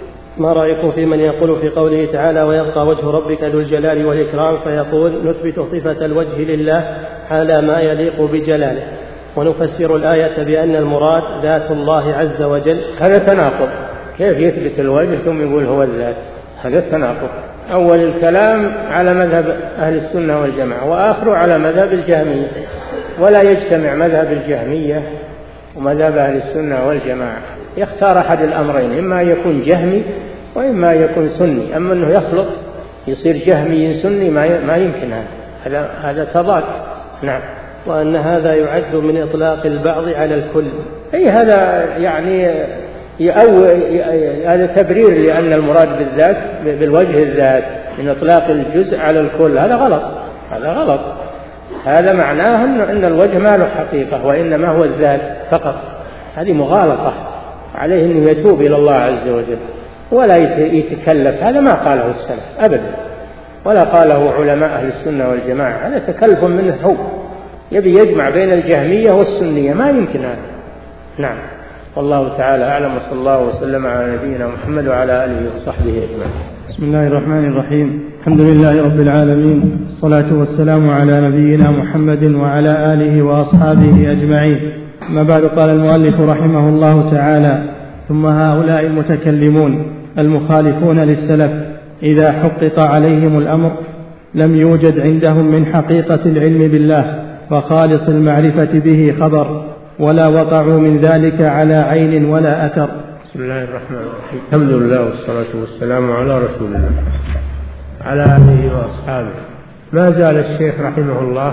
ما رأيكم في من يقول في قوله تعالى ويبقى وجه ربك ذو الجلال والإكرام، فيقول نثبت صفة الوجه لله على ما يليق بجلاله، ونفسر الآية بأن المراد ذات الله عز وجل؟ هذا تناقض، كيف يثبت الوجه ثم يقول هو الذات؟ هذا تناقض. أول الكلام على مذهب أهل السنة والجماعة، وآخره على مذهب الجهمية، ولا يجتمع مذهب الجهمية ومذهب أهل السنة والجماعة، يختار أحد الأمرين، إما يكون جهمي وإما يكون سني، أما أنه يخلط يصير جهمي سني ما ما يمكن، هذا هذا تضاد. نعم. وأن هذا يعد من إطلاق البعض على الكل. أي هذا يعني أو هذا تبرير لأن المراد بالذات بالوجه الذات من إطلاق الجزء على الكل. هذا غلط، هذا غلط. هذا معناه أن الوجه ما له حقيقة وإنما هو الذات فقط. هذه مغالطة، عليه أن يتوب إلى الله عز وجل ولا يتكلف. هذا ما قاله السلف أبدا، ولا قاله علماء أهل السنة والجماعة. هذا تكلف منه هو، يبي يجمع بين الجهمية والسنية، ما يمكن هذا. نعم، والله تعالى أعلم، وصلى الله وسلم على نبينا محمد وعلى آله وصحبه أجمعين. بسم الله الرحمن الرحيم. الحمد لله رب العالمين، الصلاة والسلام على نبينا محمد وعلى آله وأصحابه أجمعين. ما بعد، قال المؤلف رحمه الله تعالى: ثم هؤلاء المتكلمون المخالفون للسلف إذا حقق عليهم الأمر لم يوجد عندهم من حقيقة العلم بالله وخالص المعرفة به خبر، ولا وقعوا من ذلك على عين ولا أثر. بسم الله الرحمن الرحيم. الحمد لله والصلاة والسلام على رسول الله على آله وأصحابه. ما زال الشيخ رحمه الله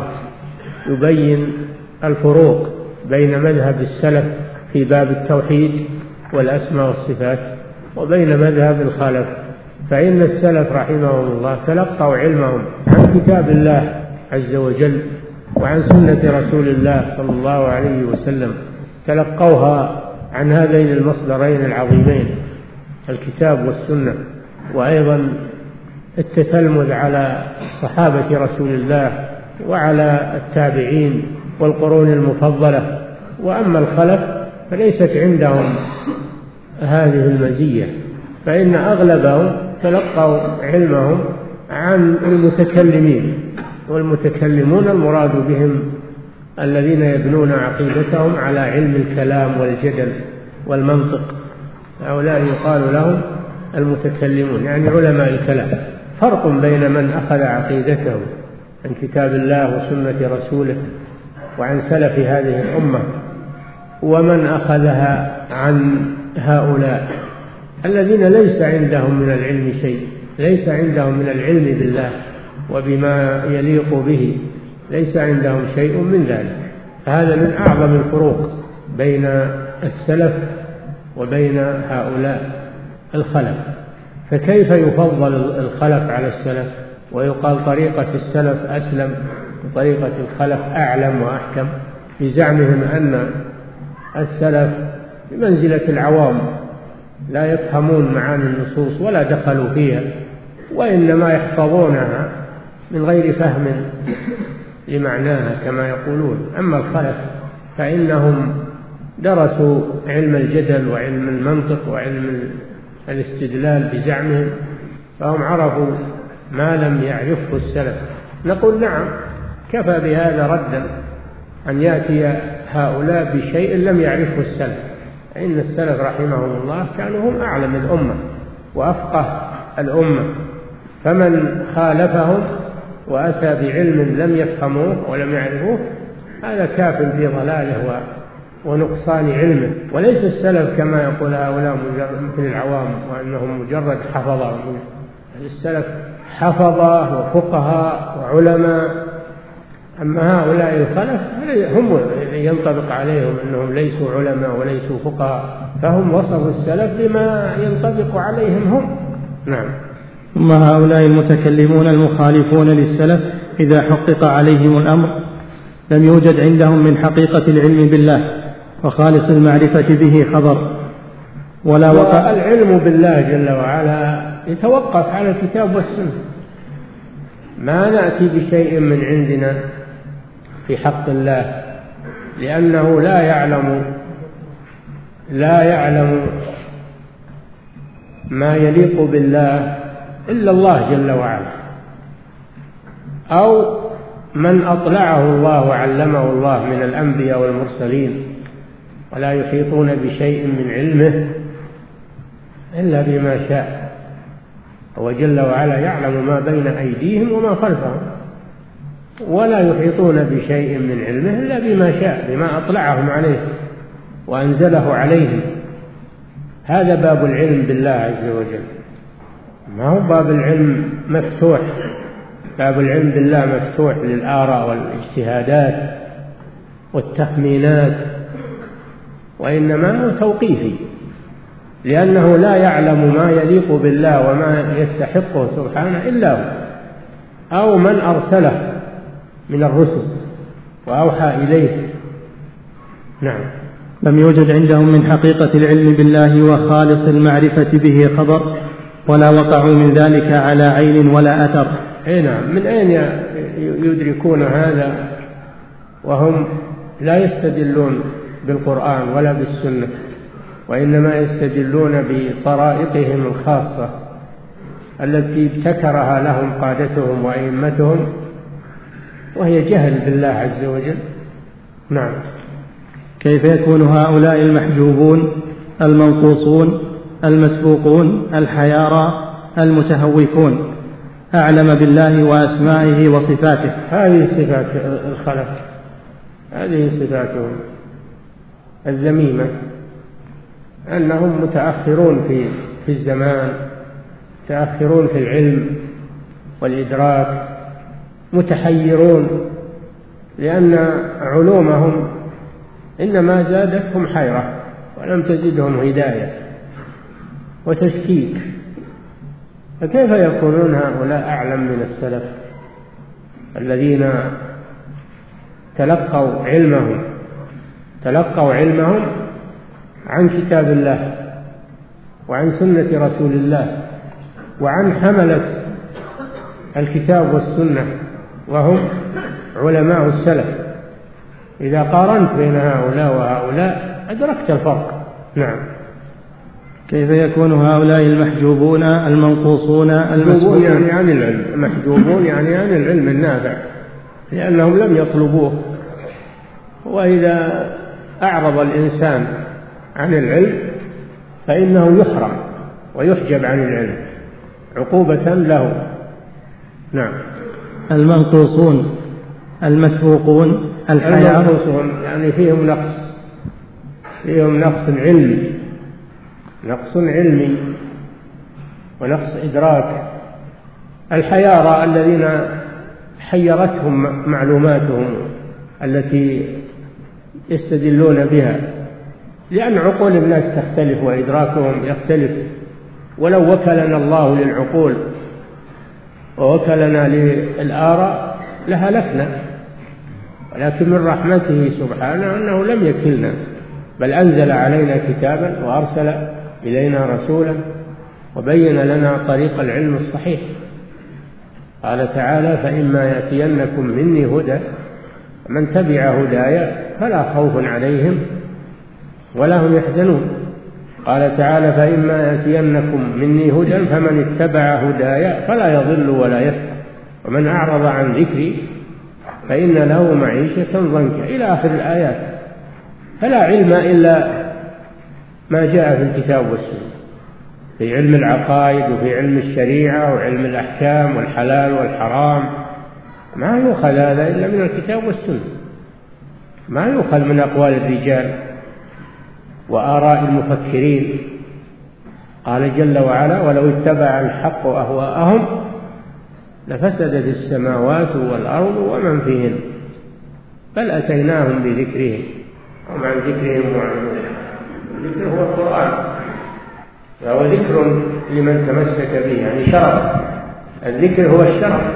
يبين الفروق بين مذهب السلف في باب التوحيد والأسماء والصفات وبين مذهب الخلف. فإن السلف رحمهم الله تلقوا علمهم عن كتاب الله عز وجل وعن سنة رسول الله صلى الله عليه وسلم، تلقوها عن هذين المصدرين العظيمين الكتاب والسنة، وأيضا التتلمذ على صحابة رسول الله وعلى التابعين والقرون المفضلة. وأما الخلف فليست عندهم هذه المزية، فإن أغلبهم تلقوا علمهم عن المتكلمين، والمتكلمون المراد بهم الذين يبنون عقيدتهم على علم الكلام والجدل والمنطق. هؤلاء يقال لهم المتكلمون، يعني علماء الكلام. فرق بين من أخذ عقيدته عن كتاب الله وسنة رسوله وعن سلف هذه الأمة ومن أخذها عن هؤلاء الذين ليس عندهم من العلم شيء، ليس عندهم من العلم بالله وبما يليق به، ليس عندهم شيء من ذلك. هذا من أعظم الفروق بين السلف وبين هؤلاء الخلف. فكيف يفضل الخلف على السلف ويقال طريقة السلف أسلم وطريقة الخلف أعلم وأحكم، بزعمهم أن السلف بمنزلة العوام لا يفهمون معاني النصوص ولا دخلوا فيها، وإنما يحفظونها من غير فهم لمعناها كما يقولون. أما الخلف فإنهم درسوا علم الجدل وعلم المنطق وعلم الاستدلال بزعمهم، فهم عرفوا ما لم يعرفه السلف. نقول نعم، كفى بهذا ردا أن يأتي هؤلاء بشيء لم يعرفه السلف. إن السلف رحمهم الله كانوا هم أعلم الأمة وأفقه الأمة، فمن خالفهم وأتى بعلم لم يفهموه ولم يعرفوه هذا كاف في ضلاله ونقصان علمه. وليس السلف كما يقول هؤلاء مثل العوام وأنهم مجرد حفظة. السلف حفظة وفقهاء وعلماء. أما هؤلاء الخلف هم ينطبق عليهم أنهم ليسوا علماء وليسوا فقهاء، فهم وصفوا السلف بما ينطبق عليهم هم. نعم. ثم هؤلاء المتكلمون المخالفون للسلف إذا حقق عليهم الأمر لم يوجد عندهم من حقيقة العلم بالله وخالص المعرفة به خبر، ولا وقع. العلم بالله جل وعلا يتوقف على الكتاب والسنة. ما نأتي بشيء من عندنا في حق الله، لأنه لا يعلم لا يعلم ما يليق بالله إلا الله جل وعلا، أو من أطلعه الله وعلمه الله من الأنبياء والمرسلين، ولا يحيطون بشيء من علمه إلا بما شاء. هو جل وعلا يعلم ما بين أيديهم وما خلفهم، ولا يحيطون بشيء من علمه إلا بما شاء، بما أطلعهم عليه وأنزله عليهم. هذا باب العلم بالله عز وجل، ما هو باب العلم مفتوح. باب العلم بالله مفتوح للآراء والاجتهادات والتخمينات، وإنما هو توقيفي، لأنه لا يعلم ما يليق بالله وما يستحقه سبحانه إلا هو أو من أرسله من الرسل وأوحى إليه. نعم. لم يوجد عندهم من حقيقة العلم بالله وخالص المعرفة به خبر، ولا وقعوا من ذلك على عين ولا أثر. أي نعم. من أين يدركون هذا وهم لا يستدلون بالقرآن ولا بالسنة، وإنما يستدلون بطرائقهم الخاصة التي ابتكرها لهم قادتهم وأئمتهم، وهي جهل بالله عز وجل. نعم. كيف يكون هؤلاء المحجوبون المنقوصون المسبوقون الحيارى المتهوكون أعلم بالله وأسمائه وصفاته؟ هذه صفات الخلف، هذه صفاتهم الذميمة، أنهم متأخرون في في الزمان، متأخرون في العلم والإدراك، متحيرون، لأن علومهم إنما زادتهم حيرة ولم تزدهم هداية وتشكيك. فكيف يكونون هؤلاء أعلم من السلف الذين تلقوا علمهم تلقوا علمهم عن كتاب الله وعن سنة رسول الله وعن حملة الكتاب والسنة وهم علماء السلف؟ إذا قارنت بين هؤلاء وهؤلاء أدركت الفرق. نعم. كيف يكون هؤلاء المحجوبون المنقوصون المسبوقون يعني عن العلم؟ محجوبون يعني عن العلم النافع، لأنهم لم يطلبوه. وإذا أعرض الإنسان عن العلم فإنه يحرم ويحجب عن العلم عقوبة له. نعم. المنقوصون المسبوقون الحياة المنقوصون يعني فيهم نقص فيهم نقص علمي نقص علمي ونقص إدراك. الحيارى الذين حيرتهم معلوماتهم التي يستدلون بها، لأن عقول الناس تختلف وإدراكهم يختلف. ولو وكلنا الله للعقول ووكلنا للآراء لهلكنا، ولكن من رحمته سبحانه أنه لم يكلنا، بل أنزل علينا كتابا وأرسل إلينا رسولا وبين لنا طريق العلم الصحيح. قال تعالى: فإما يأتينكم مني هدى من تبع هدايا فلا خوف عليهم ولا هم يحزنون. قال تعالى: فإما يأتينكم مني هدى فمن اتبع هدايا فلا يضل ولا يشقى ومن أعرض عن ذكري فإن له معيشة ضنكا إلى آخر الآيات. فلا علم إلا ما جاء في الكتاب والسنة، في علم العقائد وفي علم الشريعة وعلم الأحكام والحلال والحرام. ما يؤخذ هذا إلا من الكتاب والسنة، ما يؤخذ من أقوال الرجال وآراء المفكرين. قال جل وعلا: ولو اتبع الحق أهواءهم لفسدت السماوات والأرض ومن فيهن بل أتيناهم بذكرهم وهم عن ذكرهم معرضون. الذكر هو القرآن، فهو ذكر لمن تمسك به، يعني شرف. الذكر هو الشرف،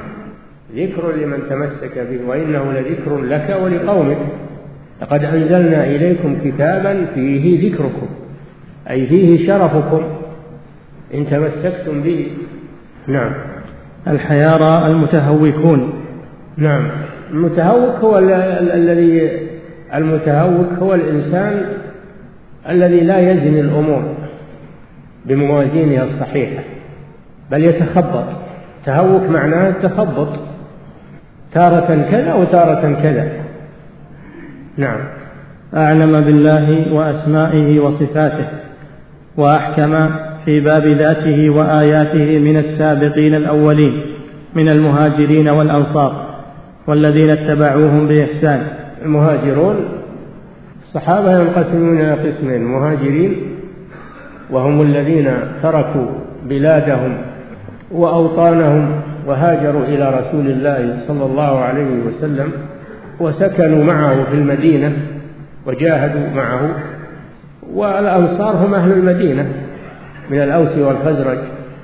ذكر لمن تمسك به، وإنه لذكر لك ولقومك. لقد أنزلنا إليكم كتابا فيه ذكركم، أي فيه شرفكم إن تمسكتم به. نعم. الحيارى المتهوكون. نعم. المتهوك هو الذي المتهوك هو الإنسان الذي لا يزن الأمور بموازينها الصحيحة، بل يتخبط. تهوك معناه التخبط، تارة كذا وتارة كذا. نعم. أعلم بالله وأسمائه وصفاته، وأحكم في باب ذاته وآياته من السابقين الأولين من المهاجرين والأنصار والذين اتبعوهم بإحسان. المهاجرون الصحابة ينقسمون إلى قسمين: مهاجرين وهم الذين تركوا بلادهم وأوطانهم وهاجروا إلى رسول الله صلى الله عليه وسلم وسكنوا معه في المدينة وجاهدوا معه. والأنصار هم أهل المدينة من الأوس والخزرج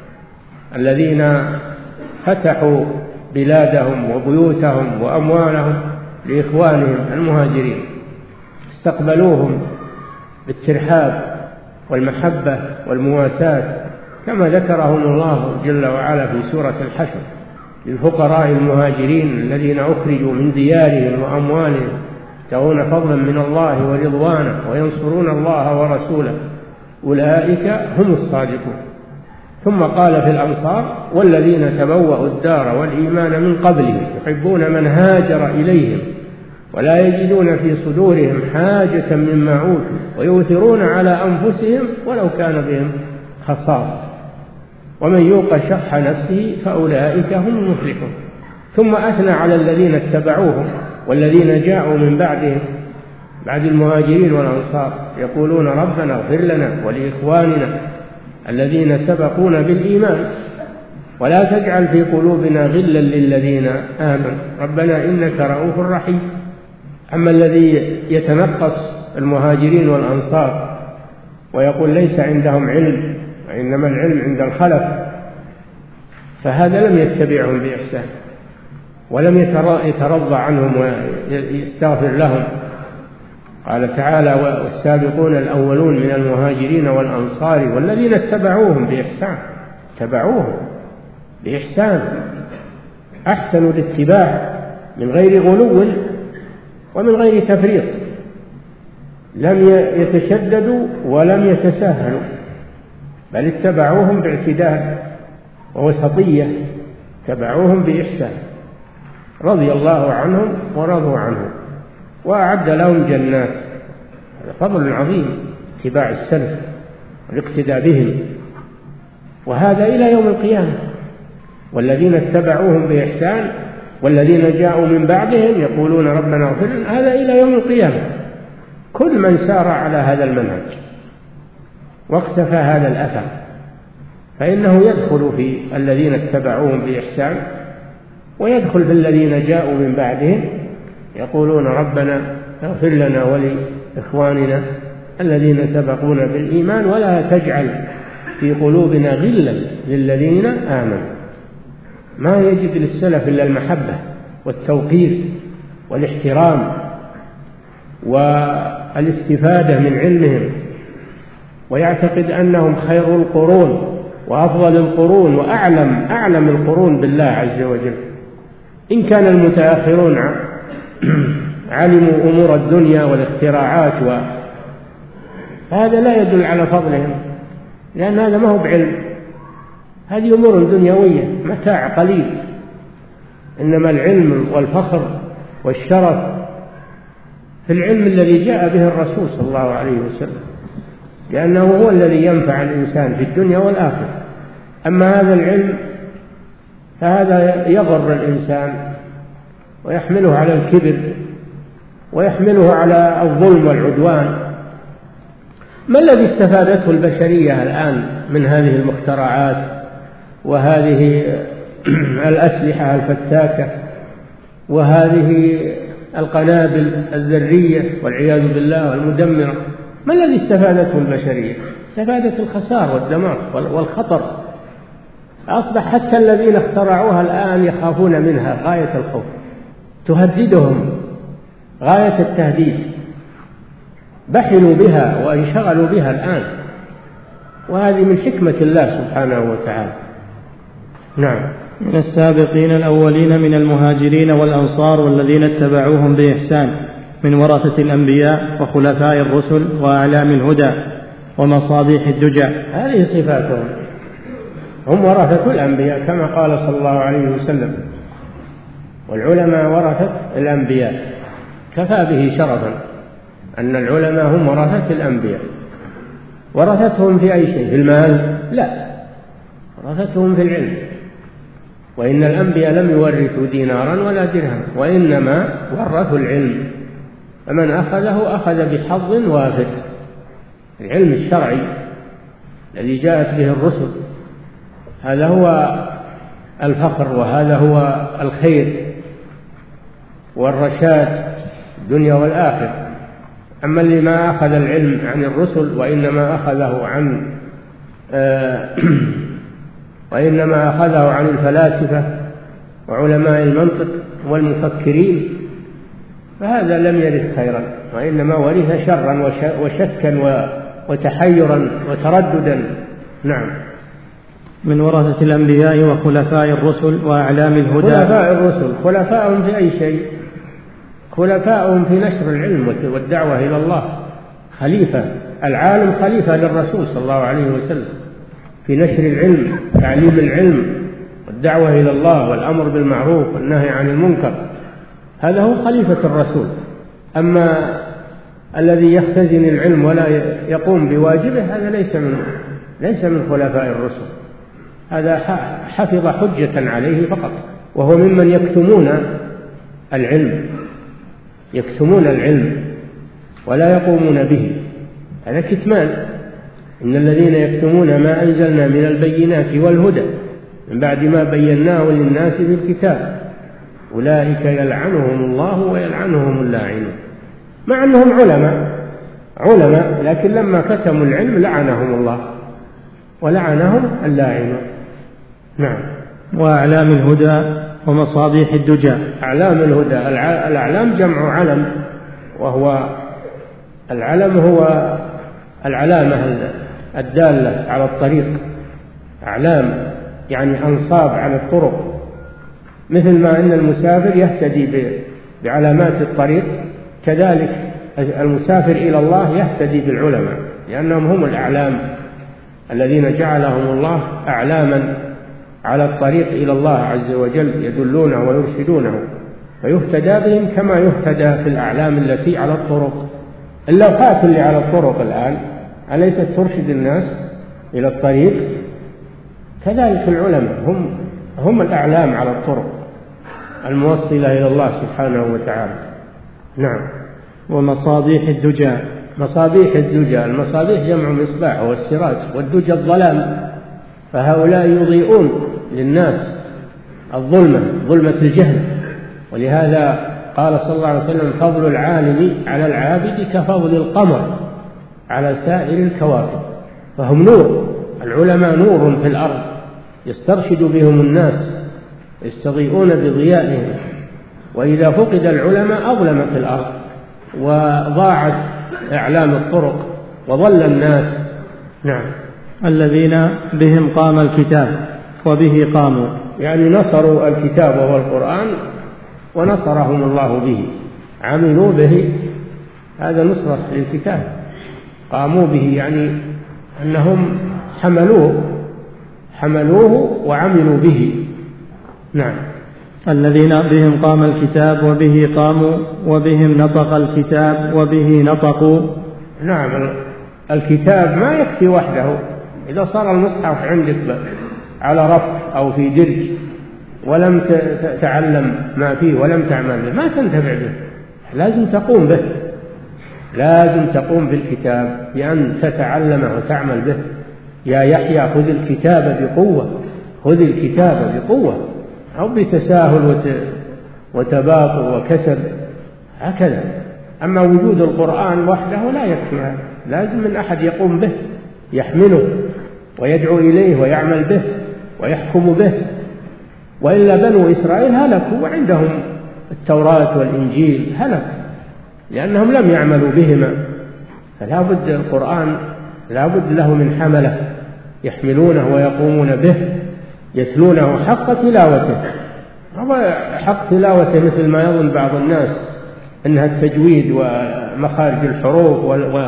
الذين فتحوا بلادهم وبيوتهم وأموالهم لإخوانهم المهاجرين، استقبلوهم بالترحاب والمحبة والمواساة كما ذكرهم الله جل وعلا في سورة الحشر للفقراء المهاجرين الذين أخرجوا من ديارهم وأموالهم يبتغون فضلا من الله ورضوانه وينصرون الله ورسوله أولئك هم الصادقون. ثم قال في الأنصار والذين تبوأوا الدار والإيمان من قبلهم يحبون من هاجر إليهم ولا يجدون في صدورهم حاجة مما أوتوا ويؤثرون على أنفسهم ولو كان بهم خصاصة ومن يوق شح نفسه فأولئك هم المفلحون. ثم أثنى على الذين اتبعوهم والذين جاءوا من بعدهم بعد المهاجرين والأنصار يقولون ربنا اغفر لنا ولإخواننا الذين سبقونا بالإيمان ولا تجعل في قلوبنا غلا للذين آمنوا ربنا إنك رؤوف رحيم. أما الذي يتنقص المهاجرين والأنصار ويقول ليس عندهم علم وإنما العلم عند الخلف فهذا لم يتبعهم بإحسان ولم يترضى عنهم ويستغفر لهم. قال تعالى والسابقون الأولون من المهاجرين والأنصار والذين اتبعوهم بإحسان اتبعوهم بإحسان أحسنوا الاتباع من غير غلو ومن غير تفريط، لم يتشددوا ولم يتساهلوا بل اتبعوهم باعتدال ووسطية، اتبعوهم بإحسان رضي الله عنهم ورضوا عنه وأعد لهم جنات. هذا فضل عظيم اتباع السلف والاقتداء بهم، وهذا إلى يوم القيامة. والذين اتبعوهم بإحسان والذين جاءوا من بعدهم يقولون ربنا اغفر لنا، هذا إلى يوم القيامة. كل من سار على هذا المنهج واقتفى هذا الأثر فإنه يدخل في الذين اتبعوهم بإحسان ويدخل في الذين جاءوا من بعدهم يقولون ربنا اغفر لنا ولإخواننا الذين سبقونا بالإيمان ولا تجعل في قلوبنا غلا للذين آمنوا. ما يجد للسلف إلا المحبة والتوقير والاحترام والاستفادة من علمهم، ويعتقد أنهم خير القرون وأفضل القرون وأعلم أعلم القرون بالله عز وجل. إن كان المتأخرون علموا أمور الدنيا والاختراعات وهذا لا يدل على فضلهم، لأن هذا ما هو بعلم، هذه أمور دنيوية متاع قليل. إنما العلم والفخر والشرف في العلم الذي جاء به الرسول صلى الله عليه وسلم، لأنه هو الذي ينفع الإنسان في الدنيا والآخرة. أما هذا العلم فهذا يضر الإنسان ويحمله على الكبر ويحمله على الظلم والعدوان. ما الذي استفادته البشرية الآن من هذه المخترعات وهذه الأسلحة الفتاكة وهذه القنابل الذرية والعياذ بالله والمدمرة؟ ما الذي استفادته البشرية؟ استفادت الخسار والدمار والخطر. أصبح حتى الذين اخترعوها الآن يخافون منها غاية الخوف، تهددهم غاية التهديد، بحلوا بها وانشغلوا بها الآن، وهذه من حكمة الله سبحانه وتعالى. نعم. من السابقين الأولين من المهاجرين والأنصار والذين اتبعوهم بإحسان من ورثة الأنبياء وخلفاء الرسل وأعلام الهدى ومصابيح الدجى. هذه صفاتهم، هم ورثة الأنبياء كما قال صلى الله عليه وسلم والعلماء ورثة الأنبياء. كفى به شرفا أن العلماء هم ورثة الأنبياء. ورثتهم في أي شيء؟ في المال؟ لا، ورثتهم في العلم. وإن الأنبياء لم يورثوا دينارا ولا درهم وإنما ورثوا العلم، فمن أخذه أخذ بحظ وافر. العلم الشرعي الذي جاءت به الرسل هذا هو الفخر وهذا هو الخير والرشاد الدنيا والآخرة. أما اللي ما أخذ العلم عن الرسل وإنما أخذه عن آه وإنما أخذه عن الفلاسفة وعلماء المنطق والمفكرين فهذا لم يرث خيرا، وإنما ورث شرا وشكا وتحيرا وترددا. نعم. من ورثة الأنبياء وخلفاء الرسل وأعلام الهدى. خلفاء الرسل خلفاءهم في أي شيء؟ خلفاءهم في نشر العلم والدعوة إلى الله. خليفة العالم خليفة للرسول صلى الله عليه وسلم في نشر العلم، تعليم العلم والدعوة إلى الله والأمر بالمعروف والنهي عن المنكر، هذا هو خليفة الرسول. أما الذي يختزن العلم ولا يقوم بواجبه هذا ليس من ليس من خلفاء الرسل، هذا حفظ حجة عليه فقط، وهو ممن يكتمون العلم يكتمون العلم ولا يقومون به، هذا كتمان. إن الذين يكتمون ما أنزلنا من البينات والهدى من بعد ما بيناه للناس في الكتاب أولئك يلعنهم الله ويلعنهم اللاعنون. مع أنهم علماء علماء لكن لما كتموا العلم لعنهم الله ولعنهم اللاعنون. نعم. وأعلام الهدى ومصابيح الدجى. أعلام الهدى، الأعلام جمع علم، وهو العلم هو العلامة الدالة على الطريق. أعلام يعني أنصاب على الطرق، مثل ما أن المسافر يهتدي بعلامات الطريق كذلك المسافر إلى الله يهتدي بالعلماء، لأنهم هم الأعلام الذين جعلهم الله أعلاما على الطريق إلى الله عز وجل، يدلونه ويرشدونه فيهتدى بهم كما يهتدى في الأعلام التي على الطرق. اللوحات اللي على الطرق الآن أليست ترشد الناس إلى الطريق؟ كذلك العلماء هم هم الأعلام على الطرق الموصلة إلى الله سبحانه وتعالى. نعم. ومصابيح الدجى. مصابيح الدجى، المصابيح جمع مصباح هو السراج، والدجى الظلام، فهؤلاء يضيئون للناس الظلمة ظلمة الجهل. ولهذا قال صلى الله عليه وسلم فضل العالم على العابد كفضل القمر على سائر الكواكب. فهم نور، العلماء نور في الأرض يسترشد بهم الناس، يستضيئون بضيائهم. وإذا فقد العلماء أظلمت الأرض وضاعت أعلام الطرق وضل الناس. نعم. الذين بهم قام الكتاب وبه قاموا، يعني نصروا الكتاب وهو القرآن ونصرهم الله به، عملوا به، هذا نصرة للكتاب. قاموا به يعني أنهم حملوه حملوه وعملوا به. نعم. الذين بهم قام الكتاب وبه قاموا وبهم نطق الكتاب وبه نطقوا. نعم. الكتاب ما يكفي وحده، إذا صار المصحف عندك على رف أو في درج ولم تتعلم ما فيه ولم تعمل به ما تنتفع به، لازم تقوم به، لازم تقوم بالكتاب بأن تتعلمه وتعمل به. يا يحيى خذ الكتاب بقوة، خذ الكتاب بقوة، أو بتساهل وتباطؤ وكسل هكذا. أما وجود القرآن وحده لا يكفي، لازم من أحد يقوم به يحمله ويدعو إليه ويعمل به ويحكم به، وإلا بنو إسرائيل هلكوا وعندهم التوراة والإنجيل هلك لأنهم لم يعملوا بهما. فلا بد القرآن لا بد له من حملة يحملونه ويقومون به، يتلونه حق تلاوته. حق تلاوته مثل ما يظن بعض الناس أنها التجويد ومخارج الحروف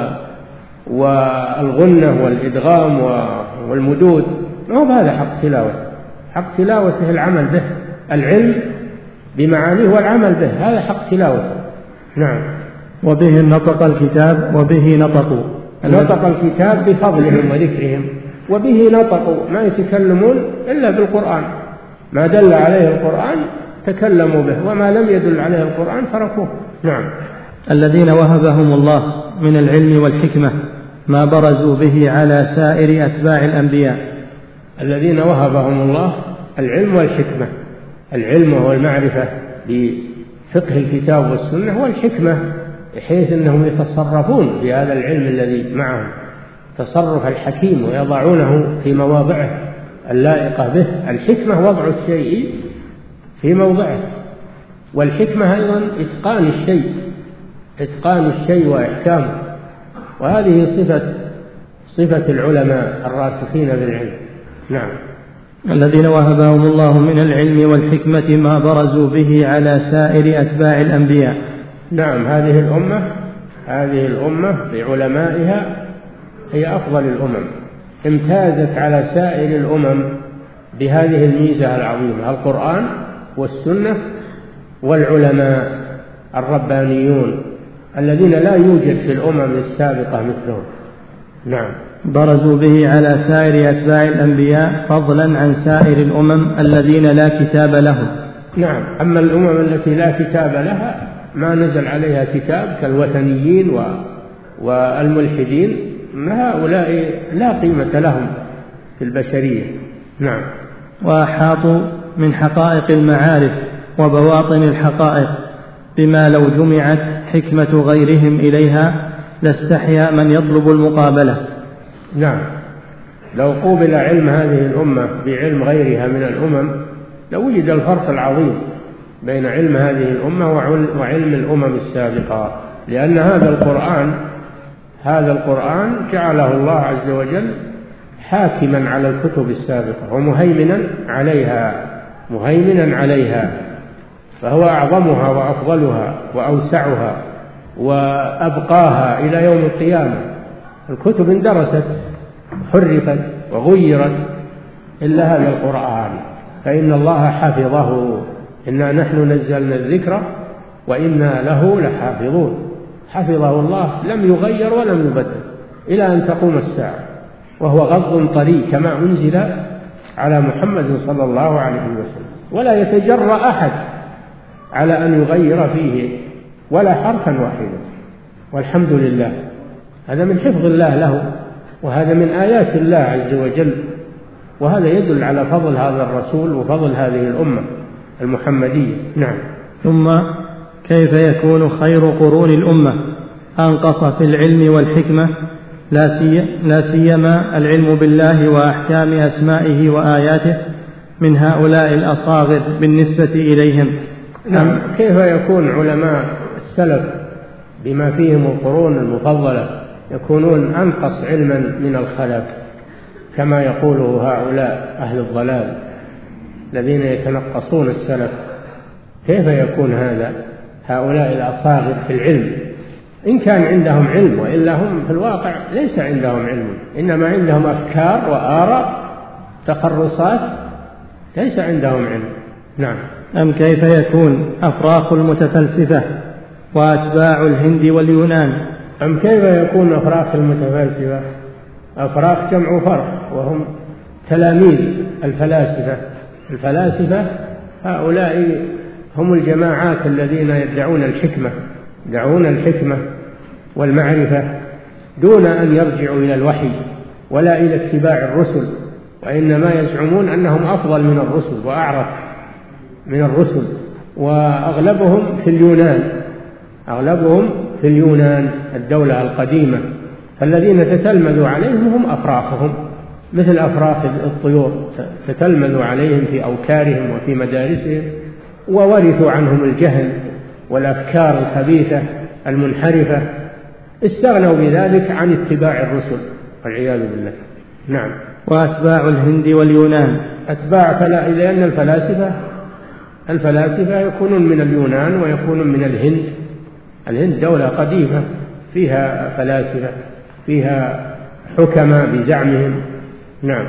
والغنة والإدغام والمدود، ما هو هذا حق تلاوته. حق تلاوته العمل به، العلم بمعانيه والعمل به، هذا حق تلاوته. نعم. وبه نطق الكتاب وبه نطقوا. نطق الكتاب بفضلهم وذكرهم، وبه نطقوا، ما يتكلمون إلا بالقرآن، ما دل عليه القرآن تكلموا به، وما لم يدل عليه القرآن تركوه. نعم. الذين وهبهم الله من العلم والحكمة ما برزوا به على سائر أتباع الأنبياء. الذين وهبهم الله العلم والحكمة، العلم هو المعرفة فقه الكتاب والسنة والحكمة، بحيث أنهم يتصرفون في هذا العلم الذي معهم تصرف الحكيم ويضعونه في مواضعه اللائقة به. الحكمة وضع الشيء في موضعه، والحكمة أيضا إتقان الشيء إتقان الشيء وإحكامه، وهذه صفة صفة العلماء الراسخين بالعلم. نعم. الذين وهبهم الله من العلم والحكمة ما برزوا به على سائر أتباع الأنبياء. نعم، هذه الأمة هذه الأمة بعلمائها هي أفضل الأمم، امتازت على سائر الأمم بهذه الميزة العظيمة: القرآن والسنة والعلماء الربانيون الذين لا يوجد في الأمم السابقة مثلهم. نعم. برزوا به على سائر أتباع الأنبياء فضلا عن سائر الأمم الذين لا كتاب لهم. نعم. أما الأمم التي لا كتاب لها ما نزل عليها كتاب كالوثنيين والملحدين، هؤلاء لا قيمة لهم في البشرية. نعم. وأحاطوا من حقائق المعارف وبواطن الحقائق بما لو جمعت حكمة غيرهم إليها لاستحيا من يطلب المقابلة. نعم. لو قوبل علم هذه الأمة بعلم غيرها من الأمم لوجد الفرق العظيم بين علم هذه الأمة وعلم الأمم السابقة، لأن هذا القرآن هذا القرآن جعله الله عز وجل حاكما على الكتب السابقة ومهيمنا عليها مهيمنا عليها فهو أعظمها وأفضلها وأوسعها وأبقاها إلى يوم القيامة. الكتب اندرست حرفت وغيرت إلا هذا القرآن، فإن الله حفظه. إنا نحن نزلنا الذكر وإنا له لحافظون. حفظه الله، لم يغير ولم يبدل إلى أن تقوم الساعة، وهو غض طري كما أنزل على محمد صلى الله عليه وسلم، ولا يتجرأ أحد على أن يغير فيه ولا حرفا واحدا، والحمد لله. هذا من حفظ الله له، وهذا من آيات الله عز وجل، وهذا يدل على فضل هذا الرسول وفضل هذه الأمة المحمدية. نعم. ثم كيف يكون خير قرون الأمة أنقص في العلم والحكمة، لا سيما العلم بالله وأحكام أسمائه وآياته من هؤلاء الأصاغر بالنسبة إليهم؟ نعم. كيف يكون علماء السلف بما فيهم القرون المفضلة يكونون أنقص علما من الخلف كما يقوله هؤلاء أهل الضلال الذين يتنقصون السلف؟ كيف يكون هذا؟ هؤلاء الأصاغر في العلم إن كان عندهم علم، وإلا هم في الواقع ليس عندهم علم، إنما عندهم أفكار وآراء تخرصات، ليس عندهم علم. نعم. أم كيف يكون أفراخ المتفلسفة وأتباع الهند واليونان؟ أم كيف يكون أفراخ المتفلسفة؟ أفراخ جمع فرخ، وهم تلاميذ الفلاسفة. الفلاسفة هؤلاء هم الجماعات الذين يدعون الحكمة يدعون الحكمة والمعرفة دون أن يرجعوا إلى الوحي ولا إلى اتباع الرسل، وإنما يزعمون أنهم أفضل من الرسل وأعرف من الرسل. وأغلبهم في اليونان أغلبهم في اليونان الدولة القديمة، فالذين تتلمذوا عليهم هم أفراخهم مثل أفراخ الطيور، تتلمذوا عليهم في أوكارهم وفي مدارسهم، وورثوا عنهم الجهل والأفكار الخبيثة المنحرفة، استغنوا بذلك عن اتباع الرسل والعياذ بالله. نعم. وأتباع الهند واليونان أتباع فلا لأن الفلاسفة الفلاسفة يكونون من اليونان ويكونون من الهند. الهند دولة قديمة فيها فلاسفة فيها حكماء بزعمهم. نعم.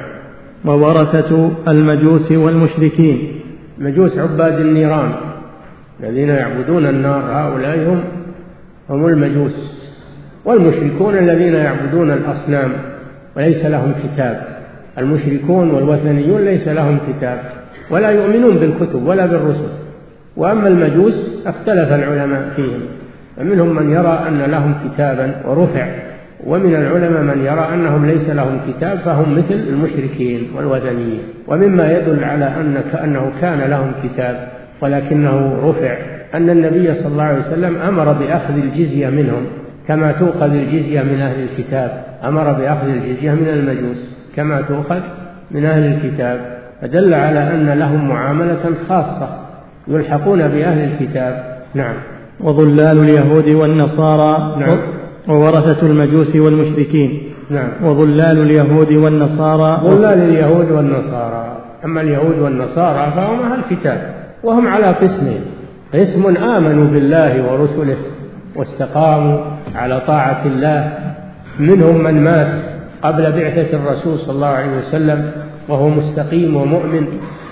وورثة المجوس والمشركين. مجوس عباد النيران الذين يعبدون النار، هؤلاء هم هم المجوس. والمشركون الذين يعبدون الأصنام وليس لهم كتاب. المشركون والوثنيون ليس لهم كتاب ولا يؤمنون بالكتب ولا بالرسل. وأما المجوس اختلف العلماء فيهم، فمنهم من يرى أن لهم كتابا ورفع، ومن العلماء من يرى أنهم ليس لهم كتاب فهم مثل المشركين والوثنيين. ومما يدل على أن كأنه كان لهم كتاب ولكنه رفع أن النبي صلى الله عليه وسلم أمر بأخذ الجزية منهم كما تؤخذ الجزية من أهل الكتاب، أمر بأخذ الجزية من المجوس كما تؤخذ من أهل الكتاب، فدل على أن لهم معاملة خاصة يلحقون بأهل الكتاب. نعم. وظلال اليهود والنصارى. نعم. وورثة المجوس والمشركين. نعم. وظلال اليهود والنصارى. ظلال اليهود والنصارى. أما اليهود والنصارى فهم أهل الكتاب، وهم على قسمين: قسم آمنوا بالله ورسله واستقاموا على طاعة الله، منهم من مات قبل بعثة الرسول صلى الله عليه وسلم وهو مستقيم ومؤمن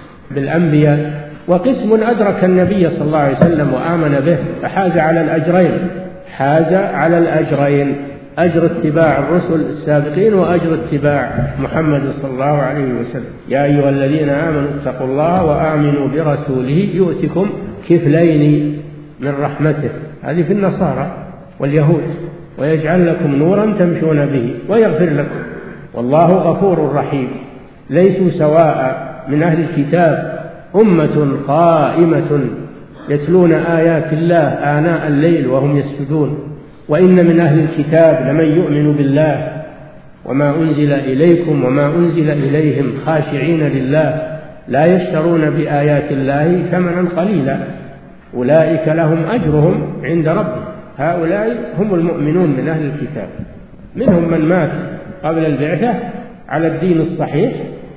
بالأنبياء، وقسم أدرك النبي صلى الله عليه وسلم وآمن به فحاز على الأجرين، حاز على الأجرين: أجر اتباع الرسل السابقين وأجر اتباع محمد صلى الله عليه وسلم. يا أيها الذين آمنوا اتقوا الله وآمنوا برسوله يؤتكم كفلين من رحمته، هذه في النصارى واليهود، ويجعل لكم نورا تمشون به ويغفر لكم والله غفور رحيم. ليسوا سواء من أهل الكتاب أمة قائمة يتلون آيات الله آناء الليل وهم يسجدون، وإن من أهل الكتاب لمن يؤمن بالله وما أنزل إليكم وما أنزل إليهم خاشعين لله لا يشترون بآيات الله ثمنا قليلا أولئك لهم أجرهم عند ربهم. هؤلاء هم المؤمنون من أهل الكتاب، منهم من مات قبل البعثة على الدين الصحيح،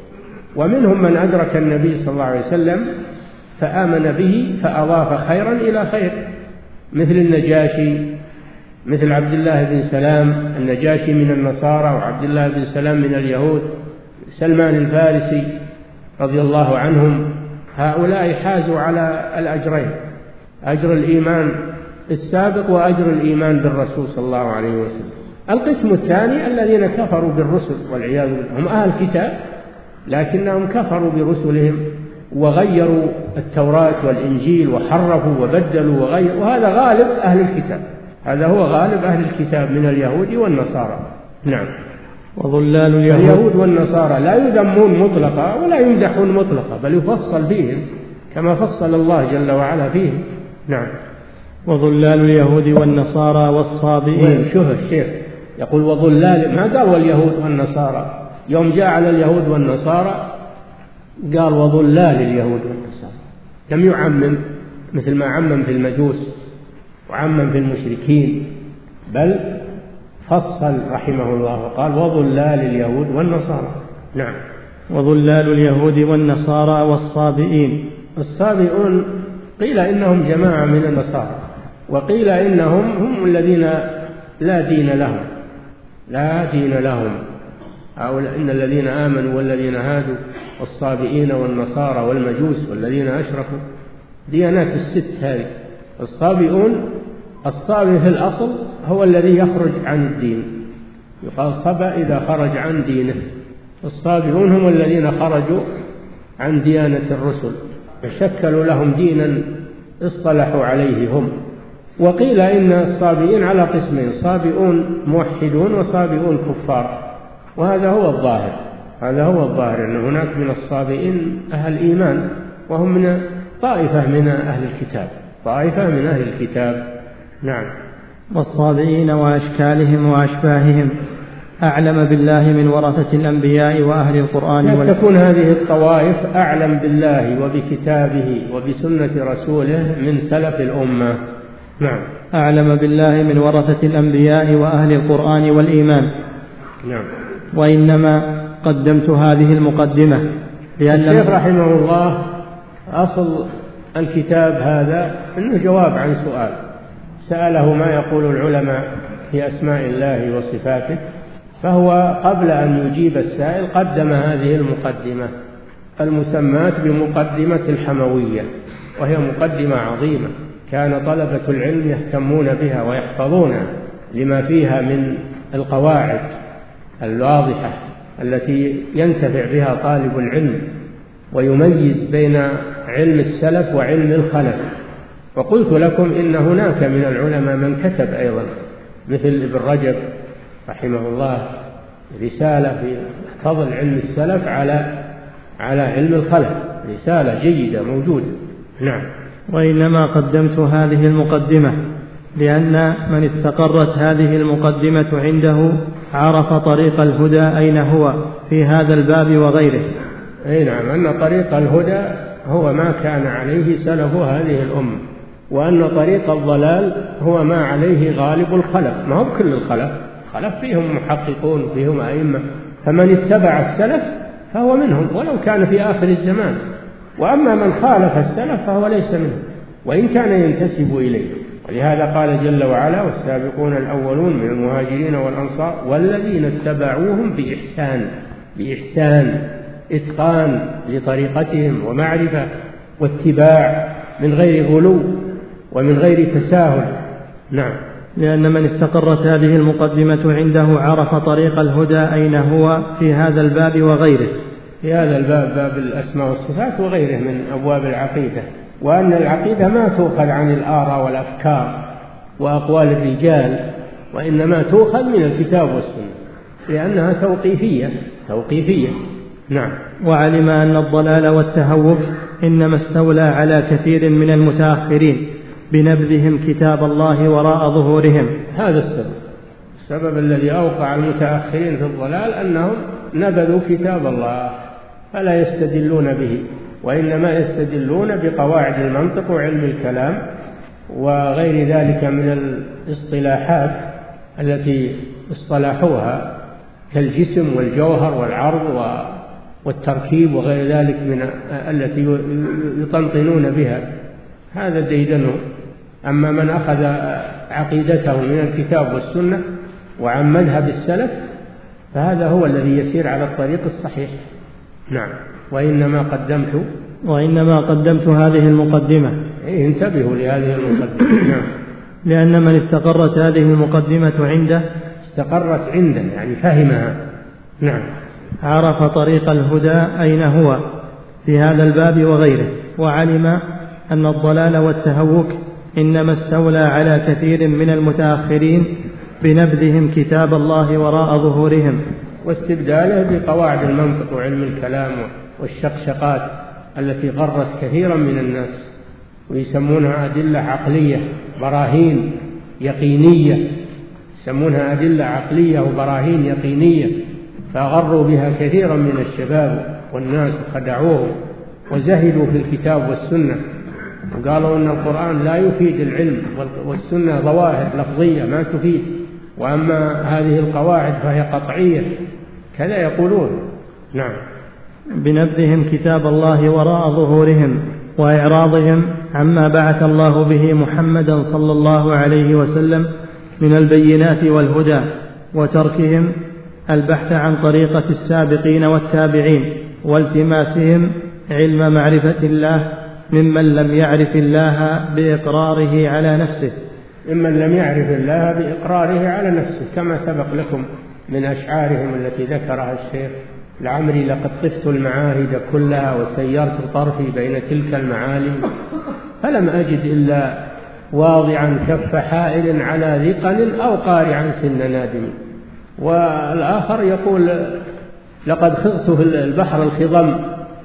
ومنهم من أدرك النبي صلى الله عليه وسلم فآمن به فأضاف خيرا إلى خير، مثل النجاشي، مثل عبد الله بن سلام. النجاشي من النصارى وعبد الله بن سلام من اليهود، سلمان الفارسي رضي الله عنهم. هؤلاء حازوا على الأجرين: أجر الإيمان السابق وأجر الإيمان بالرسول صلى الله عليه وسلم. القسم الثاني الذين كفروا بالرسل والعياذ بالله، هم أهل الكتاب لكنهم كفروا برسلهم وغيروا التوراة والإنجيل وحرفوا وبدلوا وغيروا، وهذا غالب أهل الكتاب، هذا هو غالب أهل الكتاب من اليهود والنصارى. نعم. وظلال اليهود, اليهود والنصارى لا يذمون مطلقا ولا يمدحون مطلقا، بل يفصل فيهم كما فصل الله جل وعلا فيهم. نعم. وظلال اليهود والنصارى والصابئين. شوف الشيخ يقول وظلال، ما قال واليهود والنصارى، يوم جاء على اليهود والنصارى قال وظلال اليهود والنصارى، لم يعمم مثل ما عمم في المجوس وعمم في المشركين، بل فصل رحمه الله وقال وظلال اليهود والنصارى. نعم. وظلال اليهود والنصارى والصابئين. الصابئون قيل إنهم جماعة من النصارى، وقيل إنهم هم الذين لا دين لهم، لا دين لهم. هؤلاء إن الذين آمنوا والذين هادوا والصابئين والنصارى والمجوس والذين أشركوا، ديانات الست هذه. الصابئون، الصابئ في الأصل هو الذي يخرج عن الدين، يقال صبأ إذا خرج عن دينه. الصابئون هم الذين خرجوا عن ديانة الرسل فشكلوا لهم دينا اصطلحوا عليه هم. وقيل إن الصابئين على قسمين: صابئون موحدون وصابئون كفار، وهذا هو الظاهر، هذا هو الظاهر أن هناك من الصابئين أهل إيمان وهم من طائفة من أهل الكتاب، طائفة من أهل الكتاب. نعم. والصابئين وأشكالهم وأشباههم أعلم بالله من ورثة الأنبياء وأهل القرآن. لا تكون هذه الطوائف أعلم بالله وبكتابه وبسنة رسوله من سلف الأمة. نعم. أعلم بالله من ورثة الأنبياء وأهل القرآن والإيمان. نعم. وإنما قدمت هذه المقدمة لأن الشيخ رحمه الله أصل الكتاب هذا إنه جواب عن سؤال سأله ما يقول العلماء في أسماء الله وصفاته، فهو قبل أن يجيب السائل قدم هذه المقدمة المسماة بمقدمة الحموية، وهي مقدمة عظيمة كان طلبة العلم يهتمون بها ويحفظونها لما فيها من القواعد الواضحة التي ينتفع بها طالب العلم ويميز بين علم السلف وعلم الخلف. وقلت لكم إن هناك من العلماء من كتب أيضا مثل ابن رجب رحمه الله رسالة في فضل علم السلف على على علم الخلف، رسالة جيدة موجودة. نعم. وإنما قدمت هذه المقدمة لأن من استقرت هذه المقدمة عنده عرف طريق الهدى أين هو في هذا الباب وغيره. أي نعم، أن طريق الهدى هو ما كان عليه سلف هذه الأمة، وأن طريق الضلال هو ما عليه غالب الخلف. ما هو كل الخلف، خلف فيهم محققون فيهم أئمة، فمن اتبع السلف فهو منهم ولو كان في آخر الزمان، وأما من خالف السلف فهو ليس منهم وإن كان ينتسب إليه. ولهذا قال جل وعلا: والسابقون الأولون من المهاجرين والأنصار والذين اتبعوهم بإحسان. بإحسان إتقان لطريقتهم ومعرفة واتباع من غير غلو ومن غير تساهل. نعم. لأن من استقرت هذه المقدمة عنده عرف طريق الهدى أين هو في هذا الباب وغيره. في هذا الباب، باب الأسماء والصفات وغيره من أبواب العقيدة، وأن العقيدة ما تؤخذ عن الآراء والأفكار وأقوال الرجال، وإنما تؤخذ من الكتاب والسنة لأنها توقيفية توقيفية. نعم. وعلم أن الضلال والتهوك إنما استولى على كثير من المتأخرين بنبذهم كتاب الله وراء ظهورهم. هذا السبب السبب الذي أوقع المتأخرين في الضلال أنهم نبذوا كتاب الله فلا يستدلون به، وإنما يستدلون بقواعد المنطق وعلم الكلام وغير ذلك من الاصطلاحات التي اصطلحوها كالجسم والجوهر والعرض والتركيب وغير ذلك من التي يطنطنون بها. هذا ديدنه. أما من أخذ عقيدته من الكتاب والسنة وعن مذهب السلف فهذا هو الذي يسير على الطريق الصحيح. نعم. وإنما قدمت وإنما قدمت هذه المقدمة. إيه، انتبهوا لهذه المقدمة. نعم. لأن من استقرت هذه المقدمة عنده استقرت عنده يعني فهمها. نعم. عرف طريق الهدى أين هو في هذا الباب وغيره، وعلم أن الضلال والتهوك إنما استولى على كثير من المتأخرين بنبذهم كتاب الله وراء ظهورهم واستبداله بقواعد المنطق وعلم الكلام والشقشقات التي غرت كثيرا من الناس، ويسمونها أدلة عقلية براهين يقينية، يسمونها أدلة عقلية وبراهين يقينية، فغروا بها كثيرا من الشباب والناس وخدعوهم وزهدوا في الكتاب والسنة، وقالوا أن القرآن لا يفيد العلم والسنة ظواهر لفظية ما تفيد، وأما هذه القواعد فهي قطعية، كذا يقولون. نعم. بنبذهم كتاب الله وراء ظهورهم وإعراضهم عما بعث الله به محمدا صلى الله عليه وسلم من البينات والهدى، وتركهم البحث عن طريقة السابقين والتابعين، والتماسهم علم معرفة الله ممن لم يعرف الله بإقراره على نفسه ممن لم يعرف الله بإقراره على نفسه كما سبق لكم من أشعارهم التي ذكرها الشيخ: لعمري لقد طفت المعاهد كلها وسيرت طرفي بين تلك المعالم فلم أجد إلا واضعا كف حائل على ذقن أو قارعا سن نادم. والآخر يقول: لقد خضت في البحر الخضم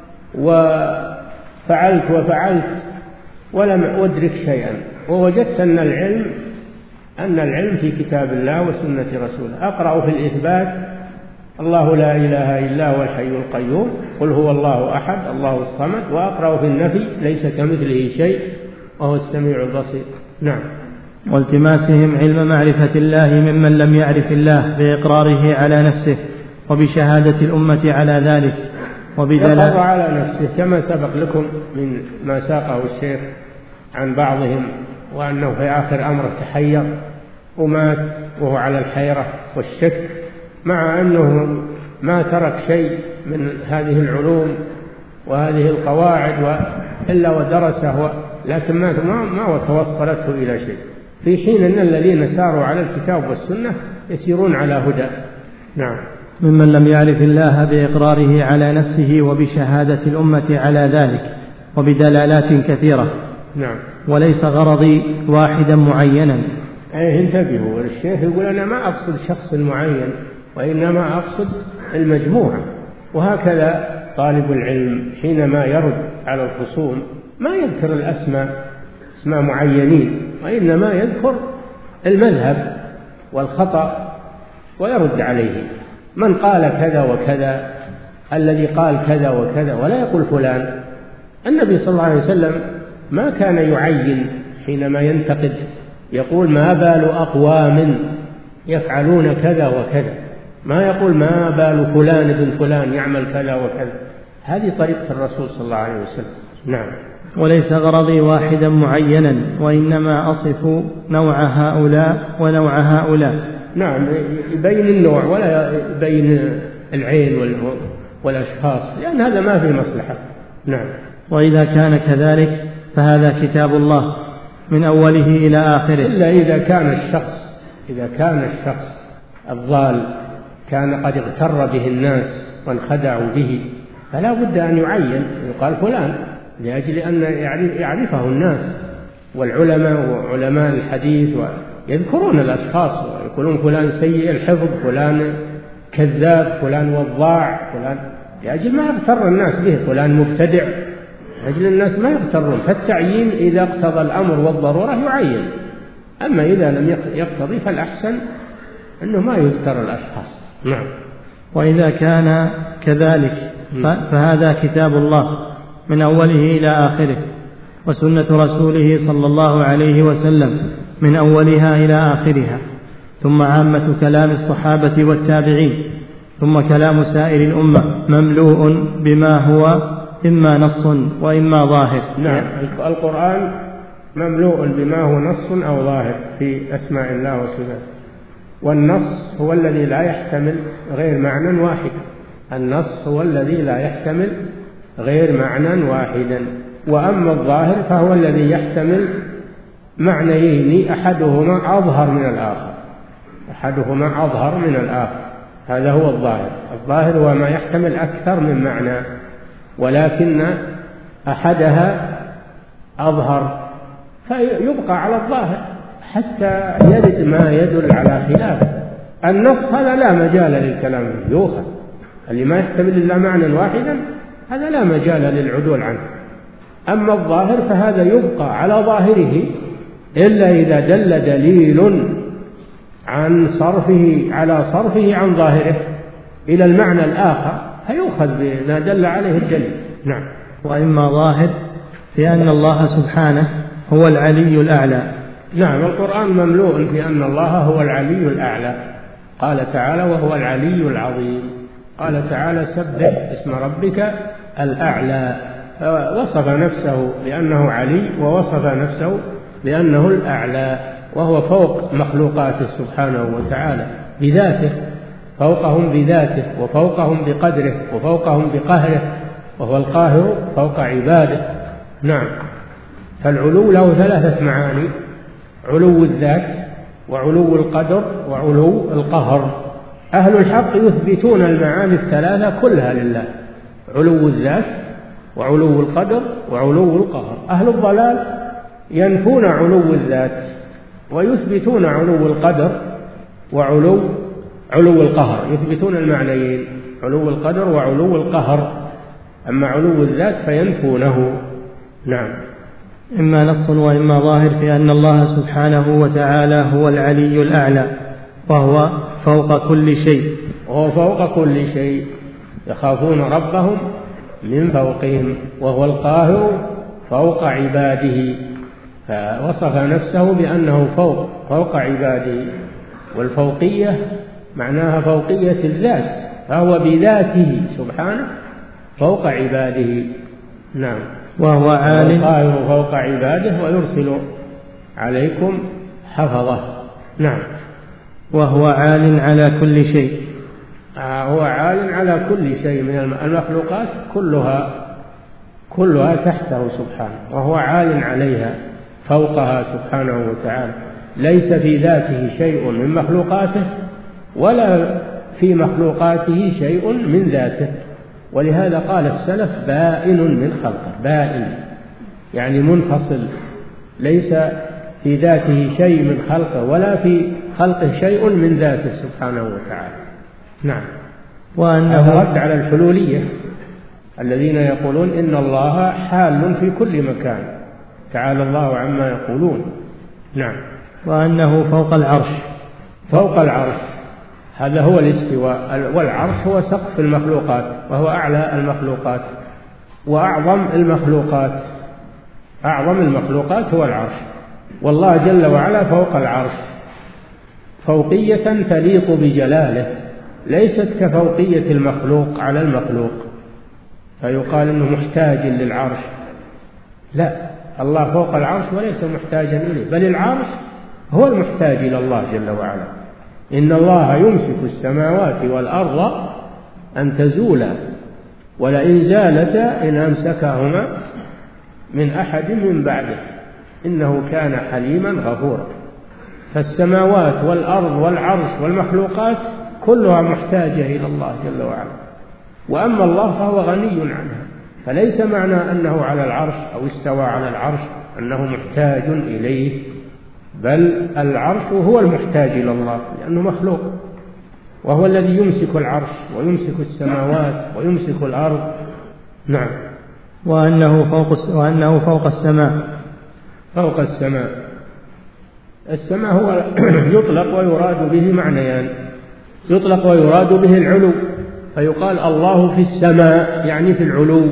وفعلت وفعلت ولم أدرك شيئا، ووجدت أن العلم أن العلم في كتاب الله وسنة رسوله. أقرأ في الإثبات: الله لا إله إلا هو الحي القيوم، قل هو الله أحد الله الصمد، وأقرأ في النفي: ليس كمثله شيء وهو السميع البصير. نعم. والتماسهم علم معرفة الله ممن لم يعرف الله بإقراره على نفسه وبشهادة الأمة على ذلك وبدلالة يقر على نفسه كما سبق لكم من ما ساقه الشيخ عن بعضهم، وأنه في آخر أمره تحير ومات وهو على الحيرة والشك، مع أنه ما ترك شيء من هذه العلوم وهذه القواعد إلا ودرسه، لكن ما ما توصلته إلى شيء، في حين أن الذين ساروا على الكتاب والسنة يسيرون على هدى. نعم. ممن لم يعرف الله بإقراره على نفسه وبشهادة الأمة على ذلك وبدلالات كثيرة. نعم. وليس غرضي واحدا معينا. أيه، انتبهوا، الشيخ يقول: أنا ما أقصد شخص معين وإنما أقصد المجموعة. وهكذا طالب العلم حينما يرد على الخصوم ما يذكر الأسماء أسماء معينين، وإنما يذكر المذهب والخطأ ويرد عليه. من قال كذا وكذا، الذي قال كذا وكذا، ولا يقول فلان. النبي صلى الله عليه وسلم ما كان يعين حينما ينتقد، يقول ما بال أقوام يفعلون كذا وكذا، ما يقول ما بال فلان ابن فلان يعمل كذا وكذا. هذه طريقة الرسول صلى الله عليه وسلم. نعم. وليس غرضي واحدا معينا، وإنما أصف نوع هؤلاء ونوع هؤلاء. نعم، يبين النوع ولا يبين العين والأشخاص، لأن هذا ما في مصلحة. نعم. وإذا كان كذلك فهذا كتاب الله من أوله إلى آخره، إلا إذا كان الشخص إذا كان الشخص الضال كان قد اغتر به الناس وانخدعوا به، فلا بد أن يعين، يقال فلان، لأجل أن يعرفه الناس والعلماء وعلماء الحديث ويذكرون الأشخاص ويقولون فلان سيء الحفظ، فلان كذاب، فلان وضاع، فلان، لأجل ما يغتر الناس به، فلان مبتدع، لأجل الناس ما يغترون. فالتعيين إذا اقتضى الأمر والضرورة يعين، أما إذا لم يقتضي فالأحسن أنه ما يذكر الأشخاص. نعم. وإذا كان كذلك فهذا كتاب الله من أوله إلى آخره، وسنة رسوله صلى الله عليه وسلم من أولها إلى آخرها، ثم عامة كلام الصحابة والتابعين، ثم كلام سائر الأمة مملوء بما هو إما نص وإما ظاهر. نعم، القرآن مملوء بما هو نص أو ظاهر في أسماء الله وصفاته، والنص هو الذي لا يحتمل غير معنى واحد. النص هو الذي لا يحتمل غير معنى واحدا، وأما الظاهر فهو الذي يحتمل معنيين أحدهما أظهر من الآخر أحدهما أظهر من الآخر هذا هو الظاهر. الظاهر هو ما يحتمل أكثر من معنى، ولكن أحدها أظهر فيبقى على الظاهر حتى يرد ما يدل على خلافه. النص هذا لا مجال للكلام فيه، يؤخذ. اللي ما يحتمل إلا معنى واحدا هذا لا مجال للعدول عنه. أما الظاهر فهذا يبقى على ظاهره إلا إذا دل دليل عن صرفه على صرفه عن ظاهره إلى المعنى الآخر، فيؤخذ بما دل عليه الدليل. نعم. وإما ظاهر في أن الله سبحانه هو العلي الأعلى. نعم، القرآن مملوء في أن الله هو العلي الأعلى. قال تعالى وهو العلي العظيم. قال تعالى سبح اسم ربك الأعلى، وصف نفسه بأنه علي ووصف نفسه بأنه الأعلى، وهو فوق مخلوقاته سبحانه وتعالى بذاته، فوقهم بذاته وفوقهم بقدره وفوقهم بقهره، وهو القاهر فوق عباده. نعم. فالعلو له ثلاثة معاني: علو الذات وعلو القدر وعلو القهر. أهل الحق يثبتون المعاني الثلاثة كلها لله: علو الذات وعلو القدر وعلو القهر. أهل الضلال ينفون علو الذات ويثبتون علو القدر وعلو علو القهر، يثبتون المعنيين: علو القدر وعلو القهر. أما علو الذات فينفونه. نعم. إما نص وإما ظاهر في أن الله سبحانه وتعالى هو العلي الأعلى، وهو فوق كل شيء وهو فوق كل شيء، يخافون ربهم من فوقهم، وهو القاهر فوق عباده، فوصف نفسه بأنه فوق فوق عباده. والفوقية معناها فوقية الذات، فهو بذاته سبحانه فوق عباده. نعم. وهو عال القاهر فوق عباده ويرسل عليكم حفظه. نعم. وهو عال على كل شيء. هو عال على كل شيء من المخلوقات، كلها كلها تحته سبحانه، وهو عال عليها فوقها سبحانه وتعالى. ليس في ذاته شيء من مخلوقاته ولا في مخلوقاته شيء من ذاته. ولهذا قال السلف بائن من خلقه، بائن يعني منفصل، ليس في ذاته شيء من خلقه ولا في خلقه شيء من ذاته سبحانه وتعالى. نعم. وأنه رد على الحلولية الذين يقولون إن الله حال في كل مكان، تعالى الله عما يقولون. نعم. وأنه فوق العرش. فوق العرش هذا هو الاستواء، والعرش هو سقف المخلوقات وهو أعلى المخلوقات وأعظم المخلوقات. أعظم المخلوقات هو العرش، والله جل وعلا فوق العرش فوقية تليق بجلاله، ليست كفوقية المخلوق على المخلوق فيقال إنه محتاج للعرش. لا، الله فوق العرش وليس محتاجا إليه، بل العرش هو المحتاج إلى الله جل وعلا. إن الله يمسك السماوات والأرض أن تزولا ولئن زالتا إن أمسكهما من أحد من بعده إنه كان حليما غفورا. فالسماوات والأرض والعرش والمخلوقات كلها محتاجة إلى الله جل وعلا، وأما الله فهو غني عنها. فليس معنى أنه على العرش أو استوى على العرش أنه محتاج إليه، بل العرش هو المحتاج إلى الله لأنه مخلوق، وهو الذي يمسك العرش ويمسك السماوات ويمسك الأرض. نعم. وأنه فوق وأنه فوق السماء. فوق السماء. السماء هو يطلق ويراد به معنيان، يطلق ويراد به العلو، فيقال الله في السماء يعني في العلو،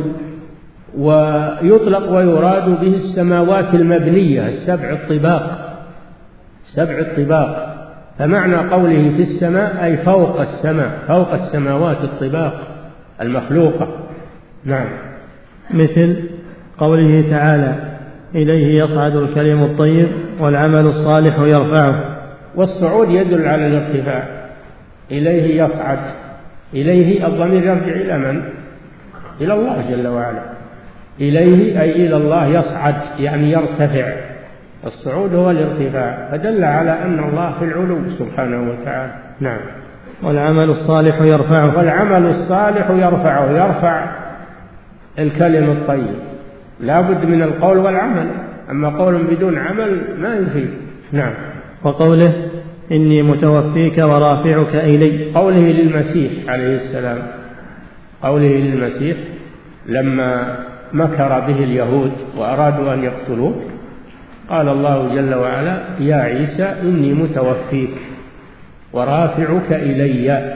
ويطلق ويراد به السماوات المبنية السبع الطباق، سبع الطباق. فمعنى قوله في السماء أي فوق السماء، فوق السماوات الطباق المخلوقة. نعم. مثل قوله تعالى إليه يصعد الكلم الطيب والعمل الصالح يرفعه. والصعود يدل على الارتفاع. إليه يصعد، إليه الضمير يرجع إلى من؟ إلى الله جل وعلا. إليه أي إلى الله يصعد يعني يرتفع، الصعود هو الارتفاع، فدل على أن الله في العلو سبحانه وتعالى. نعم. والعمل الصالح يرفعه. والعمل الصالح يرفعه، يرفع الكلم الطيب، لا بد من القول والعمل، أما قول بدون عمل ما يفيد. نعم. وقوله إني متوفيك ورافعك إلي. قوله للمسيح عليه السلام، قوله للمسيح لما مكر به اليهود وأرادوا أن يقتلوه، قال الله جل وعلا يا عيسى إني متوفيك ورافعك إلي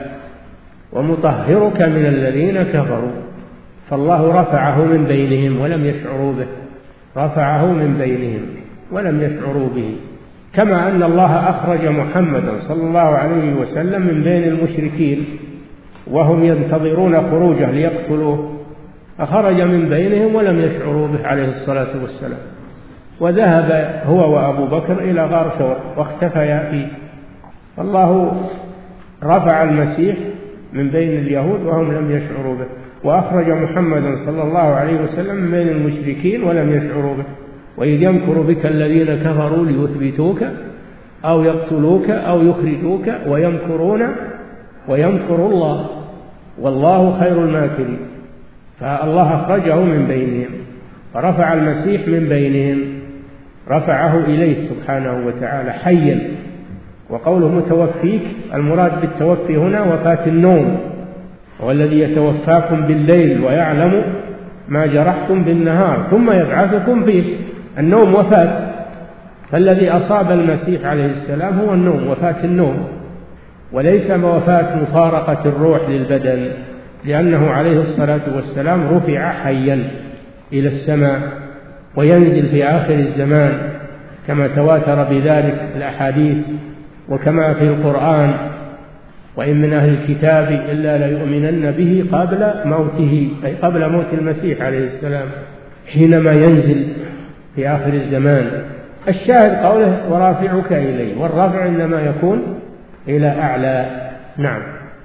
ومطهرك من الذين كفروا. فالله رفعه من بينهم ولم يشعروا به، رفعه من بينهم ولم يشعروا به، كما أن الله أخرج محمدا صلى الله عليه وسلم من بين المشركين وهم ينتظرون خروجه ليقتلوه، أخرج من بينهم ولم يشعروا به عليه الصلاة والسلام، وذهب هو وأبو بكر إلى غار ثور واختفيا فيه. فالله رفع المسيح من بين اليهود وهم لم يشعروا به، وأخرج محمدا صلى الله عليه وسلم من بين المشركين ولم يشعروا به. وإذ يمكر بك الذين كفروا ليثبتوك أو يقتلوك أو يخرجوك ويمكرون ويمكر الله والله خير الماكرين. فالله أخرجه من بينهم فرفع المسيح من بينهم، رفعه إليه سبحانه وتعالى حيا. وقوله متوفيك المراد بالتوفي هنا وفاة النوم، والذي يتوفاكم بالليل ويعلم ما جرحتم بالنهار ثم يبعثكم فيه. النوم وفاة، فالذي أصاب المسيح عليه السلام هو النوم، وفاة النوم، وليس وفاة مفارقة الروح للبدن، لأنه عليه الصلاة والسلام رفع حيا إلى السماء وينزل في آخر الزمان كما تواتر بذلك الأحاديث وكما في القرآن وإن من أهل الكتاب إلا ليؤمنن به قبل موته، أي قبل موت المسيح عليه السلام حينما ينزل في آخر الزمان. الشاهد قوله ورافعك إليه، والرفع إنما يكون إلى أعلى. نعم.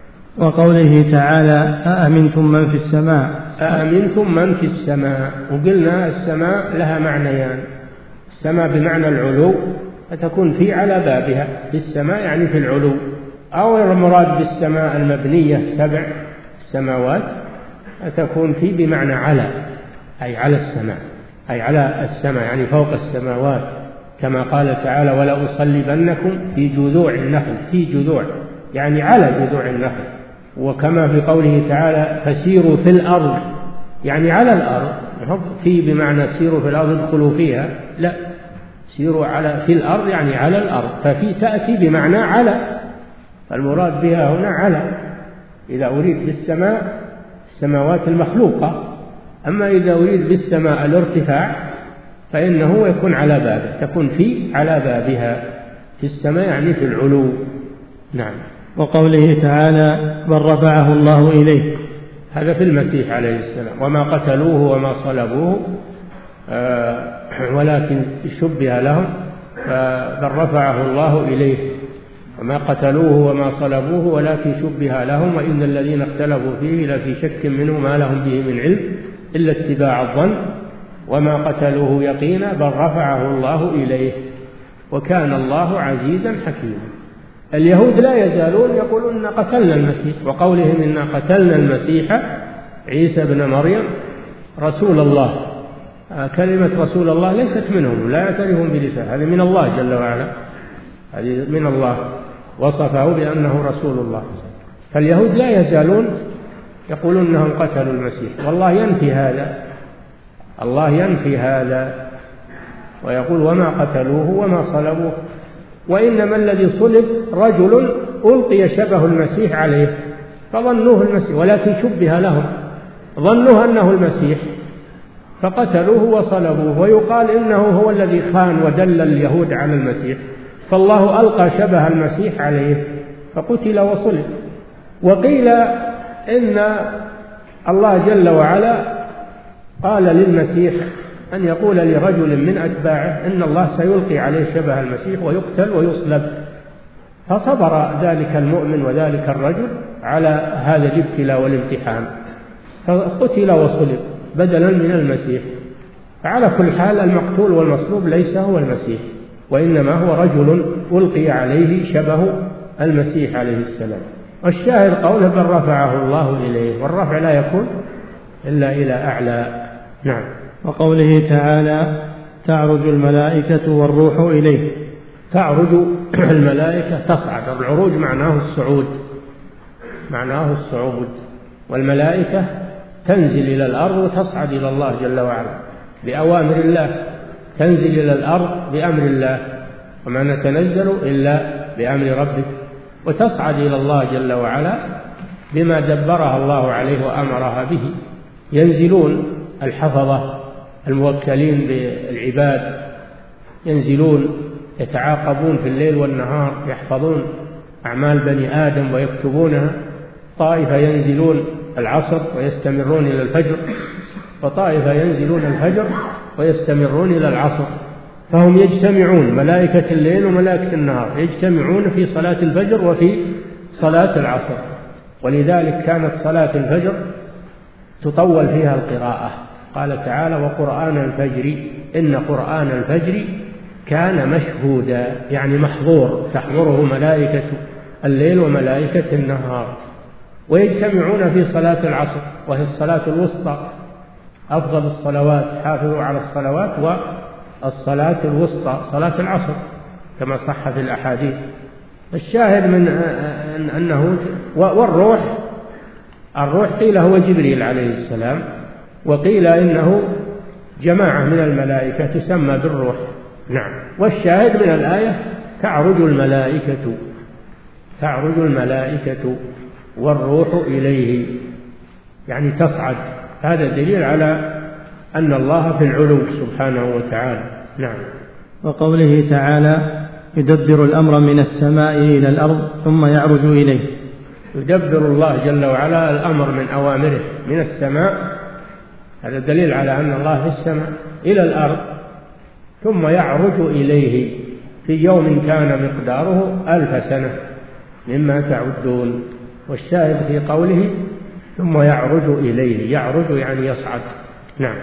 وقوله تعالى أأمنتم من في السماء. أأمنتم من في السماء، وقلنا السماء لها معنيان، السماء بمعنى العلو فتكون في على بابها، في السماء يعني في العلو، أو المراد بالسماء المبنية سبع سماوات فتكون في بمعنى على، أي على السماء، أي على السماء يعني فوق السماوات، كما قال تعالى ولأصلبنكم في جذوع النخل، في جذوع يعني على جذوع النخل. وكما في قوله تعالى فسيروا في الأرض يعني على الأرض، في بمعنى سيروا في الأرض ادخلوا فيها، لا، سيروا على في الأرض يعني على الأرض، ففي تأتي بمعنى على، المراد بها هنا على، إذا أريد بالسماء السماوات المخلوقة، أما إذا أريد بالسماء الارتفاع فإنه يكون على بابه، تكون في على بابها في السماء يعني في العلو. نعم. وقوله تعالى بل رفعه الله إليه، هذا في المسيح عليه السلام، وما قتلوه وما صلبوه آه ولكن شبه لهم، بل رفعه الله إليه، وما قتلوه وما صلبوه ولكن شبه لهم، وإن الذين اختلفوا فيه لفي شك منه ما لهم به من علم إلا اتباع الظن، وما قتلوه يقينا بل رفعه الله إليه، وكان الله عزيزا حكيما. اليهود لا يزالون يقولون إن قتلنا المسيح، وقولهم إن قتلنا المسيح عيسى بن مريم رسول الله، كلمة رسول الله ليست منهم، لا يعترفون برسالة، هذه من الله جل وعلا، هذه من الله وصفه بأنه رسول الله. فاليهود لا يزالون يقولون أنهم قتلوا المسيح، والله ينفي هذا، الله ينفي هذا ويقول وما قتلوه وما صلبوه، وإنما الذي صلب رجل ألقي شبه المسيح عليه فظنوه المسيح، ولكن شبه لهم، ظنوه أنه المسيح فقتلوه وصلبوه، ويقال إنه هو الذي خان ودل اليهود على المسيح، فالله ألقى شبه المسيح عليه فقتل وصلب. وقيل إن الله جل وعلا قال للمسيح أن يقول لرجل من أتباعه إن الله سيلقي عليه شبه المسيح ويقتل ويصلب، فصبر ذلك المؤمن وذلك الرجل على هذا الابتلاء والامتحان، فقتل وصلب بدلا من المسيح. فعلى كل حال المقتول والمصلوب ليس هو المسيح، وإنما هو رجل ألقي عليه شبه المسيح عليه السلام. والشاهد قوله بل رفعه الله إليه، والرفع لا يكون إلا إلى أعلى. نعم. وقوله تعالى تعرج الملائكة والروح إليه، تعرج الملائكة تصعد، العروج معناه الصعود، معناه الصعود، والملائكة تنزل إلى الأرض وتصعد إلى الله جل وعلا بأوامر الله، تنزل إلى الأرض بأمر الله، وما نتنزل إلا بأمر ربك، وتصعد إلى الله جل وعلا بما دبرها الله عليه وأمرها به. ينزلون الحفظة الموكلين بالعباد، ينزلون يتعاقبون في الليل والنهار، يحفظون أعمال بني آدم ويكتبونها. طائفة ينزلون العصر ويستمرون إلى الفجر، وطائفة ينزلون الفجر ويستمرون إلى العصر، فهم يجتمعون، ملائكة الليل وملائكة النهار يجتمعون في صلاة الفجر وفي صلاة العصر. ولذلك كانت صلاة الفجر تطول فيها القراءة، قال تعالى وقرآن الفجر إن قرآن الفجر كان مشهودا، يعني محظور، تحضره ملائكة الليل وملائكة النهار. ويجتمعون في صلاة العصر وهي الصلاة الوسطى، أفضل الصلوات، حافظوا على الصلوات، والصلاة الوسطى صلاة العصر كما صح في الأحاديث. الشاهد من أنه والروح، الروح قيل هو جبريل عليه السلام، وقيل إنه جماعة من الملائكة تسمى بالروح. نعم. والشاهد من الآية تعرج الملائكة، تعرج الملائكة والروح إليه، يعني تصعد. هذا دليل على أن الله في العلو سبحانه وتعالى. نعم. وقوله تعالى يدبر الأمر من السماء إلى الأرض ثم يعرج إليه، يدبر الله جل وعلا الأمر من أوامره من السماء، هذا دليل على أن الله في السماء، إلى الأرض، ثم يعرج إليه في يوم كان مقداره ألف سنة مما تعدون. والشاهد في قوله ثم يعرج إليه، يعرج يعني يصعد. نعم.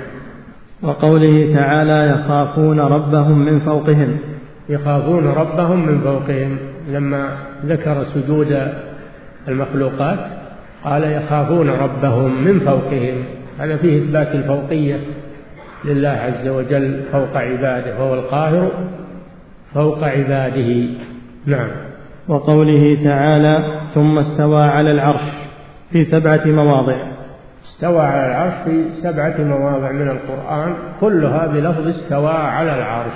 وقوله تعالى يخافون ربهم من فوقهم، يخافون ربهم من فوقهم، لما ذكر سجود المخلوقات قال يخافون ربهم من فوقهم، هذا فيه إثبات الفوقية لله عز وجل فوق عباده، وهو القاهر فوق عباده. نعم. وقوله تعالى ثم استوى على العرش في سبعة مواضع، استوى على العرش في سبعة مواضع من القرآن كلها بلفظ استوى على العرش.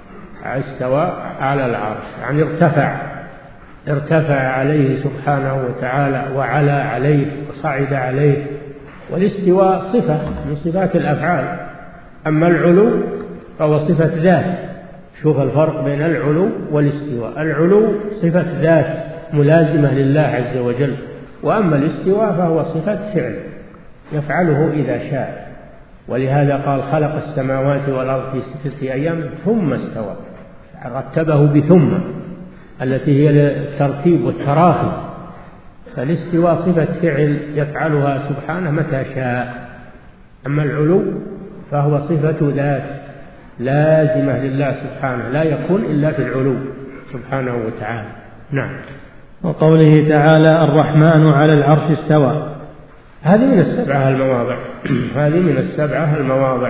استوى على العرش يعني ارتفع ارتفع عليه سبحانه وتعالى وعلى عليه وصعد عليه. والاستواء صفة من صفات الأفعال، أما العلو فهو صفة ذات. شوف الفرق بين العلو والاستواء. العلو صفة ذات ملازمة لله عز وجل، وأما الاستواء فهو صفة فعل يفعله إذا شاء. ولهذا قال خلق السماوات والأرض في ستة أيام ثم استوى، رتبه بثم التي هي الترتيب والتراخي. فالاستواء صفة فعل يفعلها سبحانه متى شاء، أما العلو فهو صفة ذات لازمة لله سبحانه، لا يكون إلا في العلو سبحانه وتعالى. نعم. وقوله تعالى الرحمن على العرش استوى، هذه من السبعة المواضع هذه من السبعة المواضع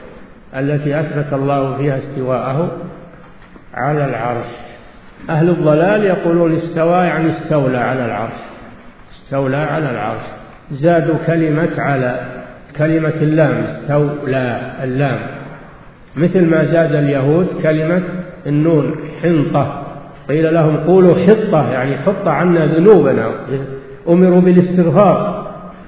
التي أثبت الله فيها استواءه على العرش. أهل الضلال يقولون استوى يعني استولى على العرش، استولى على العرش، زادوا كلمة على كلمة اللام، استولى اللام، مثل ما زاد اليهود كلمة النون حنطة، قيل لهم قولوا حطة يعني حط عنا ذنوبنا، أمروا بالاستغفار،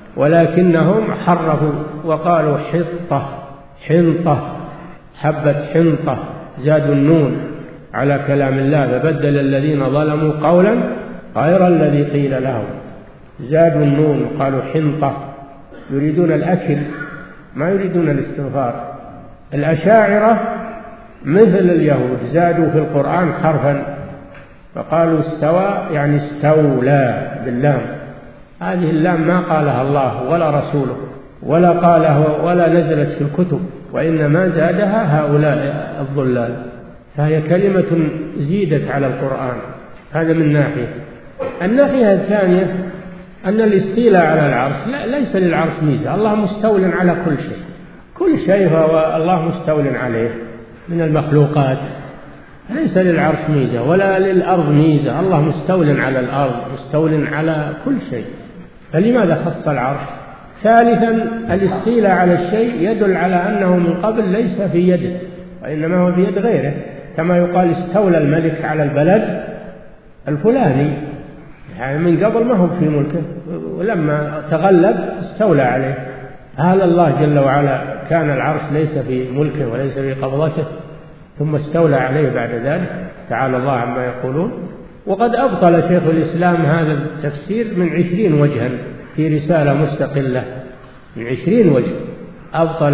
ولكنهم حرفوا وقالوا حطة حنطة حبة حنطة، زادوا النون على كلام الله، فبدل الذين ظلموا قولا غير الذي قيل لهم، زادوا النون وقالوا حنطة، يريدون الأكل ما يريدون الاستغفار. الأشاعرة مثل اليهود زادوا في القرآن حرفا فقالوا استوى يعني استولى باللام، هذه اللام ما قالها الله ولا رسوله ولا قاله ولا نزلت في الكتب، وإنما زادها هؤلاء الضلال، فهي كلمة زيدت على القرآن. هذا من ناحية. الناحية الثانية أن الاستيلاء على العرش لا ليس للعرش ميزة، الله مستول على كل شيء، كل شيء فهو الله مستول عليه من المخلوقات، ليس للعرش ميزة ولا للأرض ميزة، الله مستول على الأرض مستول على كل شيء، فلماذا خص العرش؟ ثالثا الاستيلاء على الشيء يدل على أنه من قبل ليس في يده وإنما هو في يد غيره، كما يقال استولى الملك على البلد الفلاني، يعني من قبل ما هو في ملكه، ولما تغلب استولى عليه. هل الله جل وعلا كان العرش ليس في ملكه وليس في قبضته ثم استولى عليه بعد ذلك؟ تعالى الله عما يقولون. وقد أبطل شيخ الإسلام هذا التفسير من عشرين وجها في رسالة مستقلة، من عشرين وجه أبطل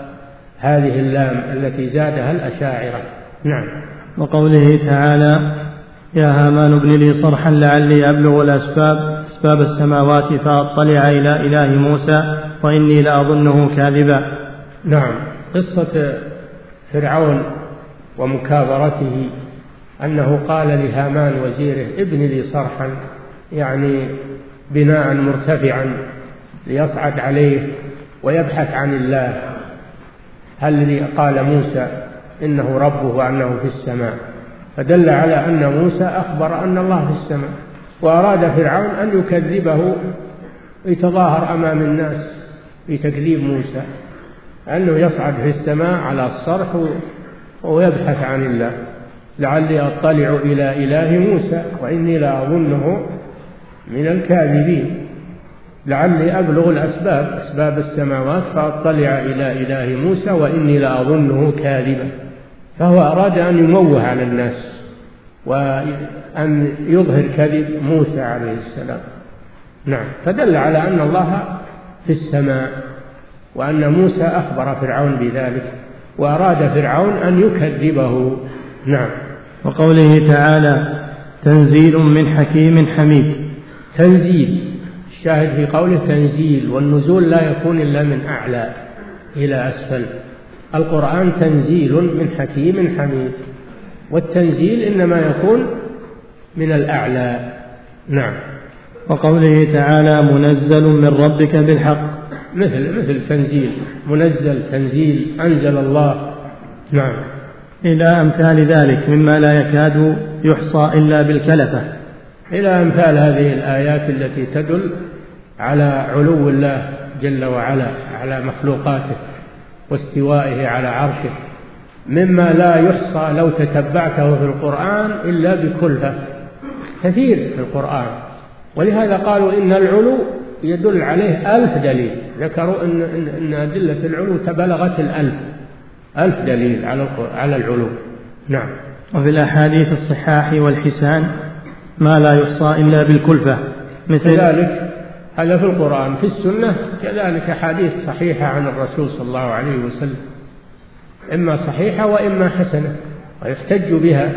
هذه اللام التي زادها الأشاعرة. نعم. وقوله تعالى يا هامان ابن لي صرحا لعلي أبلغ الأسباب أسباب السماوات فأطلع إلى إله موسى وإني لأظنه كاذبا. نعم. قصة فرعون ومكابرته أنه قال لهامان وزيره ابن لي صرحا، يعني بناء مرتفعا ليصعد عليه ويبحث عن الله. هل قال موسى إنه ربه وأنه في السماء، فدل على أن موسى أخبر أن الله في السماء، وأراد فرعون أن يكذبه ويتظاهر أمام الناس في تكذيب موسى أنه يصعد في السماء على الصرح ويبحث عن الله، لعلي أطلع إلى إله موسى وإني لأظنه من الكاذبين، لعلي أبلغ الأسباب أسباب السماوات فأطلع إلى إله موسى وإني لأظنه كاذبا. فهو أراد أن يموه على الناس وأن يظهر كذب موسى عليه السلام. نعم. فدل على أن الله في السماء وأن موسى أخبر فرعون بذلك، وأراد فرعون أن يكذبه. نعم. وقوله تعالى تنزيل من حكيم حميد. تنزيل، الشاهد في قوله تنزيل، والنزول لا يكون إلا من أعلى إلى أسفل. القرآن تنزيل من حكيم حميد، والتنزيل إنما يكون من الأعلى. نعم. وقوله تعالى منزل من ربك بالحق، مثل مثل تنزيل، منزل، تنزيل، أنزل الله. نعم. إلى أمثال ذلك مما لا يكاد يحصى إلا بالكلفة. إلى أمثال هذه الآيات التي تدل على علو الله جل وعلا على مخلوقاته واستوائه على عرشه مما لا يحصى لو تتبعته في القرآن إلا بكلفة، كثير في القرآن. ولهذا قالوا إن العلو يدل عليه ألف دليل، ذكروا إن, إن أدلة العلو تبلغت الألف ألف دليل على العلو. نعم. وفي الأحاديث الصحاح والحسان ما لا يحصى إلا بالكلفة مثل ذلك. هذا في القرآن. في السنة كذلك أحاديث صحيحة عن الرسول صلى الله عليه وسلم، إما صحيحة وإما حسنة، ويحتج بها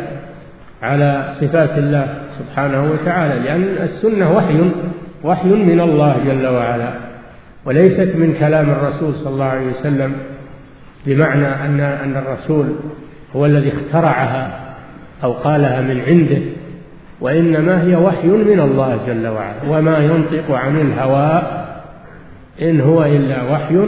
على صفات الله سبحانه وتعالى، لأن السنة وحي وحي من الله جل وعلا، وليست من كلام الرسول صلى الله عليه وسلم بمعنى أن أن الرسول هو الذي اخترعها أو قالها من عنده، وإنما هي وحي من الله جل وعلا، وما ينطق عن الهوى إن هو إلا وحي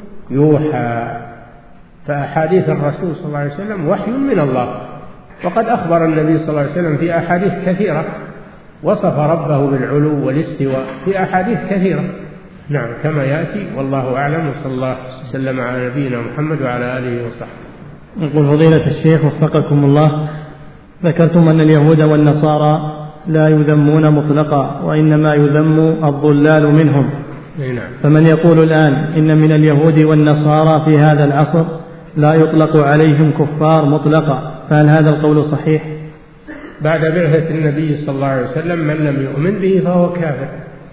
يوحى. فأحاديث الرسول صلى الله عليه وسلم وحي من الله، وقد أخبر النبي صلى الله عليه وسلم في أحاديث كثيرة وصف ربه بالعلو والاستواء في أحاديث كثيرة. نعم، كما يأتي، والله أعلم، وصلى الله وسلم على نبينا محمد وعلى آله وصحبه. يقول فضيلة الشيخ وفقكم الله، ذكرتم أن اليهود والنصارى لا يذمون مطلقا وإنما يذم الضلال منهم، نعم. فمن يقول الآن إن من اليهود والنصارى في هذا العصر لا يطلق عليهم كفار مطلقا، فهل هذا القول صحيح؟ بعد بعثة النبي صلى الله عليه وسلم من لم يؤمن به فهو كافر،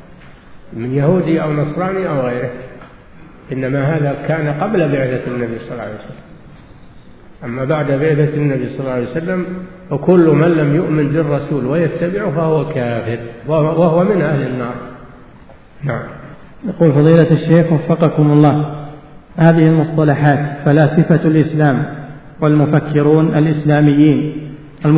من يهودي أو نصراني أو غيره، إنما هذا كان قبل بعثة النبي صلى الله عليه وسلم. أما بعد بعثة النبي صلى الله عليه وسلم وكل من لم يؤمن بالرسول ويتبعه فهو كافر وهو من أهل النار. نعم. يقول فضيلة الشيخ وفقكم الله، هذه المصطلحات فلاسفة الإسلام والمفكرون الإسلاميين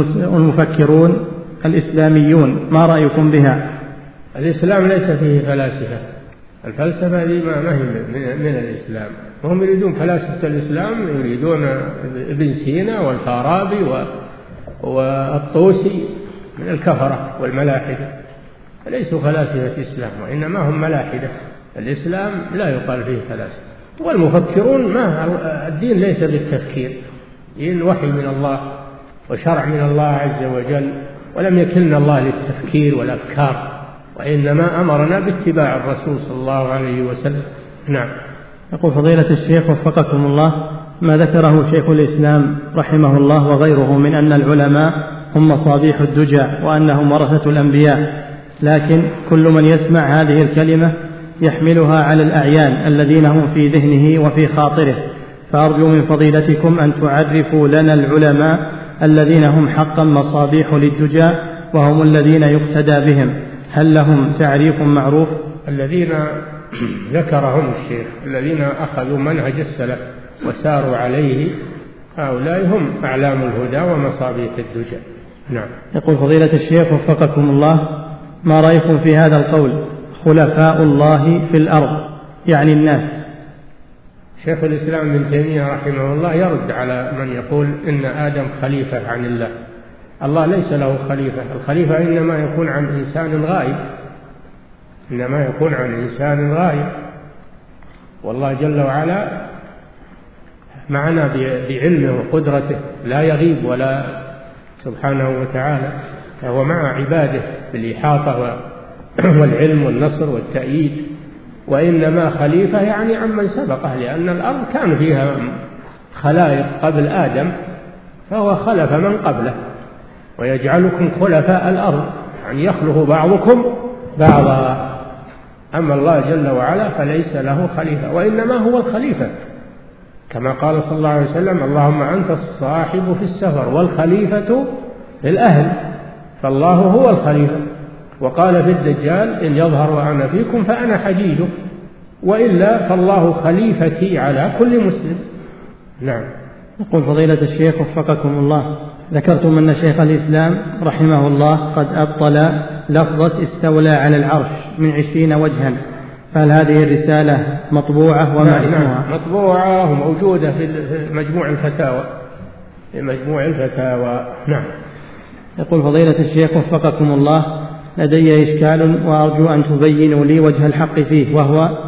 المفكرون الإسلاميون ما رأيكم بها؟ الإسلام ليس فيه فلاسفة، الفلسفة دي ما هي من الإسلام، وهم يريدون فلاسفة الإسلام، يريدون ابن سينا والفارابي والطوسي من الكفرة والملاحدة، ليسوا فلاسفة الإسلام وإنما هم ملاحدة. الإسلام لا يقال فيه فلاسفة. والمفكرون ما الدين ليس بالتفكير، دين وحي من الله وشرع من الله عز وجل، ولم يكلنا الله للتفكير والأفكار، وإنما أمرنا باتباع الرسول صلى الله عليه وسلم. نعم. يقول فضيلة الشيخ وفقكم الله، ما ذكره شيخ الإسلام رحمه الله وغيره من أن العلماء هم مصابيح الدجى وأنهم ورثة الأنبياء، لكن كل من يسمع هذه الكلمة يحملها على الأعيان الذين هم في ذهنه وفي خاطره، فأرجو من فضيلتكم أن تعرفوا لنا العلماء الذين هم حقا مصابيح للدجى وهم الذين يقتدى بهم، هل لهم تعريف معروف؟ الذين ذكرهم الشيخ الذين أخذوا منهج السلف وساروا عليه، هؤلاء هم أعلام الهدى ومصابيح الدجى. نعم. يقول فضيلة الشيخ وفقكم الله، ما رأيكم في هذا القول خلفاء الله في الأرض يعني الناس؟ شيخ الإسلام ابن تيمية رحمه الله يرد على من يقول إن آدم خليفة عن الله. الله ليس له خليفة، الخليفة إنما يكون عن إنسان غائب، إنما يكون عن إنسان غائب، والله جل وعلا معنا بعلمه وقدرته لا يغيب ولا سبحانه وتعالى، فهو مع عباده بالإحاطة والعلم والنصر والتأييد، وإنما خليفة يعني عمن سبقه، لأن الأرض كان فيها خلائق قبل آدم فهو خلف من قبله، ويجعلكم خلفاء الأرض يعني يخلف بعضكم بعضا. أما الله جل وعلا فليس له خليفة، وإنما هو الخليفة، كما قال صلى الله عليه وسلم: اللهم أنت الصاحب في السفر والخليفة في الأهل، فالله هو الخليفة. وقال في الدجال: إن يظهر وأنا فيكم فأنا حجيجه، وإلا فالله خليفتي على كل مسلم. نعم. يقول فضيلة الشيخ وفقكم الله، ذكرتم أن شيخ الإسلام رحمه الله قد أبطل لفظة استولى على العرش من عشرين وجها، فهل هذه الرسالة مطبوعة وما نعم اسمها؟ نعم مطبوعة وموجودة في مجموع الفتاوى في مجموع الفتاوى. نعم. يقول فضيلة الشيخ وفقكم الله، لدي إشكال وأرجو أن تبينوا لي وجه الحق فيه، وهو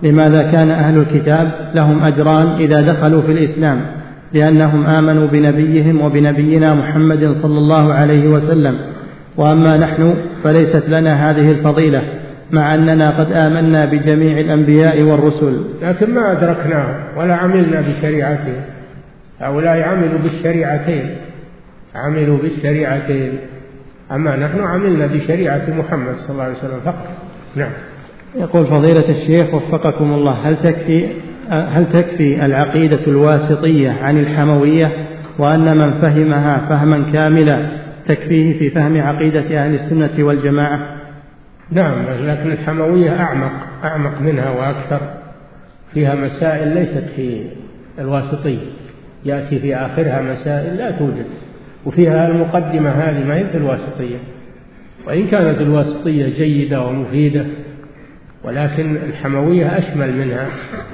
لماذا كان أهل الكتاب لهم أجران إذا دخلوا في الإسلام؟ لأنهم آمنوا بنبيهم وبنبينا محمد صلى الله عليه وسلم، وأما نحن فليست لنا هذه الفضيلة مع أننا قد آمنا بجميع الأنبياء والرسل، لكن ما أدركناه ولا عملنا بشريعته. هؤلاء عملوا بالشريعتين عملوا بالشريعتين أما نحن عملنا بشريعة محمد صلى الله عليه وسلم فقط. نعم. يقول فضيلة الشيخ وفقكم الله، هل تكفي هل تكفي العقيدة الواسطية عن الحموية، وأن من فهمها فهما كاملا تكفيه في فهم عقيدة أهل السنة والجماعة؟ نعم، لكن الحموية أعمق أعمق منها وأكثر، فيها مسائل ليست في الواسطية، يأتي في آخرها مسائل لا توجد، وفيها المقدمة هذه ما هي في الواسطية، وإن كانت الواسطية جيدة ومفيدة، ولكن الحموية أشمل منها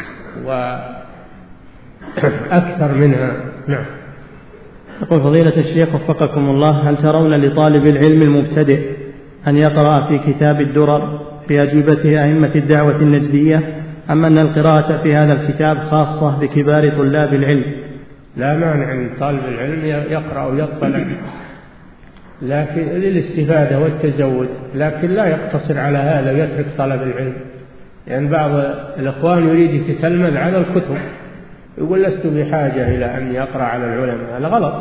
وأكثر منها. نعم. يقول فضيلة الشيخ وفقكم الله، هل ترون لطالب العلم المبتدئ أن يقرأ في كتاب الدرر في أجوبة أئمة الدعوة النجدية، أم أن القراءة في هذا الكتاب خاصة بكبار طلاب العلم؟ لا مانع من طالب العلم يقرأ ويطلع، لكن للاستفادة والتزود، لكن لا يقتصر على هذا ويترك طلب العلم، لأن يعني بعض الإخوان يريد يتتلمذ على الكتب، يقول لست بحاجة إلى أن يقرأ على العلماء، هذا غلط.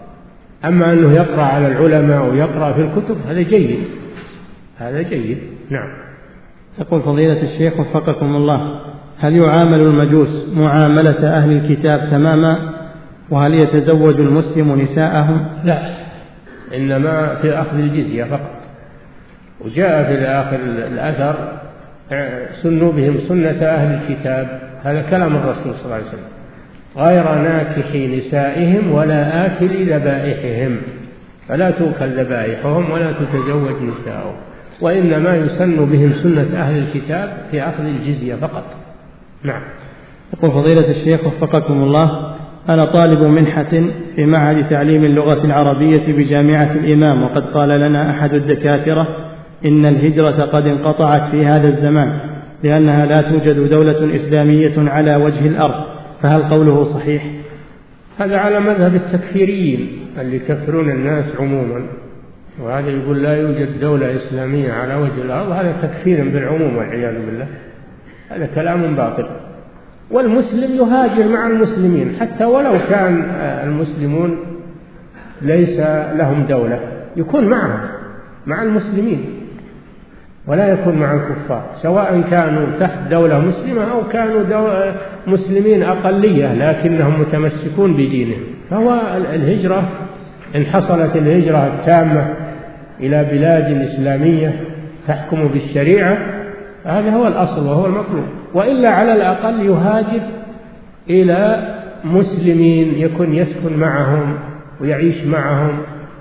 أما أنه يقرأ على العلماء ويقرأ في الكتب هذا جيد، هذا جيد. نعم. يقول فضيلة الشيخ وفقكم الله، هل يعامل المجوس معاملة أهل الكتاب تماما؟ وهل يتزوج المسلم نساءهم؟ لا، إنما في أخذ الجزية فقط. وجاء في آخر الأثر سنوا بهم سنة أهل الكتاب، هذا كلام الرسول صلى الله عليه وسلم، غير ناكح نسائهم ولا آكل ذبائحهم، فلا تؤكل ذبائحهم ولا تتزوج نساءهم، وإنما يسن بهم سنة أهل الكتاب في أخذ الجزية فقط. نعم. يقول فضيلة الشيخ وفقكم الله، أنا طالب منحة في معهد تعليم اللغة العربية بجامعة الإمام، وقد قال لنا أحد الدكاترة إن الهجرة قد انقطعت في هذا الزمان لأنها لا توجد دولة إسلامية على وجه الأرض، فهل قوله صحيح؟ هذا على مذهب التكفيريين اللي يكفرون الناس عموما، وهذا يقول لا يوجد دولة إسلامية على وجه الأرض، هذا تكفير بالعموم والعياذ بالله، هذا كلام باطل. والمسلم يهاجر مع المسلمين حتى ولو كان المسلمون ليس لهم دولة، يكون معهم مع المسلمين ولا يكون مع الكفار، سواء كانوا تحت دولة مسلمة أو كانوا دولة مسلمين أقلية لكنهم متمسكون بدينهم. فهو الهجرة إن حصلت الهجرة التامة إلى بلاد إسلامية تحكم بالشريعة هذا هو الأصل وهو المطلوب، وإلا على الأقل يهاجر إلى مسلمين يكون يسكن معهم ويعيش معهم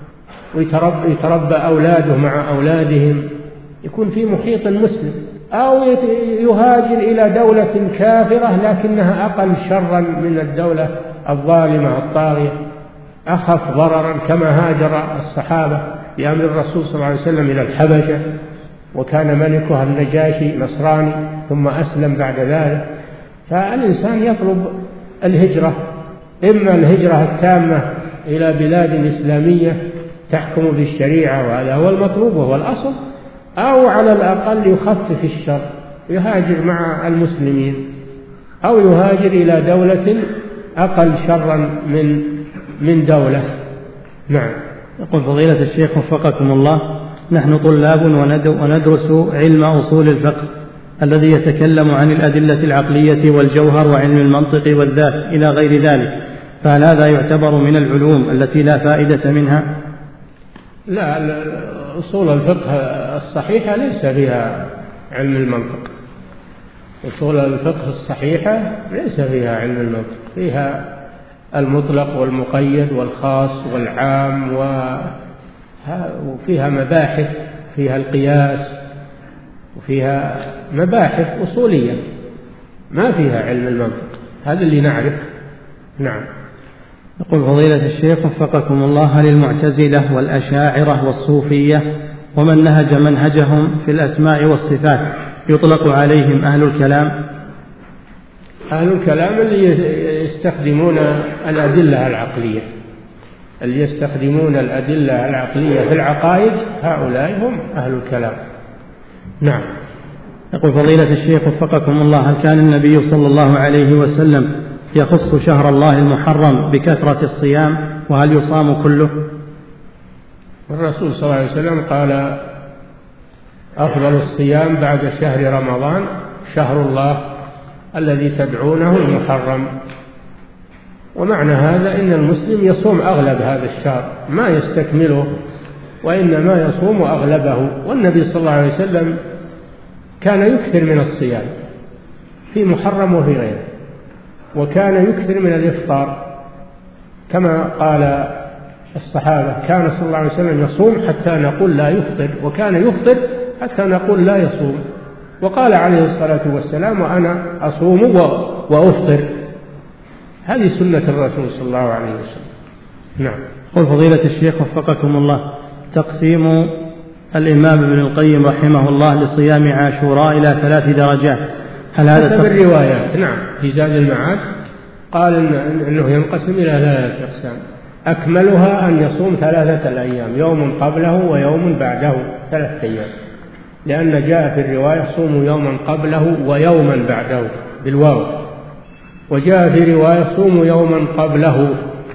ويتربى يتربى أولاده مع أولادهم، يكون في محيط مسلم، أو يهاجر إلى دولة كافرة لكنها أقل شرا من الدولة الظالمة الطاغية، أخف ضررا، كما هاجر الصحابة بأمر الرسول صلى الله عليه وسلم إلى الحبشة، وكان ملكها النجاشي نصراني ثم أسلم بعد ذلك. فالإنسان يطلب الهجرة، إما الهجرة التامة إلى بلاد إسلامية تحكم بالشريعة وهذا هو المطلوب وهو الأصل، أو على الأقل يخفف الشر يهاجر مع المسلمين، أو يهاجر إلى دولة أقل شرا من من دولة. نعم. يقول فضيلة الشيخ وفقكم الله، نحن طلاب وندرس علم أصول الفقه الذي يتكلم عن الأدلة العقلية والجوهر وعلم المنطق والذات إلى غير ذلك، فهل هذا يعتبر من العلوم التي لا فائدة منها؟ لا، أصول الفقه الصحيحة ليس فيها علم المنطق، أصول الفقه الصحيحة ليس فيها علم المنطق، فيها المطلق والمقيد والخاص والعام، وفيها مباحث، فيها القياس، وفيها مباحث أصولية، ما فيها علم المنطق، هذا اللي نعرف. نعم. يقول فضيلة الشيخ وفقكم الله، هل المعتزلة والأشاعرة والصوفية ومن نهج منهجهم في الأسماء والصفات يطلق عليهم أهل الكلام؟ أهل الكلام اللي يستخدمون الأدلة العقلية اللي يستخدمون الأدلة العقلية في العقائد، هؤلاء هم أهل الكلام. نعم. يقول فضيلة الشيخ وفقكم الله: هل كان النبي صلى الله عليه وسلم يخص شهر الله المحرم بكثرة الصيام، وهل يصام كله؟ الرسول صلى الله عليه وسلم قال: أفضل الصيام بعد شهر رمضان شهر الله الذي تدعونه المحرم. ومعنى هذا إن المسلم يصوم أغلب هذا الشهر، ما يستكمله، وإنما يصوم أغلبه. والنبي صلى الله عليه وسلم كان يكثر من الصيام في محرم وفي غيره، وكان يكثر من الإفطار كما قال الصحابة: كان صلى الله عليه وسلم يصوم حتى نقول لا يفطر، وكان يفطر حتى نقول لا يصوم. وقال عليه الصلاة والسلام: وأنا أصوم وأفطر. هذه سنة الرسول صلى الله عليه وسلم. نعم. قل فضيلة الشيخ وفقكم الله: تقسيم الإمام ابن القيم رحمه الله لصيام عاشوراء إلى ثلاث درجات، هل هذا حسب الروايات؟ نعم، في زاد المعاد قال إنه ينقسم إلى ثلاثة أقسام، أكملها أن يصوم ثلاثة الأيام، يوم قبله ويوم بعده، ثلاثة أيام، لأن جاء في الرواية: صوموا يوما قبله ويوما بعده بالواو، وجاء في رواية: صوموا يوما قبله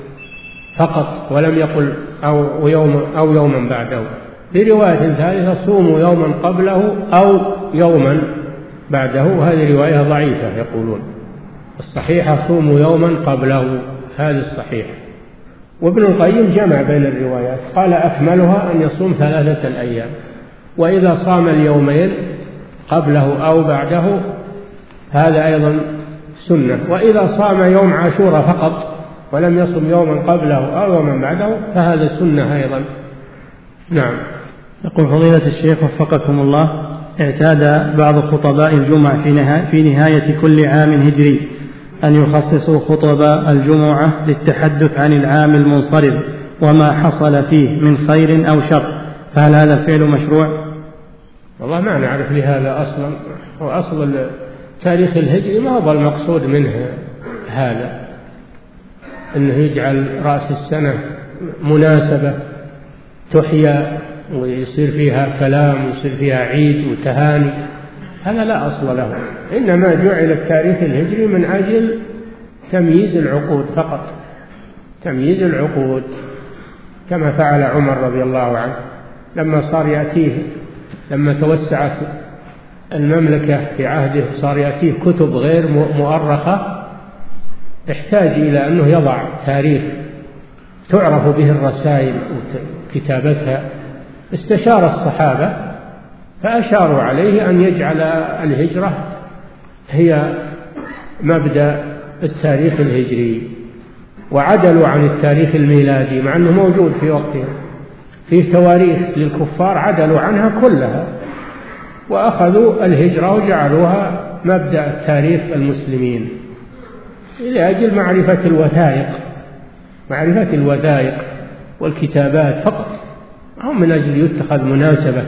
فقط، ولم يقل أو يوم أو يوما بعده. في رواية ثالثة: صوموا يوما قبله أو يوما بعده، وهذه رواية ضعيفة يقولون. الصحيحة: صوموا يوما قبله، هذه الصحيحة. وابن القيم جمع بين الروايات، قال: أكملها أن يصوم ثلاثة الأيام، وإذا صام اليومين قبله أو بعده هذا أيضا سنة، وإذا صام يوم عاشوراء فقط ولم يصم يوما قبله أو يوما بعده فهذا سنة أيضا. نعم. يقول فضيلة الشيخ وفقكم الله: اعتاد بعض خطباء الجمعة في نهاية كل عام هجري أن يخصصوا خطب الجمعة للتحدث عن العام المنصرم وما حصل فيه من خير أو شر، فهل هذا الفعل مشروع؟ والله ما نعرف لهذا أصلا، وأصل تاريخ الهجري ما هو المقصود منه هذا، أنه يجعل رأس السنة مناسبة تحيا ويصير فيها كلام ويصير فيها عيد وتهاني، هذا لا أصل له. إنما جعل التاريخ الهجري من أجل تمييز العقود فقط، تمييز العقود، كما فعل عمر رضي الله عنه لما صار يأتيه، لما توسعت المملكة في عهده صار يأتيه كتب غير مؤرخة، احتاج إلى أنه يضع تاريخ تعرف به الرسائل وكتابتها. استشار الصحابة فأشاروا عليه أن يجعل الهجرة هي مبدأ التاريخ الهجري، وعدلوا عن التاريخ الميلادي مع أنه موجود في وقتهم، فيه تواريخ للكفار عدلوا عنها كلها، وأخذوا الهجرة وجعلوها مبدأ تاريخ المسلمين لأجل معرفة الوثائق، معرفة الوثائق والكتابات فقط، هم من أجل يتخذ مناسبة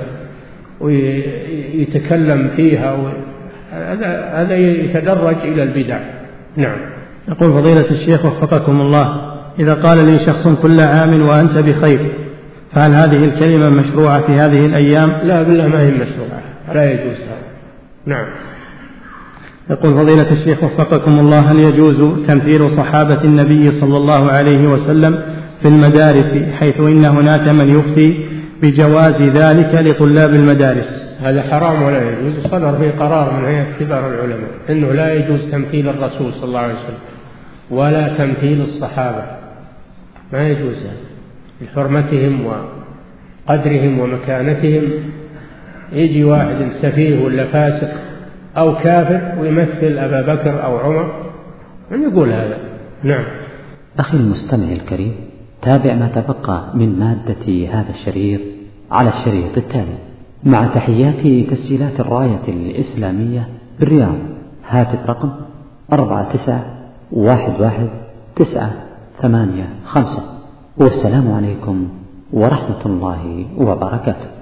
ويتكلم فيها، هذا يتدرج إلى البدع. نعم. يقول فضيلة الشيخ وفقكم الله: إذا قال لي شخص كل عام وأنت بخير، فهل هذه الكلمة مشروعة في هذه الأيام؟ لا بالله ما هي مشروعة، لا يجوز هذا. نعم. يقول فضيلة الشيخ وفقكم الله: هل يجوز تمثيل صحابة النبي صلى الله عليه وسلم في المدارس، حيث إن هناك من يفتي بجواز ذلك لطلاب المدارس؟ هذا حرام ولا يجوز، صدر به قرار من هيئة كبار العلماء أنه لا يجوز تمثيل الرسول صلى الله عليه وسلم ولا تمثيل الصحابة، ما يجوز لحرمتهم وقدرهم ومكانتهم. يجي واحد سفيه ولا فاسق أو كافر ويمثل أبا بكر أو عمر، من يقول هذا؟ نعم. أخي المستمع الكريم، تابع ما تبقى من مادة هذا الشريط على الشريط التالي، مع تحيات تسجيلات الراية الإسلامية بالرياض. هاتف رقم أربعة تسعة واحد واحد تسعة ثمانية خمسة، والسلام عليكم ورحمة الله وبركاته.